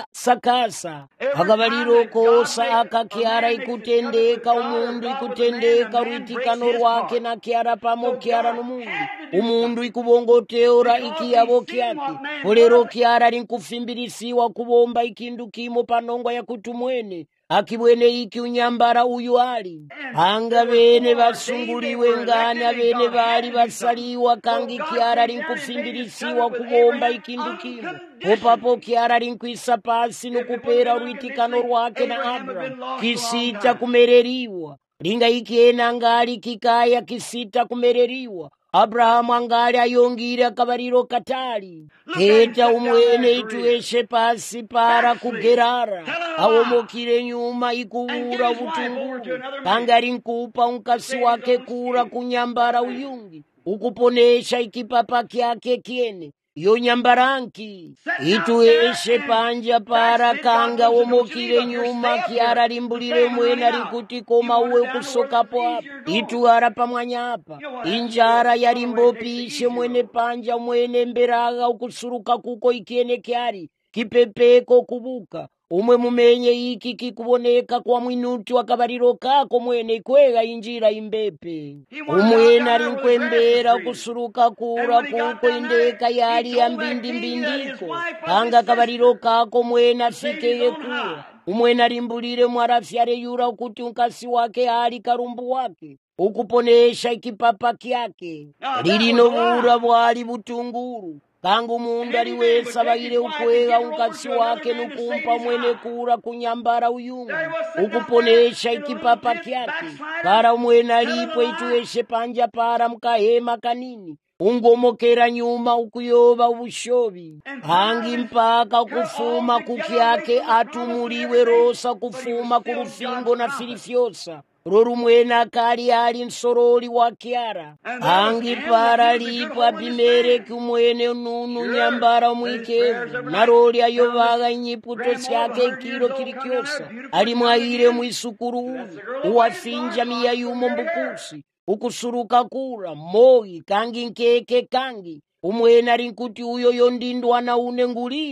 A: kasakasa akabaliro kosa akakiara ikutendeka umundu ikutendeka ruitikano rwake na kiara pamo kiara n'umundu umundu ikubongoteora ikiyabo kyake polero kiara rinkufimbirisiwa kubomba ikindu kimo panongwa ya kutumwene akibwene iki unyambara uyu ali anga bene basunguliwe ngana bene bali basaliwa kangi kiara rinkufimbirisiwa kubomba ikindu kimo opapo kiara rinkwisa pasi nukupera ruitikano rwake na Abrahamu kisita kumereriwa linga ikiena angali kikaya kisita kumereriwa Abrahamu angali ayongire akabariro katali eta umwene itueshe pasi para kugerara awomokire nyuma ikubura butunguru kangari nkupa unkasi wake kura kunyambara uyungi ukuponesha ikipapa kyake kiene yo nyambaranki itueshe panja para kanga womokire nyuma kiara rimbulire mwena rikuti koma uwe kusokapo hapa ituara pamwanya hapa injara yarimbopishe mwene panja mwene mberaga ukusuruka kuko ikiene kyari kipepeko kubuka umwe mumenye iki kikuboneka kwa mwinuti wakabariro kako mwene ikwega injira imbepe umwene arinkwembera ukusuruka kura kuko indeka yari ya mbindi mbindiko kanga kabariro kako mwene afikeye kura umwene arimbulire mwarafyare yura ukuti unkasi wake hali karumbu wake ukuponesha ikipapa kyake lilino bura bwali butunguru kangu mundu aliwesa bagire ukwega unkasi wake nukumpa mwene kura kunyambara uyungu ukuponesha ikipapa kyake para umwene alipo itueshe panja para mkahema kanini ungomokera nyuma ukuyoba ubushobi hangi mpaka kufuma kukyake atumuliwe rosa kufuma kurufingo na filifyosa roru mwene akali ali nsoroli wa kiara hangi para lipo Abimeleki umwene nunu nyambara mwikevu naroli ayovaga inyiputo syake kilo kilikyosa alimwaire mwisukuru uyu uwafinja miya yumo mbukusi ukusuruka kura mogi kangi nkeke kangi umwene arinkuti uyo yondindwa na une ngulire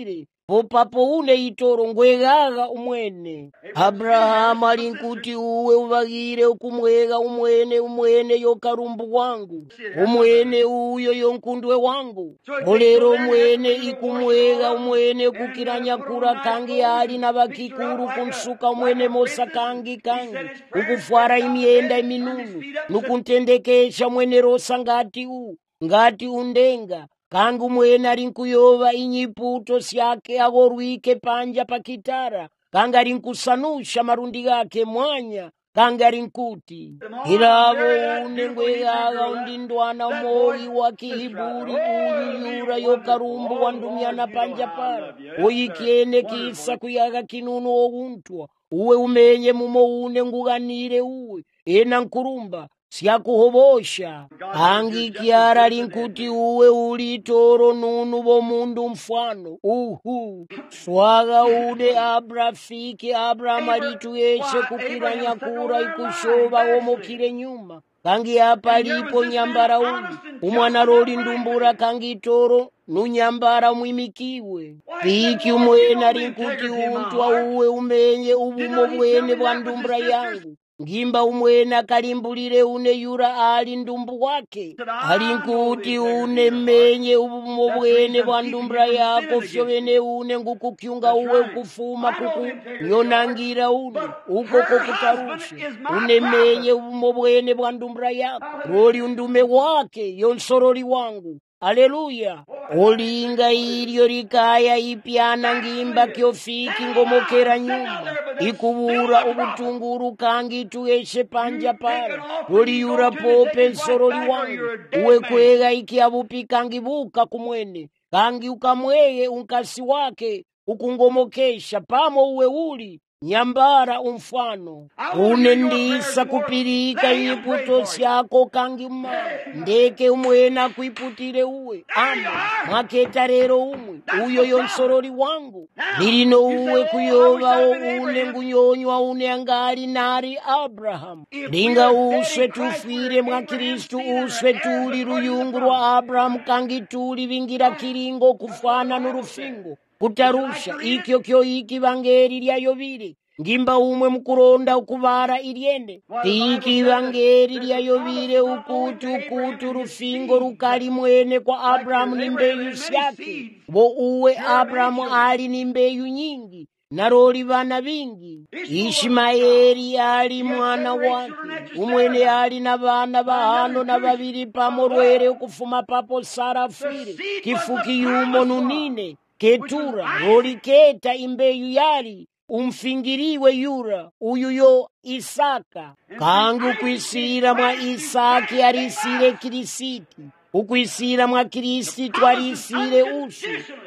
A: popapo une itoro ngwegaga umwene. Abrahamu alinkuti uwe uvagire ukumwega umwene umwene yo karumbu wangu, umwene uyo yo nkundwe wangu. Olero umwene ikumwega umwene kukiranya kura kangi ali na bakikuru kunsuka umwene mosa kangi kangi ukufwara imyenda iminunu nukuntendekesha mwene rosa ngati u ngati undenga kangi umwene alinkuyova inyiputo syake agorwike panja pakitara kangi alinkusanusha marundi gake mwanya kangi alinkuti ilavo une ngwegaga undindwana moyi wa kihiburi uyu yura yo karumbu wandumyana panja para oyikiene kisa kuyaga kinunu oguntwa uwe umenye mumo une nguganire uwe ena nkurumba siyakuhobosha kangi kiara linkuti uwe uli toro nunu bo mundu mfano uhu swaga ude Abra fiki Abraham alitueshe kukiranya kura ikushoba omokire nyuma kangi apa lipo nyambara uli umwana roli ndumbura kangi toro nunyambara mwimikiwe fiki umwena linkuti untwa uwe umenye ubumo bwene bwa ndumbura yangu ngimba umwena kalimbulire une yura ali ndumbu wake alinkuti une menye ubumo bwene bwa ndumbura yako fyovene une ngukukyunga uwe kufuma kuku nyonangira une uko kokutarushe une menye ubumo bwene bwa ndumbura yako roli undume wake yonsoroli wangu. Haleluya. Olinga ilyo rikaya ipyana ngimba kyofiki ngomokera nyuma ikubura ubutunguru kangi tueshe panja para oliyura pope nsoroli wangu uwe kwega ikiabupi kangi buka kumwene kangi ukamweye unkasi wake ukungomokesha pamo uwe uli nyambara umfano unendisa kupirika iputo syako kangi mma ndeke umwena kuiputire uwe ama mwaketa rero umwe uyo yonsoroli wangu lirino uwe kuyova une ngunyonywa une angali nari Abraham linga uswe tufire mwa Kristu uswe tuli ruyungu rwa Abraham kangi tuli vingira kiringo kufana nurufingo kutarusha ikyo kyo iki vangeri lya yovire ngimba umwe mukuronda ukubara iriende iki vangeri lya yovire ukuti ukuti rufingo rukali mwene kwa Abrahamu ni mbeyu syake bo uwe Abrahamu ali ni mbeyu nyingi naroli vana vingi. Ishmaeli ali mwana wake umwene ali na vana vahano na vaviri pamo rwere ukufuma papo Sara fire kifuki yumo nunine Ketura roli keta imbeyu yali umfingiriwe yura uyu yo Isaka kangi ukwisira mwa Isaki arisire Kirisiti ukwisira mwa Kristi twarisire usu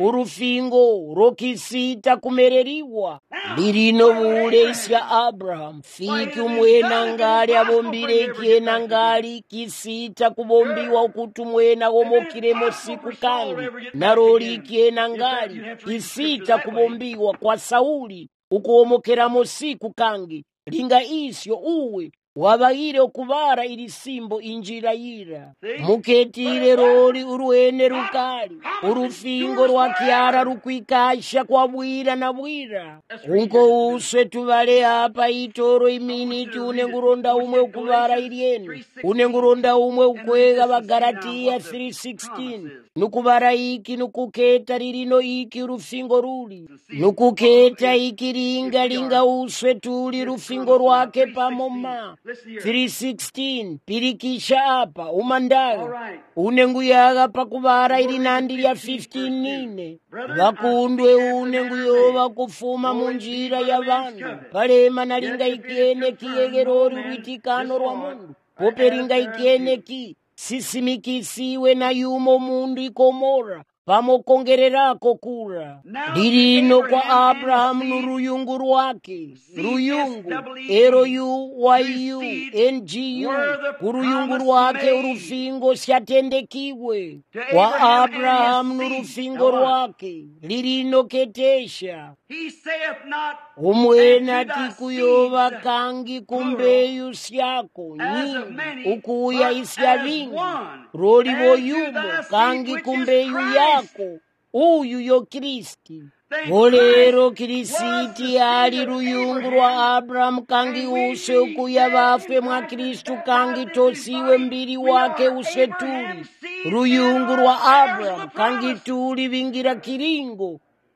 A: urufingo rokisita kumereriwa lirino bule isya Abraham fiki umwena ngali abombire kiena ngali kisita kubombiwa ukutumwena womokiremo siku kangi naroli kiena ngali kisita kubombiwa kwa Sauli ukuomokeramo siku kangi linga isyo uwe wabaire okubara ilisimbo injira yira muketire roli uruene rukali urufingo rwa kiara rukwikasha kwa bwira na bwira unko uswe tubale apa itoro iminiti unenguronda umwe ukubara ilieni unenguronda umwe ukwega Bagalatia three sixteen nukubara iki nukuketa lirino iki urufingo ruli nukuketa iki linga linga uswe tuli rufingo rwake pamoma three sixteen pirikisha apa umandaga unenguyaga pakubara ili nandi lya fifteen nine vakundwe unenguyova kufuma munjira ya vanhu palema nalinga ikiene kiyegerori rwitikano rwa mundu poperinga ikiene ki sisimikisiwe na yumo mundu ikomora pamokongererako kura lirino kwa Abrahamu nuruyungu rwake ruyungu ero yu wa yu ngu kuruyungu rwake urufingo syatendekiwe kwa Abrahamu nurufingo rwake lirino ketesha umwena tikuyova kangi kumbeyu syako nyingi ukuya isya vingi roli voyumo kangi kumbeyu yako uyu yo Kristi olero Kirisiti ali ruyungu rwa Abrahamu kangi use ukuya bafwe mwa Kristu kangi tosiwe mbiri wake use tuli ruyungu rwa Abrahamu kangi tuli bingira kiringo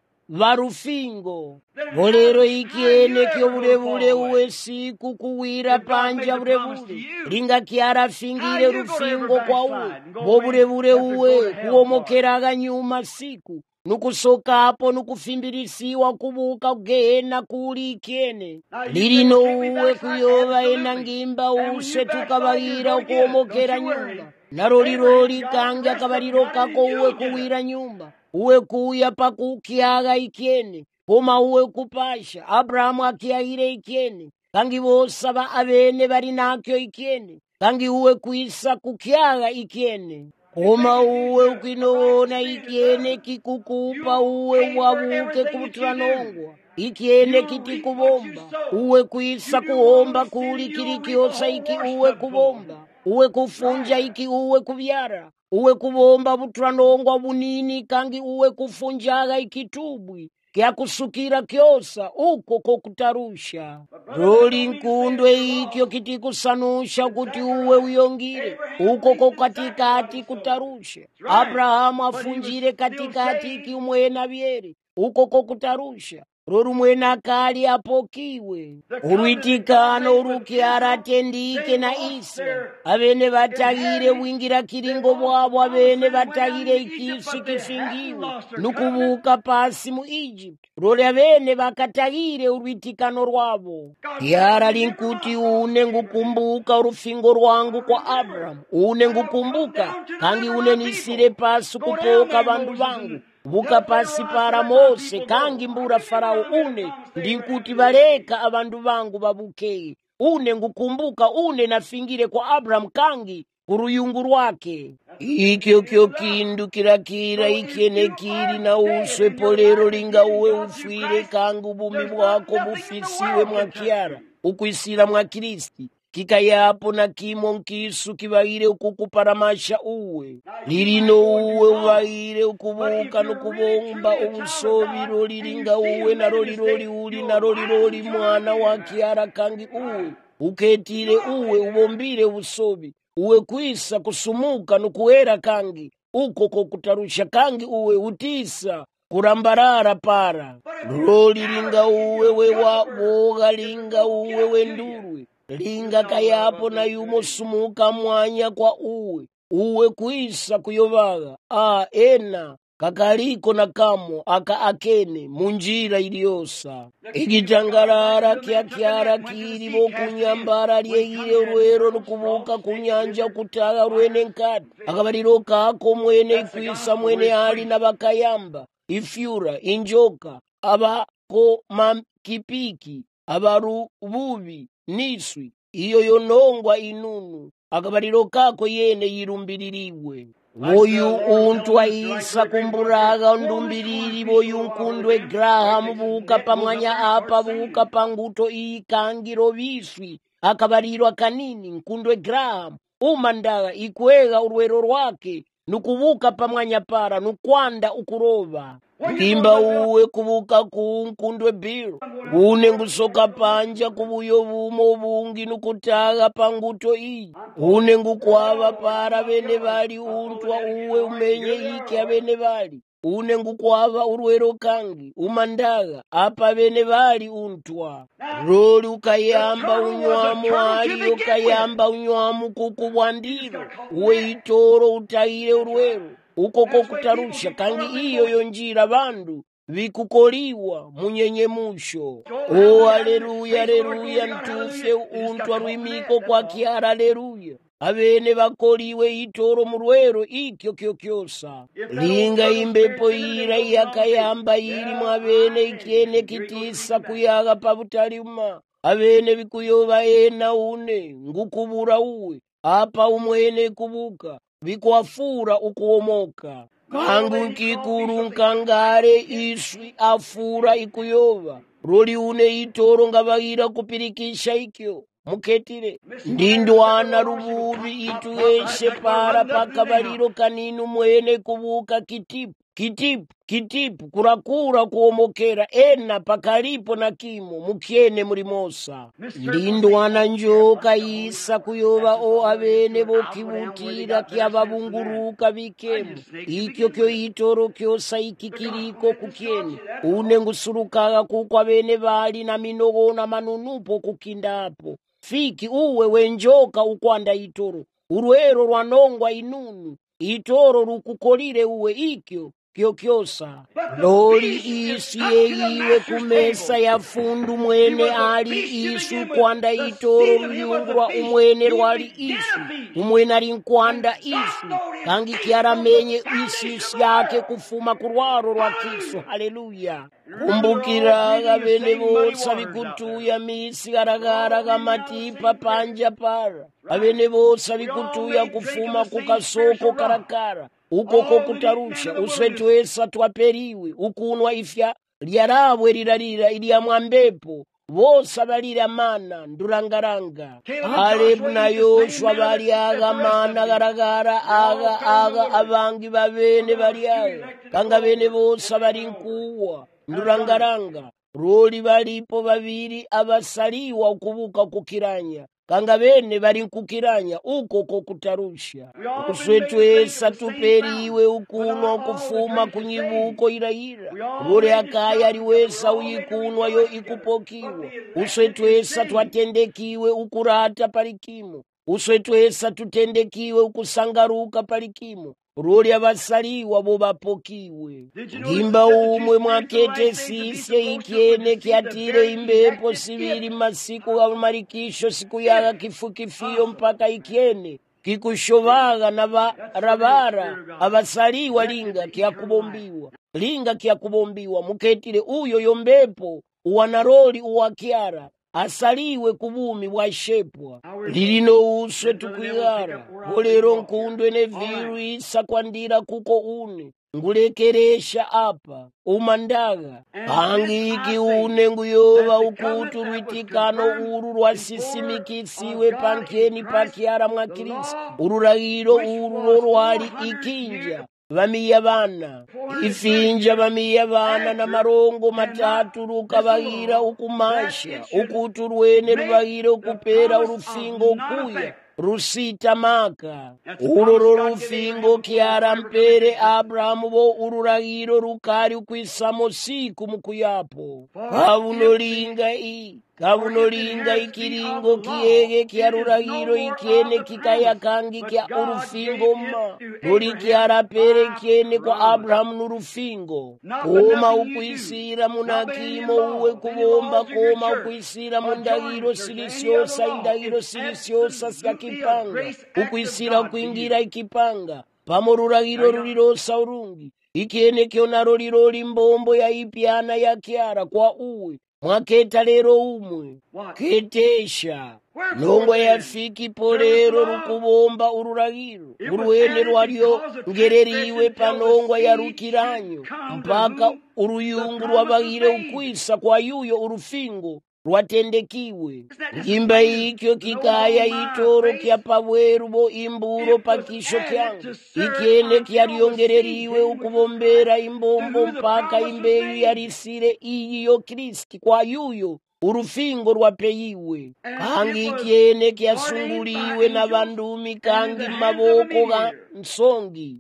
A: varufingo olero ikiene kyo bulebule uwe siku kuwira panja bulebule linga kiara fingire rufingo kwa uwe bo bulebule uwe kuomokeraga nyuma siku nukusokapo nukufimbirisiwa kubuka gehena kuli ikiene lirino uwe kuyoba ena ngimba use tukabayira kuomokera nyumba naroliroli kangi akabaliro kako uwe kuwira nyumba uwe kuya pakukiaga ikiene koma uwe kupasha Abrahamu akiagire ikiene kangi bosaba abene bari nakyo ikiene kangi uwe kuisa kukiaga ikiene koma uwe ukinona ikiene kikukupa uwe wabuke kubutranongwa ikiene kiti kubomba uwe kuisa kuomba kuli kili kiosa iki uwe kubomba uwe kufunja iki uwe kubyara uwe kubomba butranongwa bunini kangi uwe kufunjaga ikitubwi kya kusukira kyosa uko kokutarusha roli nkundwe ikyo kiti kusanusha kuti uwe uyongire uko kokatikati kutarusha Abrahamu afunjire katikati iki umwena byere uko kokutarusha roru mwena kali apokiwe uruitikano urukiara tendike na Isa abene batagire wingira kiringo bwabo abene batagire ikisi kifingiwe nukubuka pasi mu Egypt roli abene bakatagire uruitikano rwabo kiara linkuti une ngukumbuka urufingo rwangu kwa Abraham une ngukumbuka kangi une nisire pasi kupoka bandu bangu buka pasi para Mose kangi mbura Farao une ndinkuti baleka abandu bangu babukeye une ngukumbuka une nafingire kwa Abraham kangi kuruyungu rwake ikyo kyo kindu kirakira ikiene kiri na uswe polero linga uwe ufire kangi ubumi bwako bufisiwe mwakiara ukwisira mwa Kristi kikayapo na kimo nkisu kibaire ukukuparamasha uwe lirino uwe ubaire ukubuka nukubomba ubusobiro liringa uwe na roliroli uli na roliroli mwana wa kiara kangi uwe uketire uwe ubombire ubusobi uwe kwisa kusumuka nukuera kangi uko kokutarusha kangi uwe utisa kurambarara para roli linga uwe wewa woga linga uwe wendurwe linga kayapo na yumo sumuka mwanya kwa uwe uwe kuisa kuyobaga a ena kakaliko na kamo aka akene munjira iliosa igitangarara kya kyara kiri bo kunyambara lyegire rwero nukubuka kunyanja kutaga rwene nkati akabaliro kako mwene kwisa mwene ali na bakayamba ifyura injoka abako mamkipiki abaru bubi niswi iyo yonongwa inunu akabaliro kako yene yirumbiririwe woyu untu aisa kumburaga ndumbiriri boyu nkundwe Graham buka pamwanya apa buka panguto ikangiro biswi akabaliro kanini nkundwe Graham umandaga ikwega urwero rwake nukubuka pamwanya para nukwanda ukuroba kimba uwe kubuka kunkundwe Bill une ngusoka panja kubuyo bumo bungi nukutaga panguto iyi une ngukwava para bene bali untwa uwe umenye iki abene bali une ngukwava urwero kangi umandaga apa bene bali untwa roli ukayamba unywamu ali ukayamba unywamu kukubwandiro uwe itoro utaire urwero uko kokutarusha kangi iyo yonjira bandu vikukoliwa munyenyemusho o aleluya aleluya ntufye untwa rwimiko kwa kiara aleluya abene bakoliwe itoro murwero ikyo kyo kyosa linga imbepo ira yakayamba iri mwabene ikiene kitisa kuyaga pabutalima abene bikuyoba ena une ngukubura uwe apa umwene kubuka bikwafura ukuomoka kangu nkikuru nkangare iswi afura ikuyoba roli une itoro ngabagira kupirikisha ikyo muketire ndindwana rububi itueshe para pakabaliro kaninu mwene kubuka kitipu kitipu kitipu kurakura kuomokera ena pakalipo na kimo mukyene mulimosa lindwana njoka yisa kuyoba o abene bokibutira kyababunguruka bikemu ikyo kyo itoro kyosa ikikiriko kukyene une ngusurukaga kuko abene bali na minogo na manunupo kukindapo fiki uwe wenjoka ukwanda itoro urwero rwanongwa inunu itoro rukukolire uwe ikyo kyokyosa loli isi yeyiwe kumesa ya fundu mwene ali isu kwanda itoro luyungurwa umwene rwali isu umwene ali nkwanda isu kangi kyaramenye isi yake kufuma kurwaro rwa Kristo. Haleluya. Kumbukiraga bene bosa bikutuya misi garagaraga matipa panja para abene bosa bikutuya kufuma kukasoko karakara ukoko kutarusha uswetwesa twaperiwe ukunwa ifya lyarabwe lirarira ilya mwambepo bosa balira mana ndurangaranga Alebu na Yoshua bali aga mana garagara aga aga abangi babene bali aga kanga bene bosa bali nkuwa ndurangaranga roli balipo babiri abasaliwa ukubuka kukiranya kanga bene bali nkukiranya uko kokutarusha uswetwesa tuperiwe ukunwa kufuma kunyibuko irayira ule akaya aliwesa uyikunwa yo ikupokiwa uswetwesa twatendekiwe ukurata palikimo uswetwesa tutendekiwe ukusangaruka palikimo roli abasaliwa bo bapokiwe ngimba umwe mwakete sisye ikyene kyatire imbepo sibiri masiku ga marikisho siku yaga kifukifiyo mpaka ikyene kikushovaga na barabara abasaliwa linga kyakubombiwa linga kyakubombiwa muketire uyo yombepo uwanaroli uwakyara asaliwe kubumi bwashepwa lilino uswe tukwigara bolero nkundwe ne viru isa kwandira kuko une ngulekeresha apa umandaga angiki une nguyoba ukutu rwitikano uru rwasisimikisiwe pankeni pakiara mwa Kristo ururagiro uru rwari ikinja bamiya bana ifinja bamiya bana na marongo matatu rukabagira ukumasha ukutu rwene rubagira ukupera urufingo ukuya rusita maka ururo rufingo kiara mpere Abrahamu bo ururagiro rukari ukwisamo siku mukuyapo kabunolinga i kabunolinga ikiringo kiyege kya ruragiro ikyene kikaya kangi kya urufingo ma ruri kiara pere kyene kwa Abrahamu nurufingo koma ukwisira munakimo uwe kubomba koma ukwisira mundagiro silisyosa indagiro silisyosa syakipanga ukwisira kuingira ikipanga pamoruragiro rurirosa urungi ikyene kyonaro liroli mbombo ya ipyana ya kiara kwa uwe mwaketa lero umwe ketesha nongwa yafiki polero rukubomba ururagiro urwene rwalyo ngereriwe panongwa ya rukiranyo mpaka uruyungu rwabagire ukwisa kwa yuyo urufingo rwatendekiwe ngimba ikyo kikaya itoro kya pabweru bo imburo pakisho kyangu ikyene kyaryongereriwe ukubombera imbombo mpaka imbeyu yarisire iyi yo Kristi kwa yuyo urufingo rwapeyiwe kangi ikyene kyasunguliwe na bandumi kangi maboko ga nsongi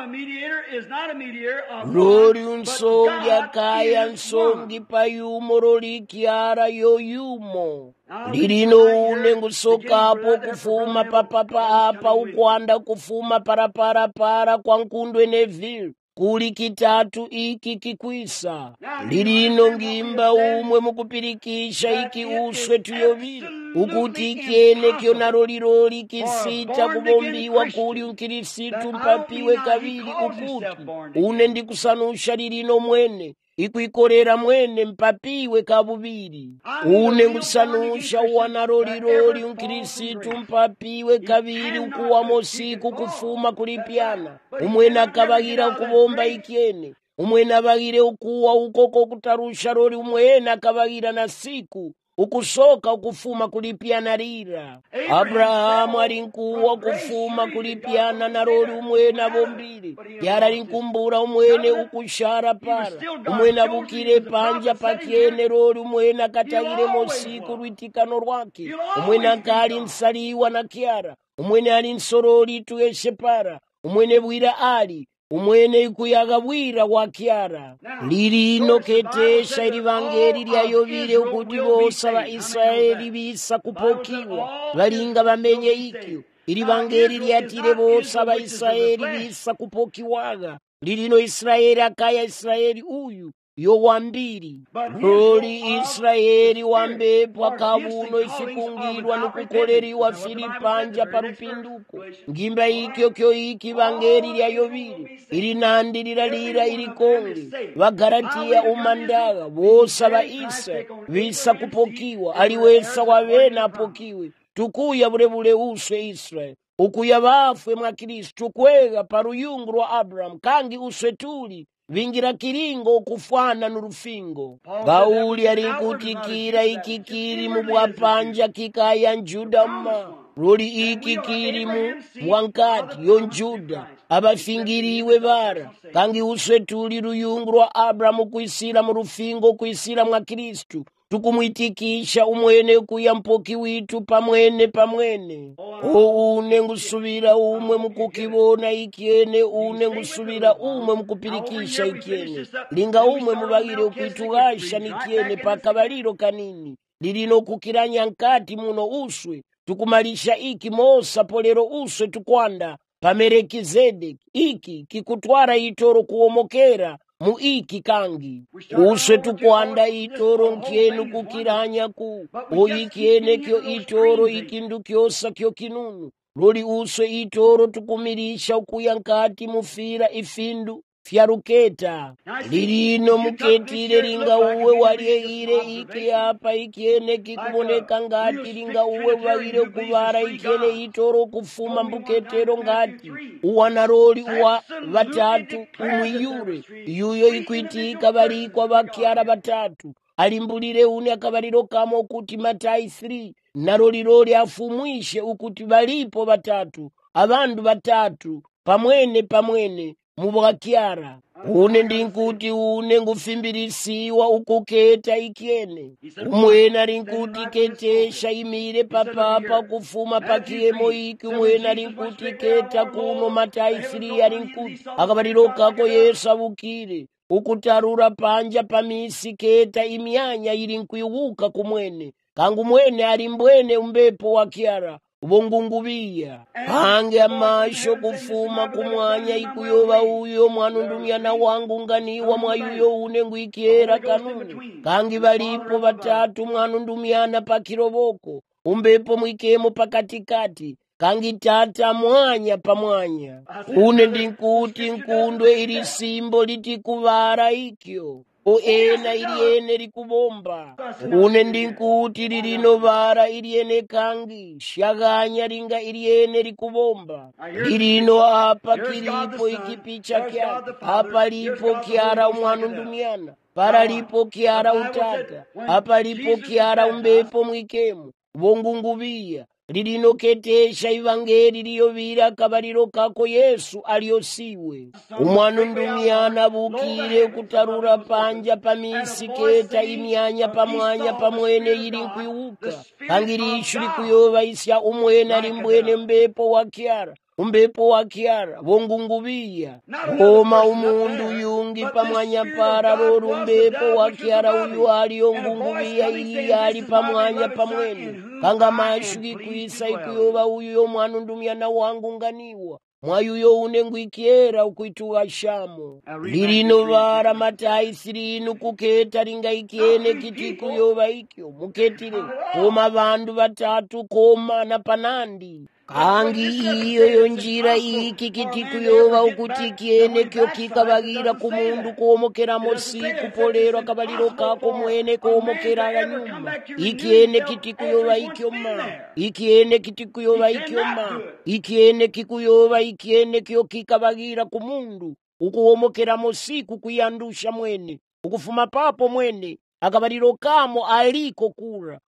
A: rori unsongi akaya nsongi payumo roli kiara yoyumo lirino une ngusokapo kufuma papapa apa ukwanda kufuma parapara para kwa nkundwe Neville kuli kitatu iki kikwisa lirino ngimba umwe mukupirikisha iki uswe tuyobile ukuti ikyene kyonaro liroli kisita kubombiwa kuli unkirisitu mpapiwe kabili ukuti une ndikusanusha lirino mwene ikwikorera mwene mpapiwe kabubiri une ngusanusha uwanaroliroli unkirisitu mpapiwe kabili ukuwamo siku kufuma kulipyana umwene akabagira kubomba ikyene umwene abagire ukuwa ukoko kutarusha roli umwene akabagira na siku ukusoka ukufuma kulipyanalira. Abrahamu ali nkuwa kufuma kulipyana na loli umwene abombire, yara ali nkumbura umwene ukushara para, umwene abukire panja pakyene loli umwene akatayire mosiku lwitikano lwake, umwene akali nsaliwa na kyara, umwene ali nsoroli tuyeshe para, umwene bwira ali umwene ikuyaga bwira wa kyara. Lirino ketesha ilivangeli lyayobile ukuti bosa ba Israeli bisa kupokiwa balinga bamenye ikyo. Ilivangeli lyatile bosa ba Israeli bisa kupokiwaga. Lirino Israeli akaya Israeli uyu yo wambiri. Loli Israeli wambepo akabuno ifikungirwa nukukoleriwa filipanja parupinduko. Ngimba ikyo kyo iki vangeli lyayobile ilinandirira lira ilikonge vagaratia umandaga bosa ba Isa bisa kupokiwa aliwesa wawena apokiwe tukuya bulebule uswe Israeli ukuya bafwe mwa Kristo kwega paruyungu rwa Abraham kangi uswe tuli vingira kiringo okufwana n'urufingo. Pauli alinkutikira ikikiri mu bwapanja kikaya njudama loli ikikiri mu mwankati yo njuda abafingiriwe bara kangi uswe tuli ruyungu rwa Abrahamu kuisira mu rufingo kuisira mwa Kristu tukumwitikisha umwene kuya mpoki witu pamwene pamwene. O une ngusubira umwe mukukibona ikyene, une ngusubira umwe mukupirikisha ikyene, linga umwe mubagire ukwitugasha nikyene pakabaliro kanini lilino kukiranya nkati muno uswe tukumalisha iki mosa polero uswe tukwanda pamerekizedeki iki kikutwara itoro kuomokera mu iki kangi uswe tukwanda itoro nkyenu kukiranya ku oyikyene kyo itoro ikindu kyosa kyo kinunu loli uswe itoro tukumirisha ukuya nkati mufira ifindu fyaruketa lirino muketire linga uwe walyeire iki apa ikyene kikuboneka ngati linga uwe walire kubara ikyene itoro kufuma mbuketero ngati uwanaroli wa batatu umwiyure yuyo ikwitika balikwa bakyara batatu alimbulire une akabaliro kamo kuti Matayi three naroliroli afumwishe ukuti balipo batatu abandu batatu pamwene pamwene mubwakyara. Une ndinkuti une ngufimbirisiwa ukuketa ikyene umwene alinkuti ketesha imire papapa kufuma pakiyemo iki umwene alinkuti keta kuno Matayi three alinkuti akabaliro kako Yesu abukire ukutarura panja pamisi keta imyanya ilinkuyuka kumwene kangu mwene alimbwene umbepo wa kyara ubongungubiya hange amasho kufuma kumwanya ikuyoba uyo mwanundumyana wangu nganiwa mwayuyo une ngwikiera kanuni kangi balipo batatu mwanundumyana pakiroboko umbepo mwikemo pakatikati kangi tata mwanya pamwanya une ndinkuti nkundwe ili simbo litikuvara ikyo o ena iliene likubomba une ndinkuti lilino vara iliene kangi shaganya linga iliene likubomba lilino apa kilipo ikipicha kya apa lipo kyara umwanu ndumiana para lipo kyara utata apa lipo kyara umbepo mwikemu bongungubiya lilino ketesha ivangeli liyovira akabaliro kako Yesu aliyosiwe umwanu ndumiana bukire kutarura panja pamisi keta imyanya pamwanya pamwene yili nkuyuka kangirishu likuyoba isya umwene alimbwene mbepo wa kyara umbepo wa kyara bongungubiya koma umundu yungi pamwanya para loru mbepo wa kyara uyu aliyongungubiya iyi ali pamwanya pamwene kanga mashuki kuisa ikuyoba uyu mwana ndumyana wangu nganiwa mwayuyo une ngwikiera ukuituwa shamo lirino vara Matayi three nukuketa linga ikyene kiti kuyoba ikyo muketire koma bandu batatu koma na panandi kangi iyo yonjira iki kiti kuyoba ukuti ikyene kyo kikabagira kumundu kuomokera mosiku polero akabaliro kako mwene kuomokera nyuma ikyene kiti kuyoba ikyo ma ikyene kiti kuyoba ikyo ma ikyene kikuyoba ikyene kyo kikabagira kumundu ukuomokera mosiku kuyandusha mwene ukufuma papo mwene akabaliro kamo aliko kura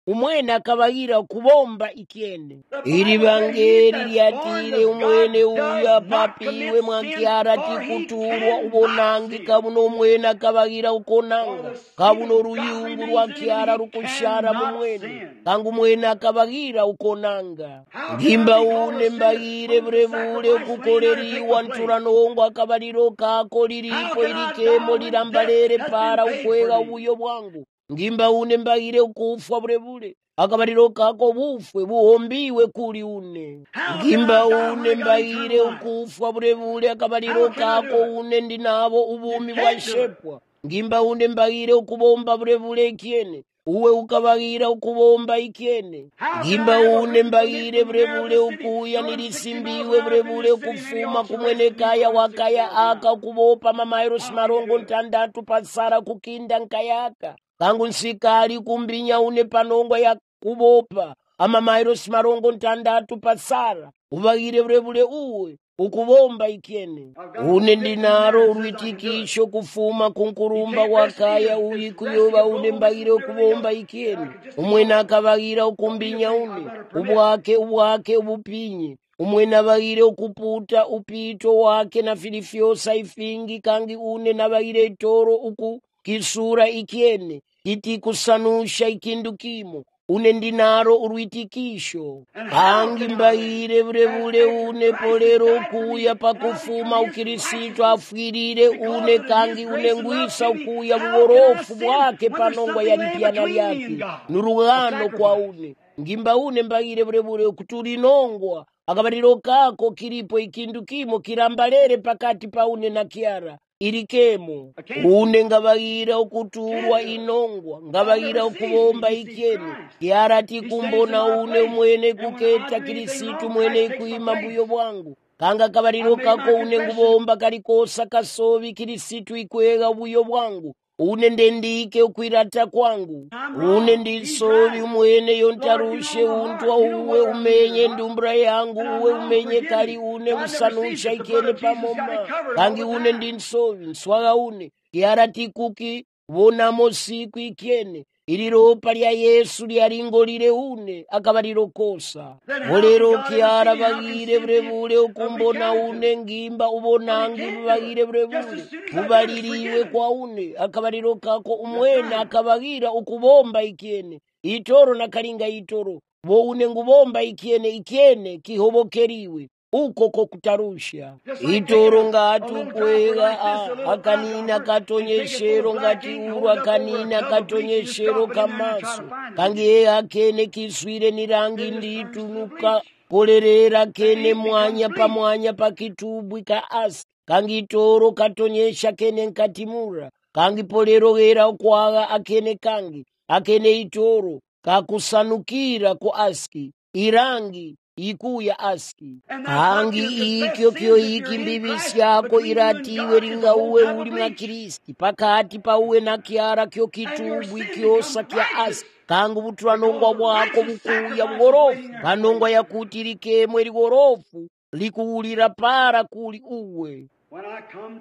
A: umwene akabagira kubomba ikyene ili bangeri lyatile umwene uya papiwe mwakyara tikuturwa ubonangi kabuno umwene akabagira ukonanga kabuno ruyungu rwakyara rukushara mumwene kangu umwene akabagira ukonanga ngimba une mbagire burevule ukukoleriwa nturanongo akabaliro kako liripo ilikemo lirambalere para ukwega ubuyo bwangu ngimba une mbagire ukufwa burevule akabaliro kako bufwe buhombiwe kuli une ngimba une mbagire ukufwa burevule akabaliro kako une ndinabo ubumi bwashepwa ngimba une mbagire ukubomba burevule ikyene uwe ukabagira ukubomba ikyene ngimba une mbagire burevule ukuya nilisimbiwe burevule ukufuma kumwene kaya wakaya aka kubopa mamairo simarongo ntandatu pasara kukinda nkayaka kangu nsikali kumbinya une panongo ya kubopa amamairo simarongo ntandatu pasara ubagire burevule uwe ukubomba ikyene une ndinaro urwitikisho kufuma kunkurumba wakaya uyi kuyoba une mbagire ukubomba ikyene umwene akabagira ukumbinya une ubwake ubwake ubupinye umwene abagire ukuputa upito wake na filifyosa ifingi kangi une nabagire itoro uku kisura ikyene iti kusanusha ikindukimo une ndinaro urwitikisho kangi mbagire burevule une polero ukuya pakufuma ukirisito afwirire une kangi une ngwisa ukuya bugorofu bwake panongwa yalipiana lyake nurugano kwa une ngimba une mbagire burevule kutulinongwa akabaliro kako kilipo ikindukimo kirambalere pakati pa une na kiara ilikemo une ngabagira ukuturwa inongwa ngabagira ukubomba ikyene kiara tikumbona une mwene kuketa kirisitu mwene kuima mbuyo bwangu kanga kabaliro kako une ngubomba kalikosa kasobi kirisitu ikwega buyo bwangu une ndendike ukwirata kwangu une ndisobi umwene yontarushe untwa uwe umenye ndumbra yangu uwe umenye kali une usanusha ikyene pamoma kangi une ndinsobi nswaga une kiara tikuki bonamo siku ikyene iliropa lya Yesu lyaringolile une akabaliro kosa bolero kiara bagire burevule ukumbona une ngimba ubonangi bagire burevule bubaliriwe kwa une akabaliro kako umwene akabagira ukubomba ikyene itoro na kalinga itoro bo une ngubomba ikyene ikyene kihobokeriwe uko kokutarusha itoro ngati ukwega akanina katonyeshero ngati uru akanina katonyeshero kamaso kangiye akene kiswire nirangi nditunuka kolerera kene mwanya pa mwanya pa kitubwi ka asi kangi itoro katonyesha kene nkatimura kangi polero gera ukwaga akene kangi akene itoro kakusanukira ku aski irangi ikuya aski hangi ikyo kyo iki mbibisi yako iratiwe ringa uwe uli mwa Kristi pakati pa uwe na kiara kyo kitubu ikyosa kya aski kangu buturanongwa bwako bukuya bugorofu kanongwa yakuti likemwe ligorofu likuulira para kuli uwe.
B: When I come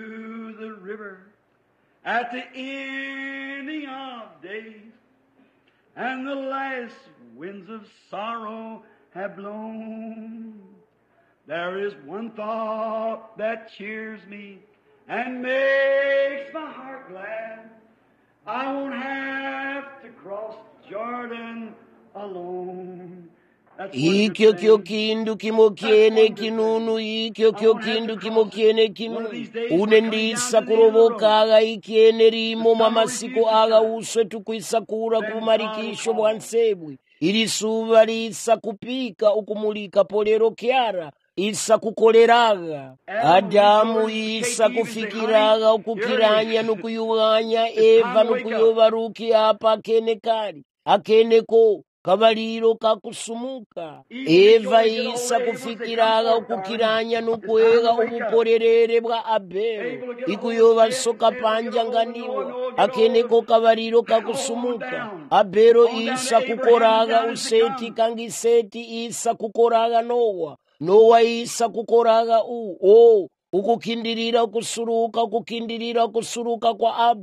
B: to the river at the ending of days and the last winds of sorrow have blown, there is one thought that cheers me and makes my heart glad. I won't have to cross Jordan alone.
A: Ikyo kyo kindu kimokiene kinunu ikyo kyo kindu kimokiene kinunu unendisa kurobokaga ikiene rimo mamasiko aga uswe tukwisakura kumarikisho bwansebwe ili suba lisa kupika ukumulika polero kiara isa kukoleraga Adamu isa kufikiraga ukukiranya nukuyuganya Eva nukuyobaruki apa akene kali akene ko kabaliro kakusumuka Eva isa kufikiraga ukukiranya nukwega ubukorerere bwa Abel ikuyoba soka panja nganiwa akene ko kabaliro kakusumuka Abero isa kukoraga useti kangi seti isa kukoraga Nowa Nowa isa kukoraga u o ukukindirira kusuruka ukukindirira kusuruka kwa Abraham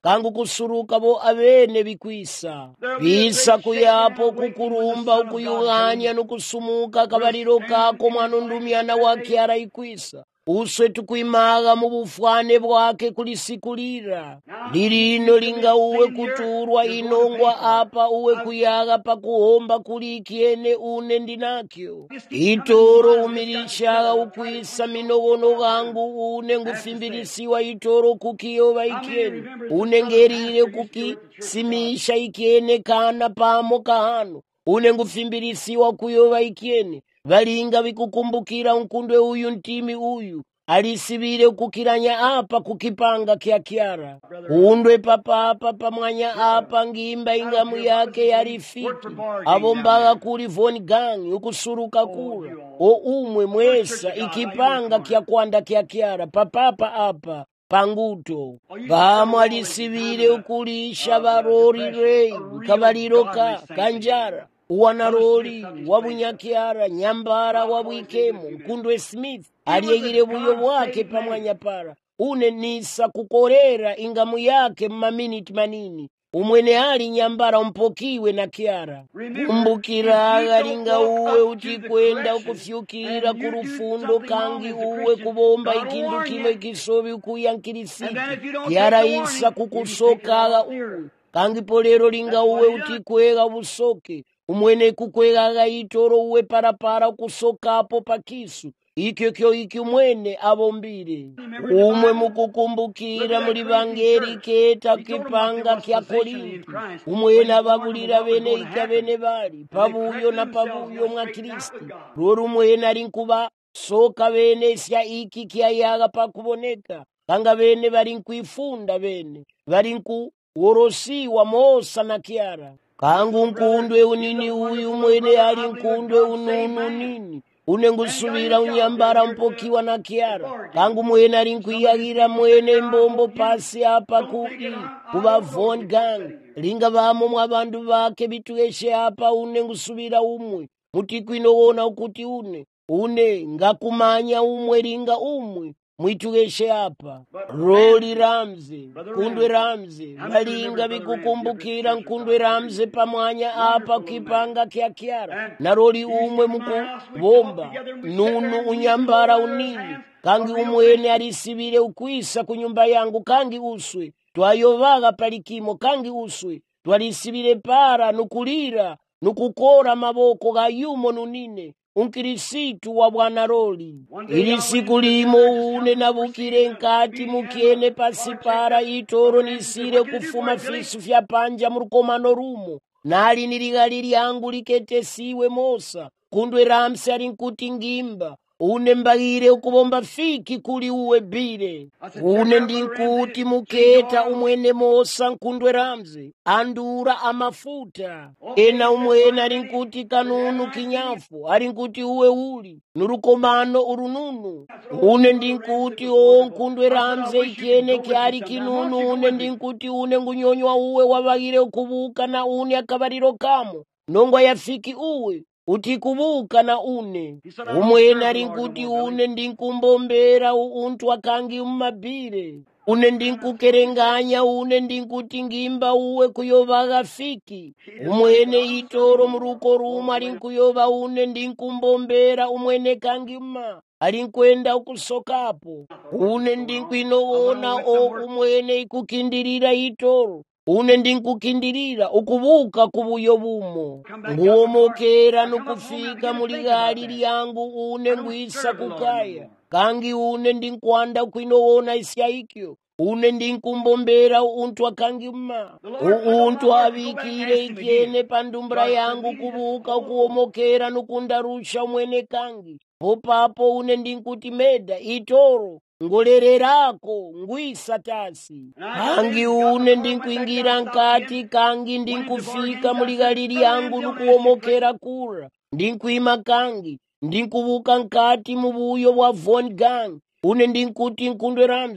A: kangu kusuruka bo abene bikwisa bisa kuyapo kukurumba ukuyughanya nukusumuka kabaliro kako mwanundumyana wake araikwisa uswe tukuimaga mu bufwane bwake kulisikulira lirino linga uwe kuturwa inongwa apa uwe kuyaga pakuhomba kulikiene une ndinakyo itoro umirishaga ukwisa minogono gangu une ngufimbilisiwa itoro kukiyoba ikiene une ngerire kuki simisha ikiene kana pamo kahano une ngufimbilisiwa kuyoba ikiene valinga vikukumbukira unkundwe uyu ntimi uyu alisibire kukiranya apa kukipanga kya kyara undwe papapa pamwanya apa ngimba ingamu yake yarifiki abombaga kuri Von Gang ukusuruka kura o umwe mwesa ikipanga kya kwanda kya kyara papapa apa panguto vamwe alisibire ukulisha varori rei kabaliroka kanjara uwanaroli wabunyakiara nyambara wabwikemu nkundwe Smith aliyegire buyo bwake pamwanya para une nisa kukorera ingamu yake maminiti manini umwene ali nyambara umpokiwe na kiara kumbukira agalinga uwe utikwenda ukufyukira kurufundo kangi uwe kubomba ikindu kime kisobi ukuyankirisiki kiara isa kukusokaga uwe kangi polero linga uwe utikwega busoke umwene kukwega itoro uwe parapara kusokapo pakisu ikyo kyo ikyo mwene abombire umwe mukukumbukira muri bangeri keta kipanga kya Korinti umwene ababulira bene ikabene bali pabuyo na pabuyo mwa Kristo roro umwene ari nkuba soka bene sya iki kyayaga pakuboneka kanga bene bari nkwifunda bene bari nku worosiwa mosa na kiara kangu nkundwe unini uyu mwene ali nkundwe ununu nini unengusubira unyambara mpokiwa na kiara kangu mwene ali nkwiyagira mwene mbombo pasi apa kui kuba Von Gang linga bamo mwabandu bake bitueshe apa unengusubira umwe mutikwinowona ukuti une une ngakumanya umwe linga umwe mwitugeshe apa Roli Ramsey Nkundwe Ramsey balinga bikukumbukira Nkundwe Ramsey pamwanya apa kipanga kya kiara na Roli umwe mukubomba nunu unyambara unini kangi umwene alisibire ukwisa kunyumba yangu kangi uswe twayovaga palikimo kangi uswe twalisibire para nukulira nukukora maboko ga yumo nunine unkirisitu wa Bwana Roli ili siku limo une nabukire nkati mukiene pasipara itoro nisire kufuma fisu vya panja murukomano rumo nali niligalili yangu liketesiwe mosa Nkundwe Ramsey ali nkuti ngimba une mbagire ukubomba fiki kuli uwe bire une ndinkuti muketa umwene mosa Nkundwe Ramsey andura amafuta ena umwene ali nkuti kanunu kinyafu ali nkuti uwe uli nurukomano urununu une ndinkuti o Nkundwe Ramsey ikiene kyari kinunu une ndinkuti une ngunyonywa uwe wabagire ukubuka na une akabariro kamo nongwa yafiki uwe utikubuka na une umwene ali nkuti une ndinkumbombera untu akangi umabire une ndinkukerenganya une ndinkuti ngimba uwe kuyovaga fiki umwene itoro muruko ruma ali nkuyoba une ndinkumbombera umwene kangi uma ali nkwenda ukusokapo une ndinkwinowona o umwene ikukindirira itoro une ndinkukindirira ukubuka kubuyo bumo nguomokera nukufika muligali lyangu une ngwisa kukaya kangi une ndinkwanda kwinowona isya ikyo une ndinkumbombera untu akangi mma untu abikire ikiene pandumbra yangu kubuka kuomokera nukundarusha mwene kangi popapo une ndinkuti meda itoro ngolererako ngwisa tasi kangi une ndinkuingira nkati kangi ndinkufika muligalili yangu nukuomokera kura ndinkuima kangi ndinkubuka nkati mubuyo bwa Von Gang une ndinkuti Nkundwe Ramsey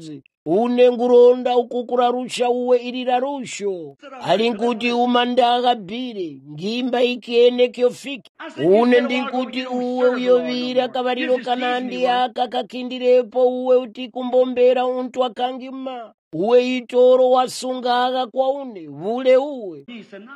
A: une nguronda ukukurarusha uwe ilirarusho ali nkuti umandagabire ngimba ikene kyofiki une ndinkuti uwe uyovira kabariro kanandi aka kakindirepo uwe utikumbombera untu akangima uwe itoro wasungaga kwa une vule uwe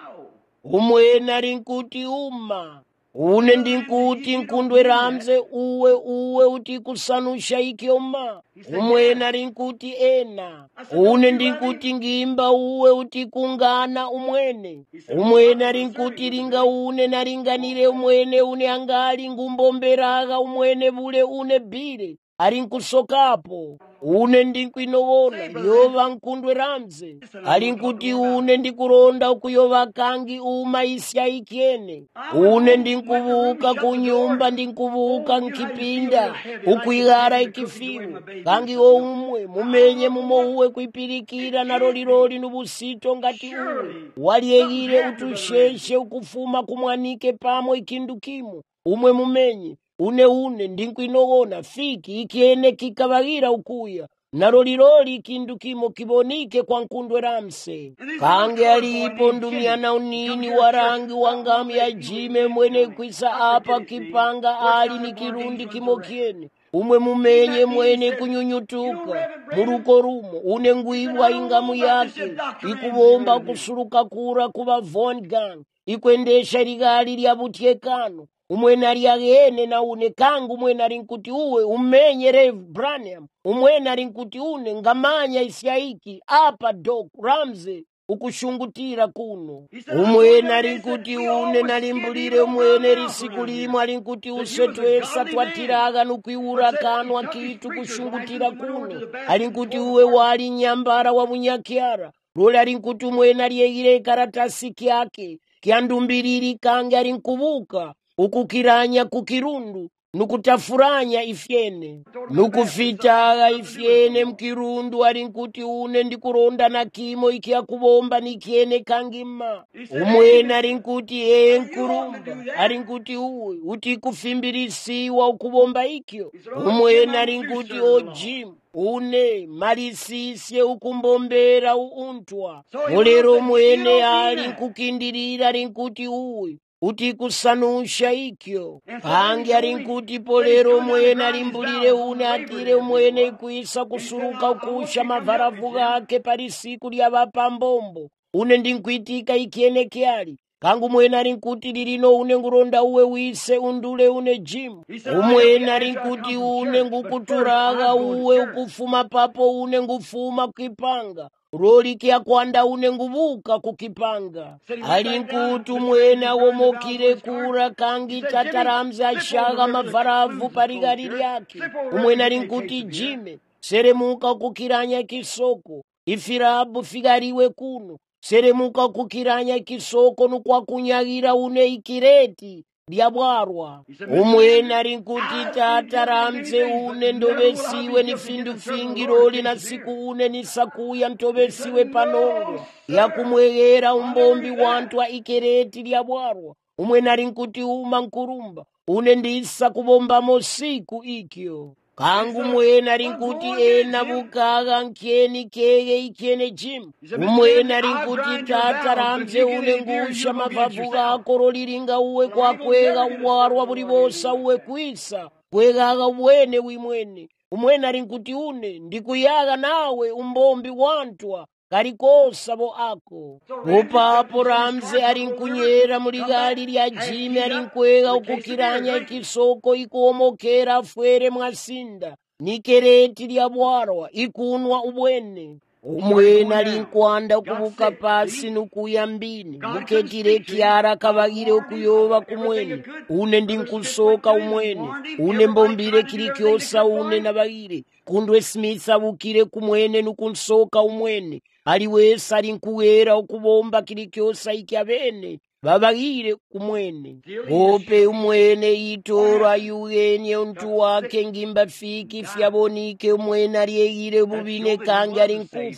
A: umwene ali nkuti uma une ndinkuti nkundwe ramze uwe uwe uti kusanusha ikioma umwene ali nkuti ena une ndinkuti ngimba uwe uti kungana umwene umwene ali nkuti linga une nalinganire umwene une angali ngumbomberaga umwene bule une bile ali nkusokapo une ndinkwinowona yova nkundwe ramze ali nkuti une ndikuronda ukuyova kangi uma isya ikyene une ndinkuvuka kunyumba ndinkuvuka nkipinda ukwigara ikifimu kangi oumwe mumenye mumo uwe kwipirikira na roliroli nubusito ngati uwe waliegire utusheshe ukufuma kumwanike pamwe ikindu kimu umwe mumenye une une ndinkwinowona fiki ikyene kikabagira ukuya naroliroli ikindu kimo kibonike kwa nkundwe ramse kange alipo ndumiana unini warangi wangamu ya jime mwene kwisa apa kipanga ali ni kirundi kimo kiene umwe mumenye mwene kunyunyutuka muruko rumo une ngwibwa ingamu yake ikubomba kusuruka kura kuba Von Gang ikwendesha ligali lya butyekano umwene ali agene na une kangu umwene ali nkuti uwe umenye Rev Branham umwene ali nkuti une ngamanya isyaiki apa Doc Ramsey ukushungutira kuno umwene ali nkuti une nalimbulire umwene lisiku limwe ali nkuti use twesa twatiraga nukwiura kanwa kitu kushungutira kuno ali nkuti uwe wali nyambara wa munyakyara lole ali nkuti umwene aliegire karatasi kyake kyandumbiriri kange ali nkubuka ukukiranya kukirundu nukutafuranya ifyene nukufitaga ifyene mkirundu ali nkuti une ndikuronda na kimo ikia kubomba nikiene kangima umwene ali nkuti ee nkurumba ali nkuti uwe uti kufimbirisiwa ukubomba ikyo umwene ali nkuti o Jim une malisisye ukumbombera uuntwa mulero umwene ali nkukindirira ali nkuti uwe uti kusanusha ikyo kange ali nkuti polero umwene alimbulire une atire umwene kwisa kusuruka ukusha mavaravu gake palisiku lya bapambombo une ndinkwitika ikyene kyali kangu umwene ali nkuti lilino une nguronda uwe wise undule une Jim umwene ali nkuti une ngukuturaga uwe ukufuma papo une ngufuma kukipanga roli kia kwanda une ngubuka kukipanga ali nkuti umwene womokire kura kangi tataramza ashaga mavaravu parigari lyake umwene ali nkuti Jime seremuka kukiranya kisoko ifirabu figariwe kuno seremuka kukiranya kisoko nukwa kunyagira une ikireti lyabwarwa umwene ali nkuti tataramze une ndobesiwe ni findu fingiroli na siku une nisakuya ntobesiwe panongo yakumwegera umbombi wantwa ikireti lyabwarwa umwene ali nkuti uma nkurumba une ndisa kubombamo siku ikyo kangu umwene ali nkuti ena bukaga nkeni kege ikyene Jim umwene ali nkuti tataramze une ngusha mavavu gako roliringa uwe kwa kwega uwarwa buri bosa uwe kwisa kwegaga uwene wimwene umwene ali nkuti une ndikuyaga nawe umbombi wantwa kalikosa bo ako upapo Ramsey ali nkunyera muligali lya Jime ali nkwega ukukiranya ikisoko ikuomokera fwere mwasinda nikereti lya bwarwa ikunwa ubwene umwene ali nkwanda kubuka pasi nukuya mbini muketire kyara kabagire okuyoba kumwene une ndinkusoka umwene une mbombire kilikyosa une nabagire kundwe Smith abukire kumwene nukunsoka umwene ali wese ali nkuwera okubomba kilikyosa ikyabene babagire kumwene ope umwene itoro ayugenye untu wake ngimba fiki fyabonike umwene aliegire bubine kange ali nkufwa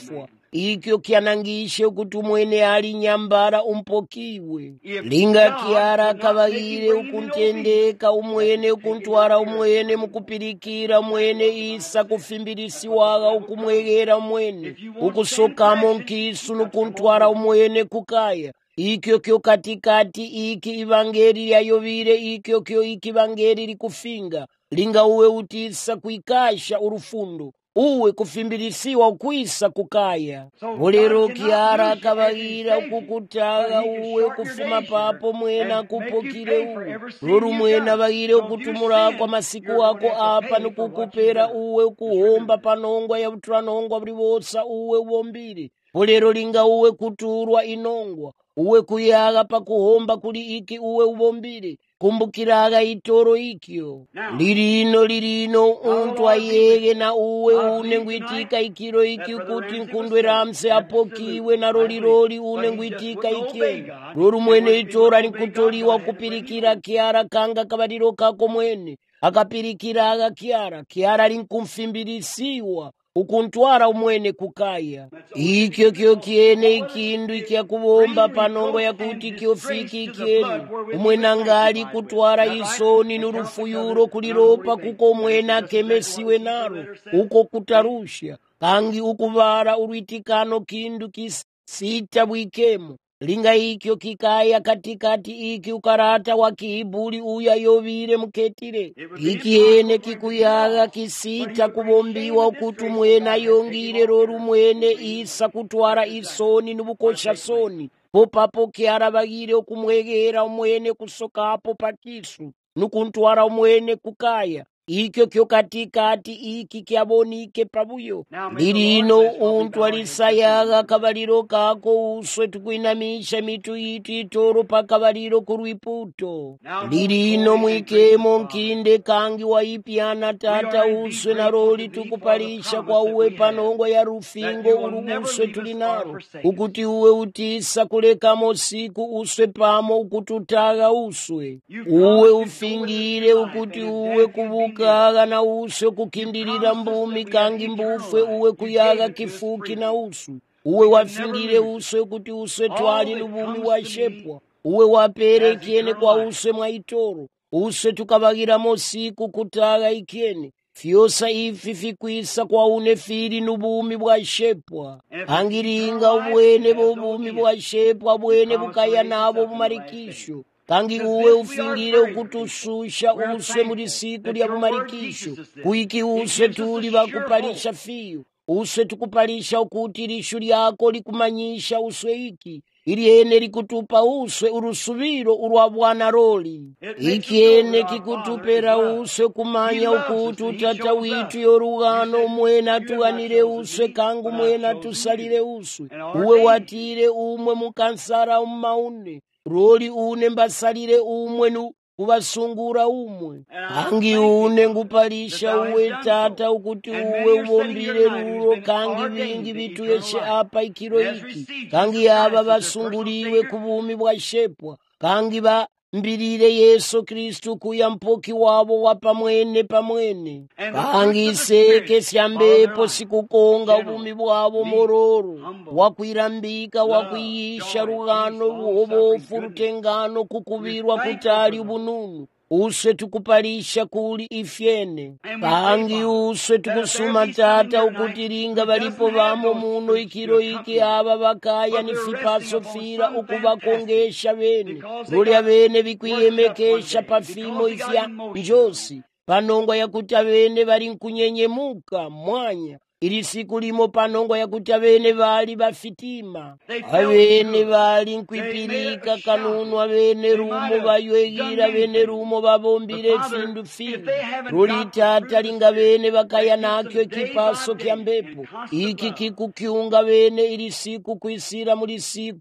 A: ikyo kyanangishe kuti umwene ali nyambara umpokiwe linga kiara kavagire ukuntendeka umwene ukuntwara umwene mukupirikira umwene isa kufimbirisiwaga ukumwegera umwene ukusokamo nkisu nukuntwara umwene kukaya ikyo kyo katikati iki ivangeli lyayovire ikyo kyo iki ivangeli likufinga linga uwe utisa kuikasha urufundo uwe kufimbirisiwa ukwisa kukaya volero kiara kavagira kukutaga uwe kufuma papo mwena kupokire uwe loru mwena vagire ukutumura kwa masiku wako apa nukukupera uwe kuhomba panongwa ya utranongwa vrivosa uwe uombire volero linga uwe kuturwa inongwa uwe kuyaga pakuhomba kuli iki uwe ubombire kumbukiraga itoro ikyo lirino lirino untu ayege na uwe une ngwitika ikiro iki kuti nkundwe ramse apokiwe na roliroli une ngwitika ikye loru mwene itora nikutoliwa kupirikira kiara kanga kabariro kako mwene akapirikiraga kiara kiara linkumfimbirisiwa ukuntwara umwene kukaya ikyo kyo kiene ikindu ikya kubomba panongo ya kuti kyofiki ikieni umwene angali kutwara isoni nurufuyuro kuliropa kuko umwene akemesiwe naro uko kutarusha kangi ukuvara urwitikano kindu kisita bwikemo linga ikyo kikaya katikati iki ukarata wa kihibuli uya yovire muketire ikiene kikuyaga kisita kubombiwa ukutu mwena yongire roru mwene isa kutwara isoni nubukosha soni popapo kiara bagire okumwegera umwene kusokapo pakisu nukuntwara umwene kukaya ikyo kyo katikati iki kyabonike pabuyo lirino untu alisayaga kabaliro kako uswe tukuinamisha mitu yitu itoro pakabaliro kurwiputo lirino mwikemo nkinde kangi waipiana tata uswe na roli tukupalisha kwa uwe panongo ya rufingo uruguswe tulinaro ukuti uwe utisa kulekamo siku uswe pamo ukututaga uswe uwe ufingire ukuti uwe kubuka kaga na uso kukindirira mbumi kangi mbufwe uwe kuyaga kifuki na usu uwe wafingire uso kuti uswe twali lubumi washepwa uwe wapere kiene kwa uswe mwaitoro uswe tukabagira mosiku kutaga ikiene fyosa ifi fikwisa kwa unefiri nubumi bwashepwa angiringa ubwene bubumi bwashepwa bwene bukaya nabo bumarikisho kangi uwe ufingire ukutushusha uswe muri siku lya bumarikisho kuiki uswe tuli bakupalisha fiyo uswe tukupalisha ukuti lishu lyako likumanyisha uswe iki iliene likutupa uswe urusubiro urwa bwana roli ikiene kikutupera uswe kumanya ukuti utata witu yorugano mwena tuanire uswe kangu mwena tusalire uswe uwe watire umwe mukansara umaune roli une mbasalire umwe nu kubasungura umwe kangi une ngupalisha uwe tata ukuti uwe ubombire ruro kangi bingi bituyeshe apa ikiro iki kangi aba basunguriwe kubumi bwashepwa kangi ba mbirire Yesu Kristu kuya mpoki wabo wapamwene pamwene kangi seke syambepo sikukonga ubumi bwabo mororo wakwirambika wakwiyisha rugano ruhobofu rutengano kukubirwa kutali ubununu uswe tukupalisha kuli ifyene kangi uswe tukusuma tata ukutiringa balipo bamo muno ikiro iki aba bakaya nifipaso fira ukubakongesha bene rulya bene bikwiyemekesha pafimo ifya njosi panongwa yakuti abene bali nkunyenyemuka mwanya ili siku limo panongwa yakuti abene bali bafitima abene bali nkwipirika kanunu abene rumo baywegira abene rumo babombire findu findu ruli tata linga bene bakaya nakyo kipaso kya mbepo iki kikukiunga bene ili siku kuisira muri siku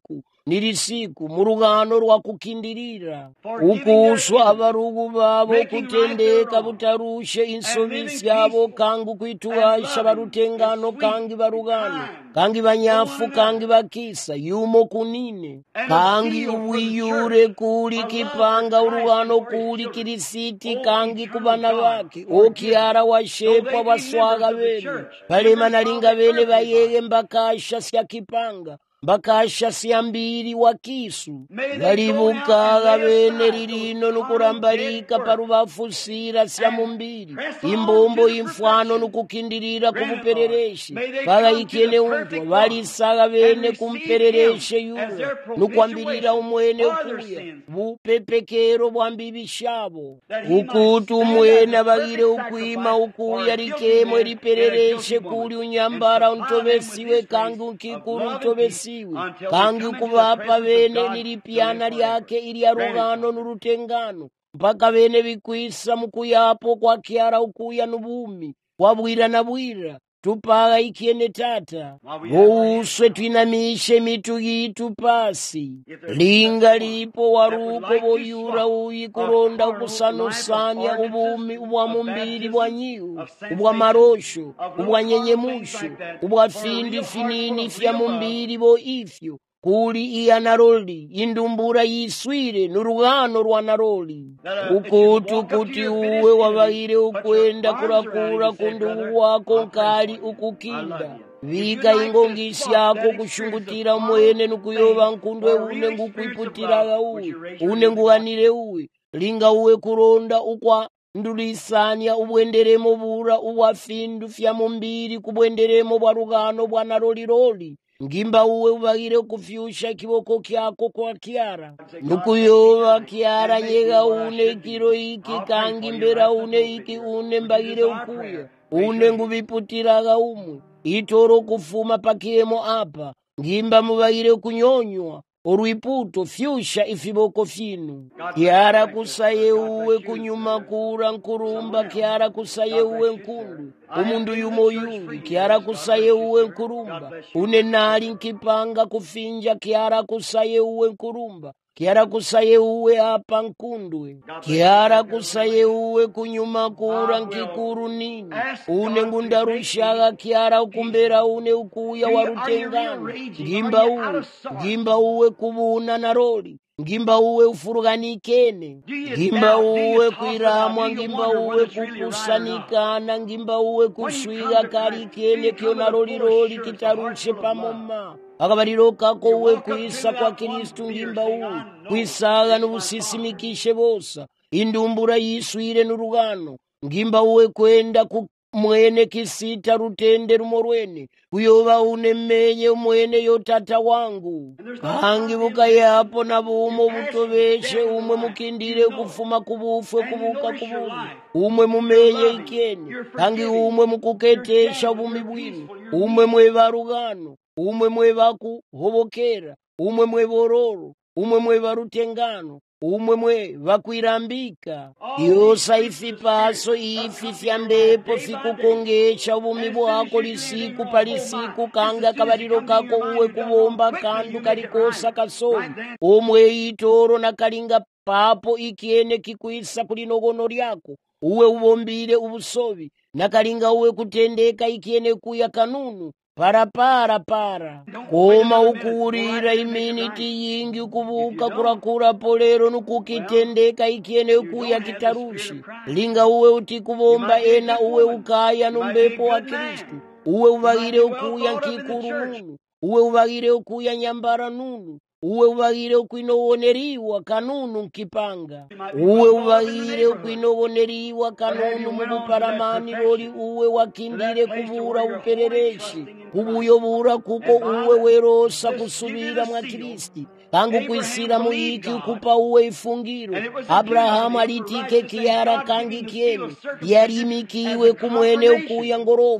A: nilisiku mu rugano rwa kukindirira ukuswa abarugu babo kutendeka butarushe insobisi yabo kangu kwituwasha barutengano kangi barugano kangi banyafu kangi bakisa yumo kunine kangi uwiyure kuli kipanga urugano kuli kirisiti kangi kubana bake okiara washepa baswaga bene palema nalinga bene bayege mbakasha sya kipanga bakasha siambiri wa kisu balibukaga bene lilino nukurambalika parubafusira sya mumbiri imbombo imfwano nukukindirira kubuperereshi bagayikene untwa balisaga bene kumperereshe yule nukwambirira umwene ukuya bupepekero bwambibishabo ukutu umwene bagire ukwima ukuya likemwe liperereshe kuli unyambara untobesiwe kangi unkikuru untobesiwe kangi kubapa bene nilipiana lyake ili ya rugano nurutengano mpaka bene bikwisa mukuyapo kwa kiara ukuya nubumi wabwira na bwira tupaga ikiene tata bouswe twinamishe mitu yitu pasi linga lipo waruko boyura uyi kuronda ukusanusanya ubumi ubwa mumbiri bwa nyiu ubwa marosho ubwa nyenyemusho ubwa findi finini fya mumbiri bo ifyo kuli iya naroli indumbura yiswire n'urugano rwa naroli ukutu kuti uwe wabahire ukwenda kurakura kundugu wako nkali ukukinda vika ingongisi yako kushungutira umwene nukuyoba nkundwe une ngukwiputiraga uwe une nguhanire uwe linga uwe kuronda ukwa ndulisanya ubwenderemo bura ubwa findu fya mumbiri kubwenderemo bwa rugano bwa naroliroli ngimba uwe ubagire kufyusha kiboko kyako kwa kiara nukuyoba kiara nyega une kiro iki kangi mbera une iki une mbagire ukuya une ngubiputiraga umwe itoro kufuma pakiemo apa ngimba mubagire kunyonywa oruiputo fyusha ifiboko finu kiara kusaye uwe kunyuma kura nkurumba kiara kusaye uwe nkundu umundu yumo yungi kiara kusaye uwe nkurumba une nali nkipanga kufinja kiara kusaye uwe nkurumba kiara kusaye uwe apa nkundwe kiara kusaye uwe kunyuma kura nkikuru nini une ngundarushaga kiara ukumbera une ukuya warutengano ngimba uwe ngimba uwe kubuna naroli ngimba uwe ufuruganikene ngimba uwe kwiramwa ngimba uwe kukusanikana ngimba uwe kushwiga kalikene kyo naroliroli kitarushe pamoma akabaliro kako uwe kwisa kwa Kristu ngimba uwe kwisaga n'ubusisimikishe bosa indumbura yiswire n'urugano ngimba uwe kwenda ku mwene kisita rutende rumorwene kuyoba unemenye umwene yo tata wangu kangi bukayapo na bumo butobeshe umwe mukindire kufuma kubufwe kubuka kubuni umwe mumenye ikeni kangi umwe mukuketesha ubumi bwinu umwe mwebarugano umwe mwebaku hobokera umwe mwebororo umwe mwebarutengano umwe mwe bakwirambika yosa ifi paso ifi fyambepo fikukongesha ubumi bwako lisiku palisiku kanga kabariro kako uwe kubomba kandu kalikosa kasomi umwe itoro na kalinga papo ikiene kikwisa kulinogono lyako uwe ubombile ubusobi na kalinga uwe kutendeka ikiene kuya kanunu para para para koma ukurira iminiti yingi kubuka kurakura polero nukukitendeka ikiene kuya kitarushi linga uwe uti kubomba ena uwe ukaya numbepo wa Kristu uwe ubagire ukuya nkikuru nunu uwe ubagire ukuya nyambara nunu uwe ubagire ukwinoboneriwa kanunu nkipanga uwe ubagire ukwinoboneriwa kanunu mubuparamani loli uwe wakindire kubura uperereshi kubuyobura kuko uwe werosa kusubira mwa Kristi kangu kwisira muyiki ukupa uwe ifungiro Abrahamu alitike kiara kangi kieni yarimikiwe kumwene ukuya ngorofu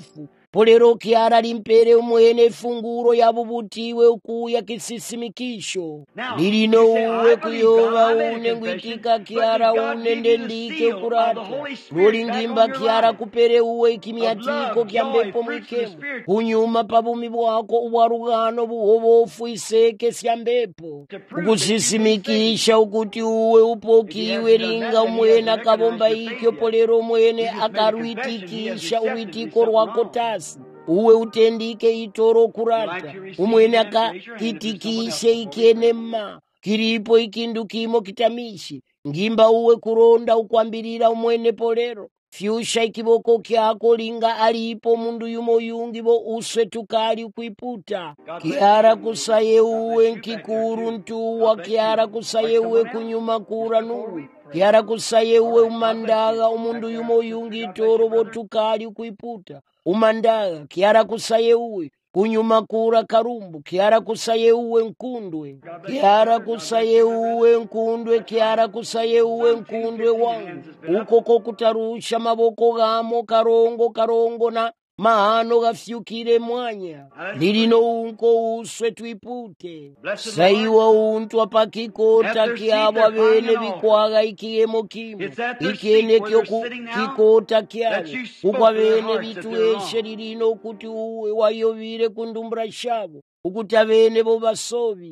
A: polero kyara limpere umwene funguro yabubutiwe ukuya kisisimikisho lilino uwe kuyoba une ngwitika kyara une ndendike ukurata lolingimba kyara kupere uwe ikimiatiko kya mbepo mwikemu kunyuma pabumi bwako ubwarugano buhobofu iseke sya mbepo ukusisimikisha ukuti uwe upokiwe linga umwene akabomba ikyo polero umwene akarwitikisha urwitiko rwako tasi uwe utendike itoro kurata umwene akakitikishe ikenema kiripo ikindu kimo kitamishi ngimba uwe kuronda ukwambirira umwene polero fyusha ikiboko kyako linga alipo mundu yumo yungi bo uswe tukali ukwiputa kiara kusaye uwe nkikuru ntuwa kiara kusaye uwe kunyuma kura nuwe kiara kusaye uwe umandaga umundu yumo yungi toro bo tukali ukwiputa umandaga kiara kusaye uwe kunyuma kura karumbu kiara kusaye uwe nkundwe kiara kusaye uwe nkundwe kiara kusaye uwe nkundwe wangu ukoko kutarusha maboko gamo karongo karongo na mahano gafyukire mwanya lilino unko uswe twipute saiwa untu apakikota kiabwa bene bikwaga ikiyemo kimo ikene kyo kikota kyane ukwa bene bitueshe lilino kuti uwe wayovire kundumbra shabo ukuti abene bo basobi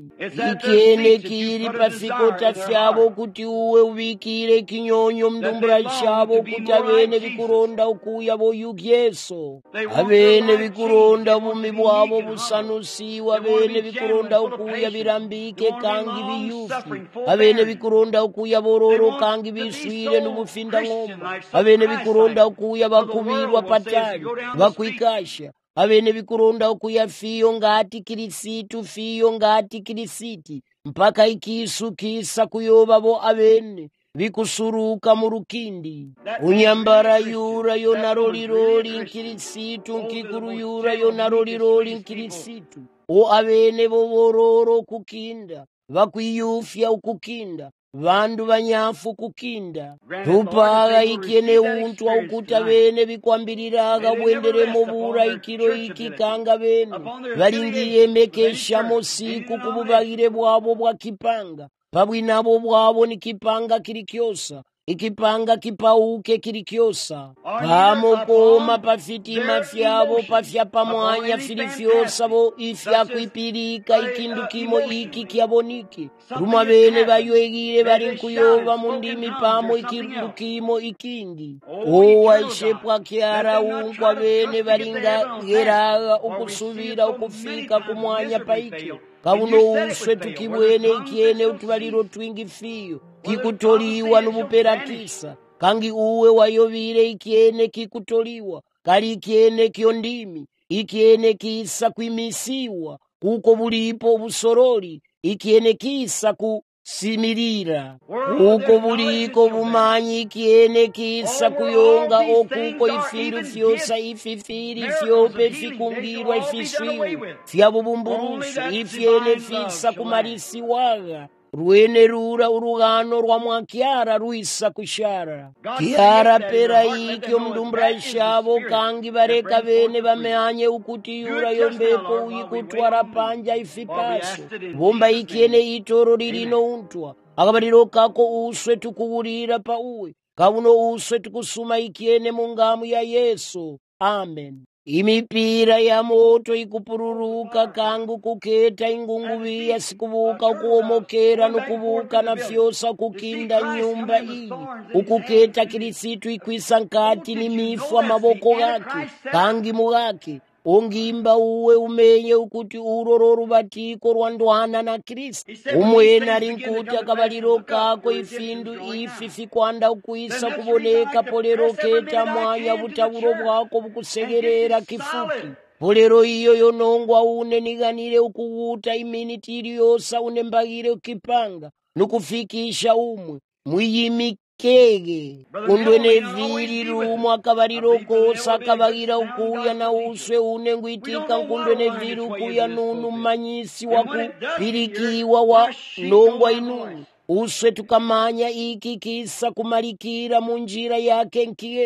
A: ikene kiri pafikota fyabo kuti uwe ubikire kinyonyo mdumbra shabo kuti abene bikuronda ukuya bo yugyeso abene bikuronda bumi bwabo busanusiwa abene bikuronda ukuya birambike kangi biyufi abene bikuronda ukuya bororo kangi biswire n'ubufinda ngoma abene bikuronda ukuya bakubirwa patali bakwikasha abene bikuronda ukuya fiyo ngati kirisitu fiyo ngati kirisiti mpaka ikisu kisa kuyoba bo abene bikusuruka mu rukindi unyambara yura yo naroliroli nkirisitu nkikuru yura yo naroliroli nkirisitu o abene bo bororo kukinda bakwiyufya ukukinda vandu vanyafu kukinda tupaga ikene untu aukuta bene bikwambiriraga bwenderemo bura ikiro ikikanga bene balingiye mekesha mosiku kububagire bwabo bwa kipanga pabwinabo bwabo ni kipanga kirikyosa ikipanga kipauke kirikyosa pamo koma pafitima fyabo pafya pamwanya filifyosa bo ifya kwipirika ikindu kimo iki kyaboniki ruma bene baywegire bari nkuyoba mu ndimi pamo ikindu kimo ikindi owaishepwa kyara unkwa bene baringa geraga ukusubira ukufika kumwanya paiki kabuno uswe tukibwene ikiene utubaliro twingi fiyo kikutoliwa n'ubuperatisa kangi uwe wayovire ikiene kikutoliwa kali ikiene kyo ndimi ikiene kisa kwimisiwa kuko bulipo obusoroli ikiene kisa kusimirira kuko buliko bumanyi ikiene kisa kuyonga okuko ifindu fyosa ififiri fyope fikungirwa ifiswiwe fyabubumburushu ifyene fisa kumarisiwaga ruene rura urugano rwa mwakiara ruisa kushara kiara pera ikyo mdumbra ishabo kangi bareka bene bameanye ukuti yura yombepo uyikutwara panja ifipaso bomba ikiene itoro lirino untwa akabariro kako uswe tukuburira pa uwe kabuno uswe tukusuma ikiene mungamu ya Yesu amen. Imipira ya moto ikupururuka kangu kuketa ingungubiya sikubuka ukuomokera nukubuka na fyosa kukinda nyumba iyi ukuketa kirisitu ikwisa nkati ni mifu amaboko gake kangi mugake ongimba uwe umenye ukuti uroro rubatiko rwandwana na Kristo umwena ari nkuti akabaliro kako ifindu ifi fikwanda ukuisa kuboneka polero keta mwanya butaburo bwako bukusegerera kifuki polero iyo yonongwa une niganire ukuguta iminiti iliyosa unembagire ukipanga nukufikisha umwe mwiyimi kege undwene viri rumu akabariro kosa akabagira ukuya na uswe une ngwitika nkundwene viri ukuya nunu manyisi waku pirikiwa wa nongwa inunu uswe tukamanya iki kisa kumarikira munjira yake nkiyemu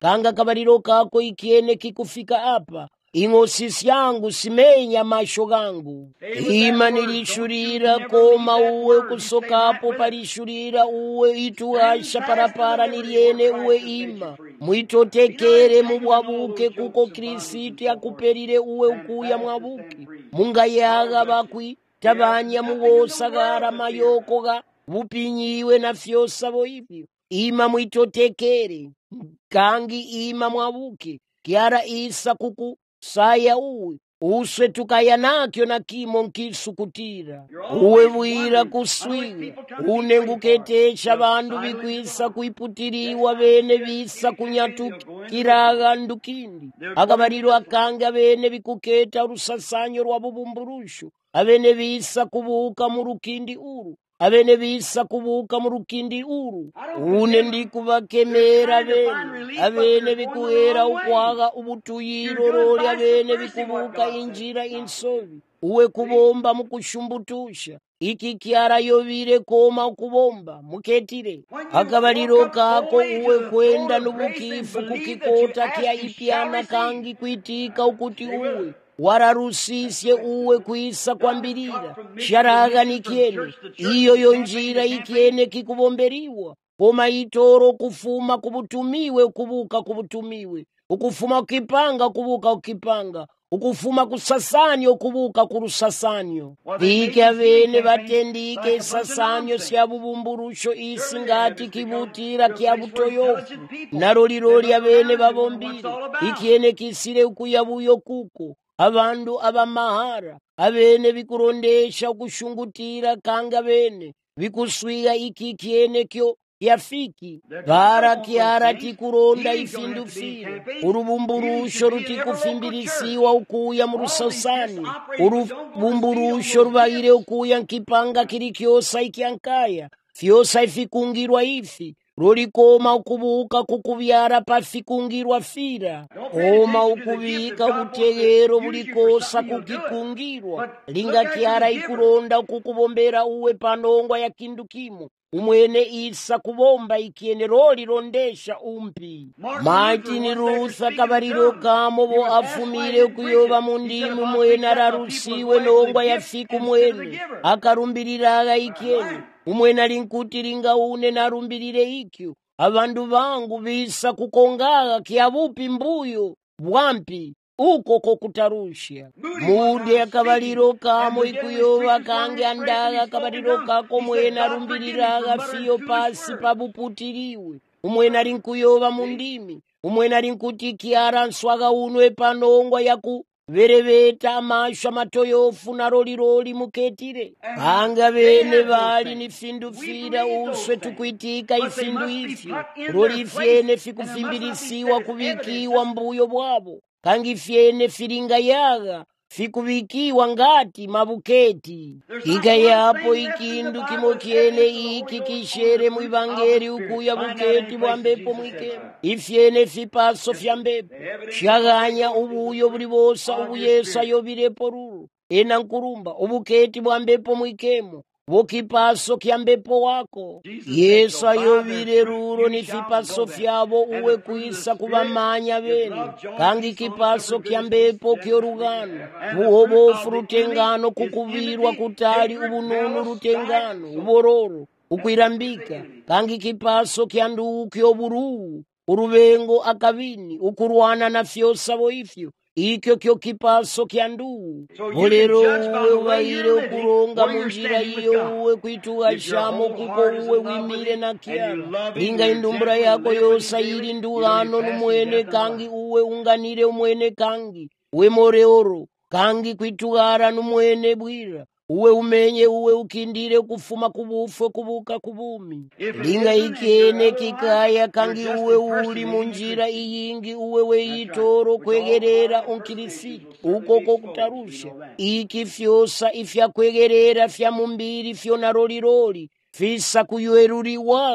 A: kanga kabaliro kako ikiene kikufika apa, ing'osisi yangu simenya masho gangu. Ima nilishurira koma uwe kusokapo palishurira uwe ituasha parapara niliene uwe ima. Mwitotekere mubwabuke kuko Krisiti akuperire uwe ukuya mwabuke. Munga yaga bakwi tabanya muwosagara mayokoga bupinyiwe na fyosa boivyo. Ima mwitotekere kangi ima mwabuke kiara isa kuku saya uwe uswe tukaya nakyo na kimo nkisukutira uwe bwira kuswiwe unenguketesha bandu bikwisa kuiputiriwa bene bisa kunyatukiraga ndukindi akabaliro akange abene bikuketa urusasanyo rwa bubumburushu abene bisa kubuka mu rukindi uru abene bisa kubuka mu rukindi uru une ndikubakemera bene abene bikuhera ukwaga ubutuyiro rori abene bikubuka injira insobi uwe kubomba mu kushumbutusha iki kiara yobire koma ukubomba muketire akabaliro kako uwe kwenda nubukifu kukikota kia ipiana kangi kwitika ukuti uwe wararusisye uwe kuisa kwambirira sharaga nikiene iyo yonjira ikiene kikubomberiwa koma itoro kufuma kubutumiwe kubuka kubutumiwe ukufuma ukipanga kubuka ukipanga ukufuma kusasanyo kubuka kurusasanyo vike avene batendike sasanyo sya bubumburusho isi ngati kibutira kya butoyofu naroliroli avene babombire ikiene kisire ukuyabuyo kuko abandu abamahara abene bikurondesha kushungutira kanga bene bikuswiga iki kiene kyo yafiki bara kiara tikuronda ifindufire urubumburusho rutikufimbilisiwa ukuya mu rusosani urubumburusho rubaire ukuya nkipanga kiri kyosa ikyankaya fyosa ifikungirwa ifi rolikoma ukubuka kukubyara pafikungirwa fira oma ukubika ubutegero bulikosa kukikungirwa linga kiara ikuronda kukubombera uwe panongwa ya kindu kimo umwene isa kubomba ikiene roli rondesha umpi Martin Luther kabariro kamo bo afumire kuyoba mundimu mwene ararusiwe nongwa ya fiku mwene akarumbiriraga ikiene umwene alinkutiringa une narumbirire ikyo abandu bangu bisa kukongaga kiabupi mbuyo bwampi uko kokutarusha mude akabaliro kamo ikuyoba kange andaga akabaliro kako mwene arumbiriraga fiyo pasi pabuputiriwe umwene alinkuyoba mundimi umwene alinkutikiara nswaga unwe panongwa yaku verebeta amasho amatoyofu na roliroli muketire banga bene bali nifindufira uswe tukwitika ifindu ifyo roli ifyene fikufimbilisiwa kubikiwa mbuyo bwabo kangi fyene firinga yaga fikubikiwa ngati mabuketi ika yapo ikindu kimo kiene iki kishere mwibangeri ukuya buketi bwa mbepo mwikemo ifyene fipaso fya mbepo shaganya ubuyo buli bosa ubuyesa yobirepo ruru ena nkurumba ubuketi bwa mbepo mwikemo bukipaso kya mbepo wako Yesu ayobire ruro ni fipaso fyabo uwe kuisa kubamanya bene kangi kipaso kya mbepo kyorugano buhobofu rutengano kukubirwa kutali ubununu rutengano ubororo ukwirambika kangi kipaso kya ndugu kyoburuu urubengo akabini ukurwana na fyosa boifyo ikyo kyo kipaso kya ndugu bolero uwe ubaire ukuronga munjira iyo uwe kwituga shamo kuko uwe wimire na kiara linga indumbura yako yosa iri nduhano numwene kangi uwe unganire umwene kangi uwe moreoro kangi kwitugara numwene bwira uwe umenye uwe ukindire kufuma kubufwe kubuka kubumi linga ikene kikaya kangi uwe uli munjira iyingi uwe weyitoro kwegerera unkirisiti uko kokutarusha iki fyosa ifya kwegerera fya mumbiri fyo na roliroli fisa kuyweruriwaga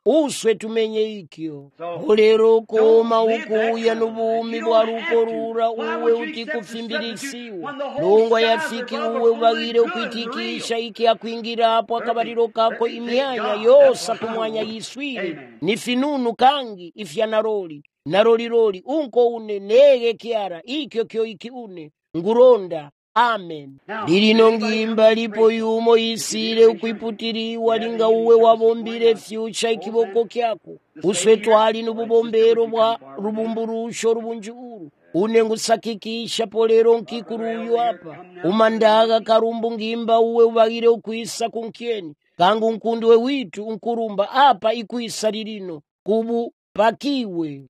A: uswe tumenye ikyo olero koma ukuya nubumi bwarukorura uwe utikufimbilisiwa longwa yafiki uwe ubagire ukwitikisha iki akwingirapo akabariro kako imyanya yosa kumwanya yiswire ni finunu kangi ifya naroli naroliroli unko une nege kiara ikyo kyo iki une nguronda amen lilino ngimba lipo yumo isile ukwiputiriwa linga uwe wabombile fyucha ikiboko kyako uswe twali nububombero bwa rubumburusho rubunjuuru une ngusakikisha polero nkikuruyu apa umandaga karumbu ngimba uwe ubagire ukwisa kunkyeni kangu nkundi we witu unkurumba apa ikwisa lilino kubu pakiwe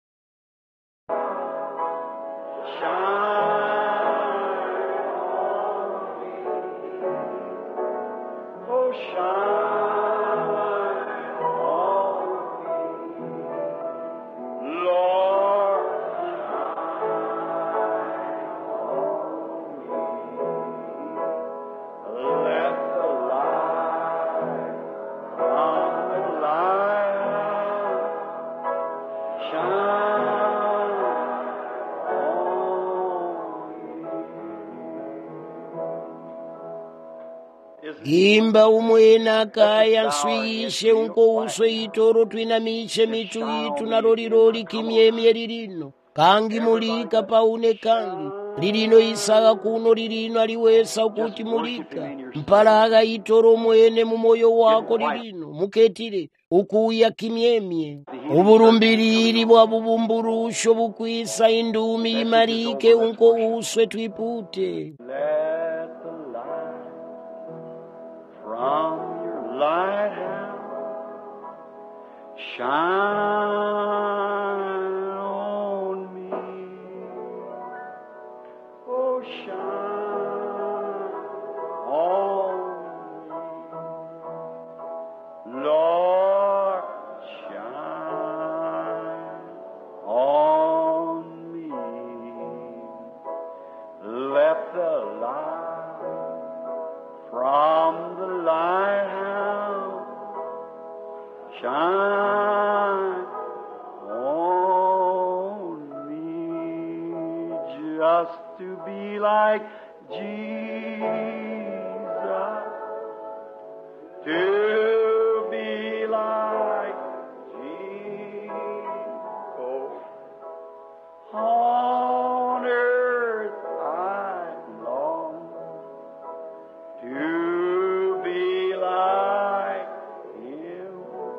A: imba umwena kaya nswiyishe unko uswe itoro twinamishe mitu itu na roliroli kimyemye lilino kangi mulika paune kangi lilino isaga kuno lilino aliwesa ukuti mulika mpalaga itoro mwene mumoyo wako lilino muketile ukuya kimyemye uburumbilili bwa bubumburusho bukwisa indumi imarike unko uswe twipute
B: from your lighthouse shine on me, oh shine on me, Lord shine on me, let the light from the lighthouse shine on me, just to be like Jesus, to be like Jesus. On earth I long to be like Him.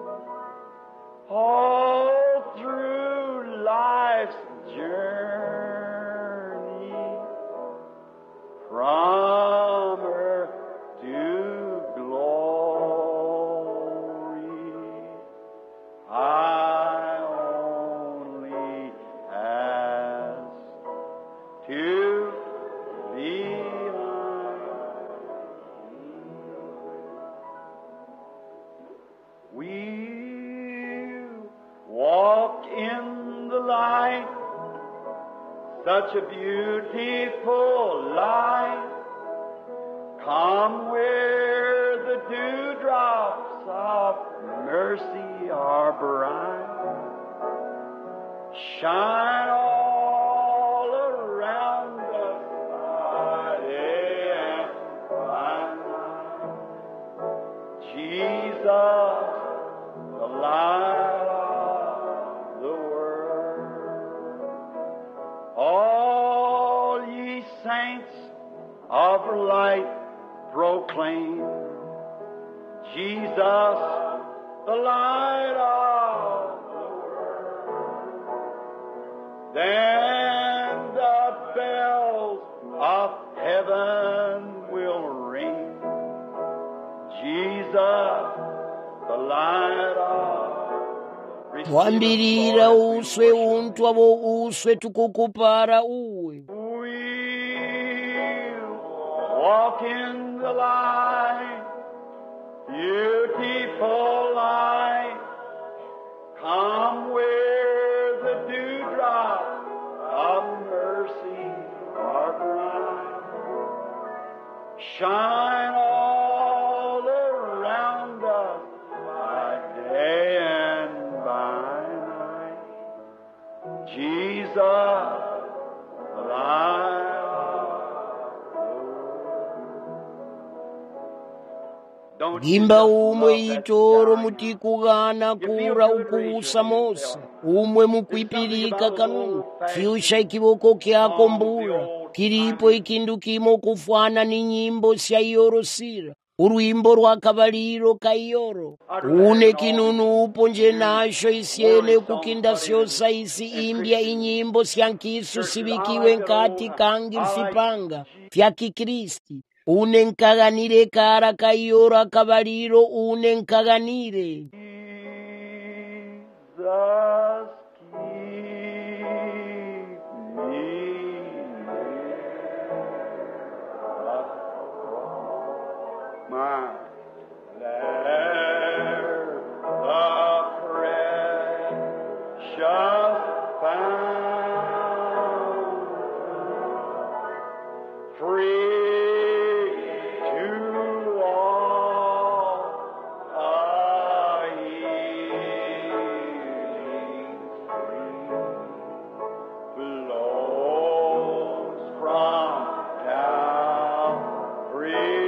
B: All through life's journey, from earth to glory, I only ask to be we'll walk in the light, such a beautiful light. Come where the dewdrops of mercy are bright. Shine all around us by day and by night. Jesus, the light of the world. All ye saints of light proclaim Jesus, the light of the world. Then the bells of heaven will ring. Jesus, the light of
A: twambirira uswe untu abo uswe tukukupara uwe
B: we'll walk in the light, beautiful light. Come where the dewdrops of mercy are bright. Shine all around us by day and
A: gimba umwe itoro mutikugana kura ukuusa mosa umwe mukwipilika kanunu fyusha ikiboko kyako mbula kilipo ikindu kimo kufwana ni nyimbo sya iyorosira urwimbo rwa kabaliro kaiyoro une kinunu uponje nasho isyene kukinda syosa isi imbya inyimbo syankisu sibikiwe nkati kangi mfipanga fya kikristi une nkaganire kara kaiyoro akabaliro une nkaganire
B: Jesus, keep me my there the precious fountain, free to all a healing stream flows from Calvary.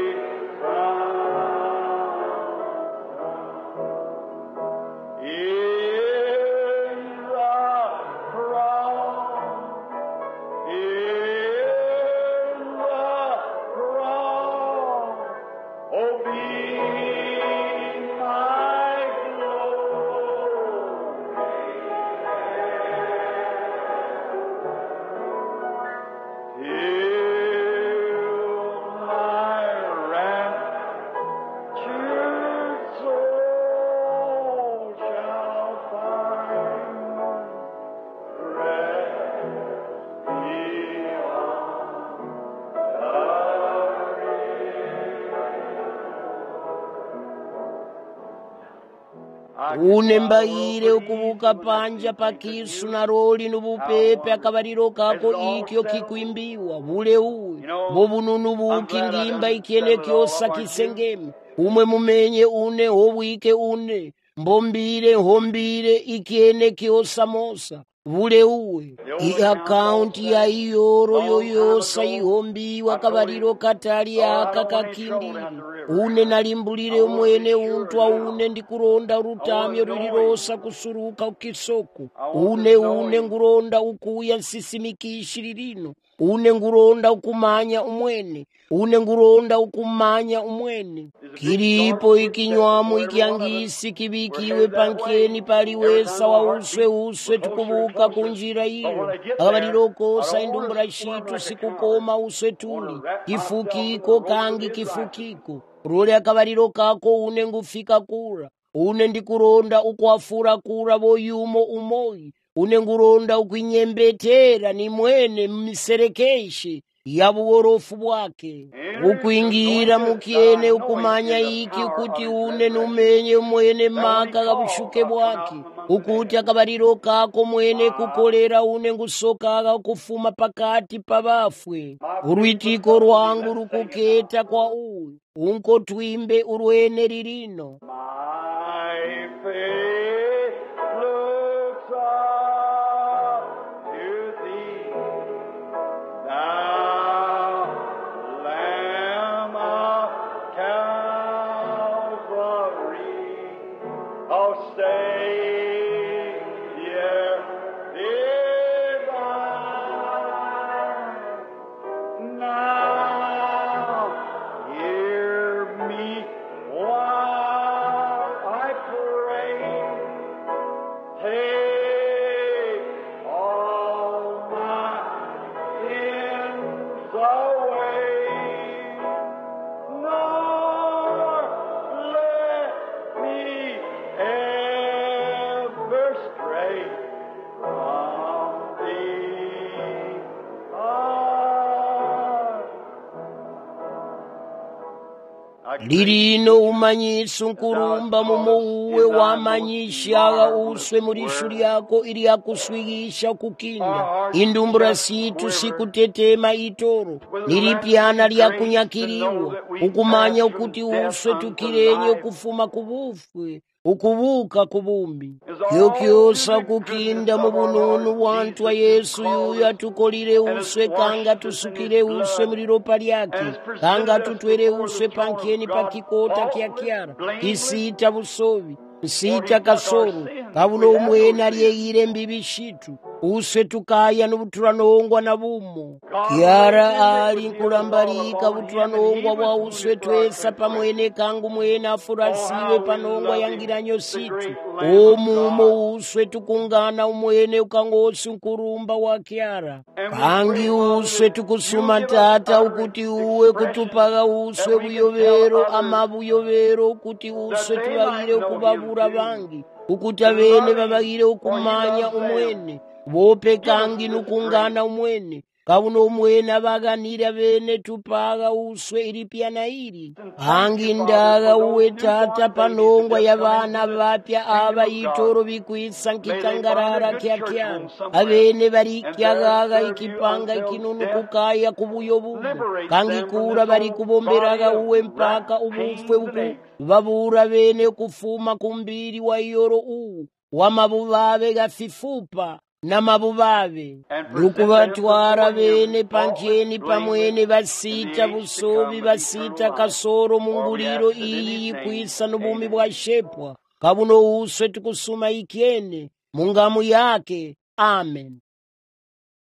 A: une mbayire ukubuka panja pakisu na roli nubupepe akabaliro kako ikyo kikwimbiwa bule uwe bobununu buki ngimba ikiene kyosa kisengeme umwe mumenye une hobwike une mbombire hombire ikiene kyosa mosa bule uwe i akaunti ya iyoro yoyosa ihombiwa kabaliro katali aka kakindi une nalimbulire umwene untwa une ndikuronda rutamyo rulirosa kusuruka ukisoko une une nguronda ukuya nsisimikishiri lino une nguronda ukumanya umwene une nguronda ukumanya umwene kilipo ikinywamu ikiangisi kibikiwe pankeni paliwesa wa uswe uswe tukubuka kunjira iyo akabaliroko indumbura shitu sikukoma uswe tuli kifukiko kangi kifukiko role akabaliro kako une ngufika kura une ndikuronda ukwafura kura boyumo umoyi une nguronda ukwinyembetera ni mwene mmiserekeshe yabuworofu bwake ukwingira mukiene ukumanya iki kuti une numenye mwene maka gabushuke bwake ukuti akabaliro kako mwene kukolera une ngusokaga kufuma pakati pabafwe urwitiko rwangu rukuketa kwa uwe unko twimbe urwene lirino
B: My faith looks up to thee, thou Lamb of Calvary, oh Savior divine. Now hear me while I pray. Take all my sins away, nor let me ever stray from thee. Ah.
A: lirino umanyisu nkurumba mumo uwe wamanyishaga uswe muri shuri yako ili yakuswigisha kukinda indumbura situ sikutetema itoro nilipiana lyakunyakiriwa ukumanya ukuti uswe tukirenye kufuma kubufwe ukubuka kubumbi kyokyosa kukinda mu bununu wantu wa Yesu yuyo atukolire uswe kanga tusukire uswe muliropa lyake kanga tutwere uswe pankeni pakikota kyakyara kisita busobi nsita kasoro kabuno umwene aliyeyire mbibi shitu uswe tukaya n'ubuturanongwa na bumo kyara ali nkulambalika buturanongwa bwa uswe twesa pamwene kangu mwene afurasiwe panongwa yangiranyo situ omumo uswe tukungana umwene ukangosi nkurumba wa kyara kangi uswe tukusuma tata ukuti uwe kutupaga uswe buyobero ama buyobero ukuti uswe tubagire ukubabura bangi ukuti abene babagire ukumanya umwene bope kangi nukungana umwene kabuno umwene abaganira bene tupaga uswe ilipya na ili hangi ndaga uwe tata panongwa y'abana bapya aba itoro bikwisa nkitangarara kyakyara abene bari kyagaga ikipanga ikinunu kukaya kubuyobumu kangi kura bari kubomberaga uwe mpaka ubufwe uku babura bene kufuma kumbiri wa yoro u wamabubabe gafifupa namabubabe lukubatwara bene pankeni pamwene basita busobi basita kasoro munguliro iyi yikwisa n'ubumi bwa shepwa kabuno uswe tukusuma ikene mungamu yake amen.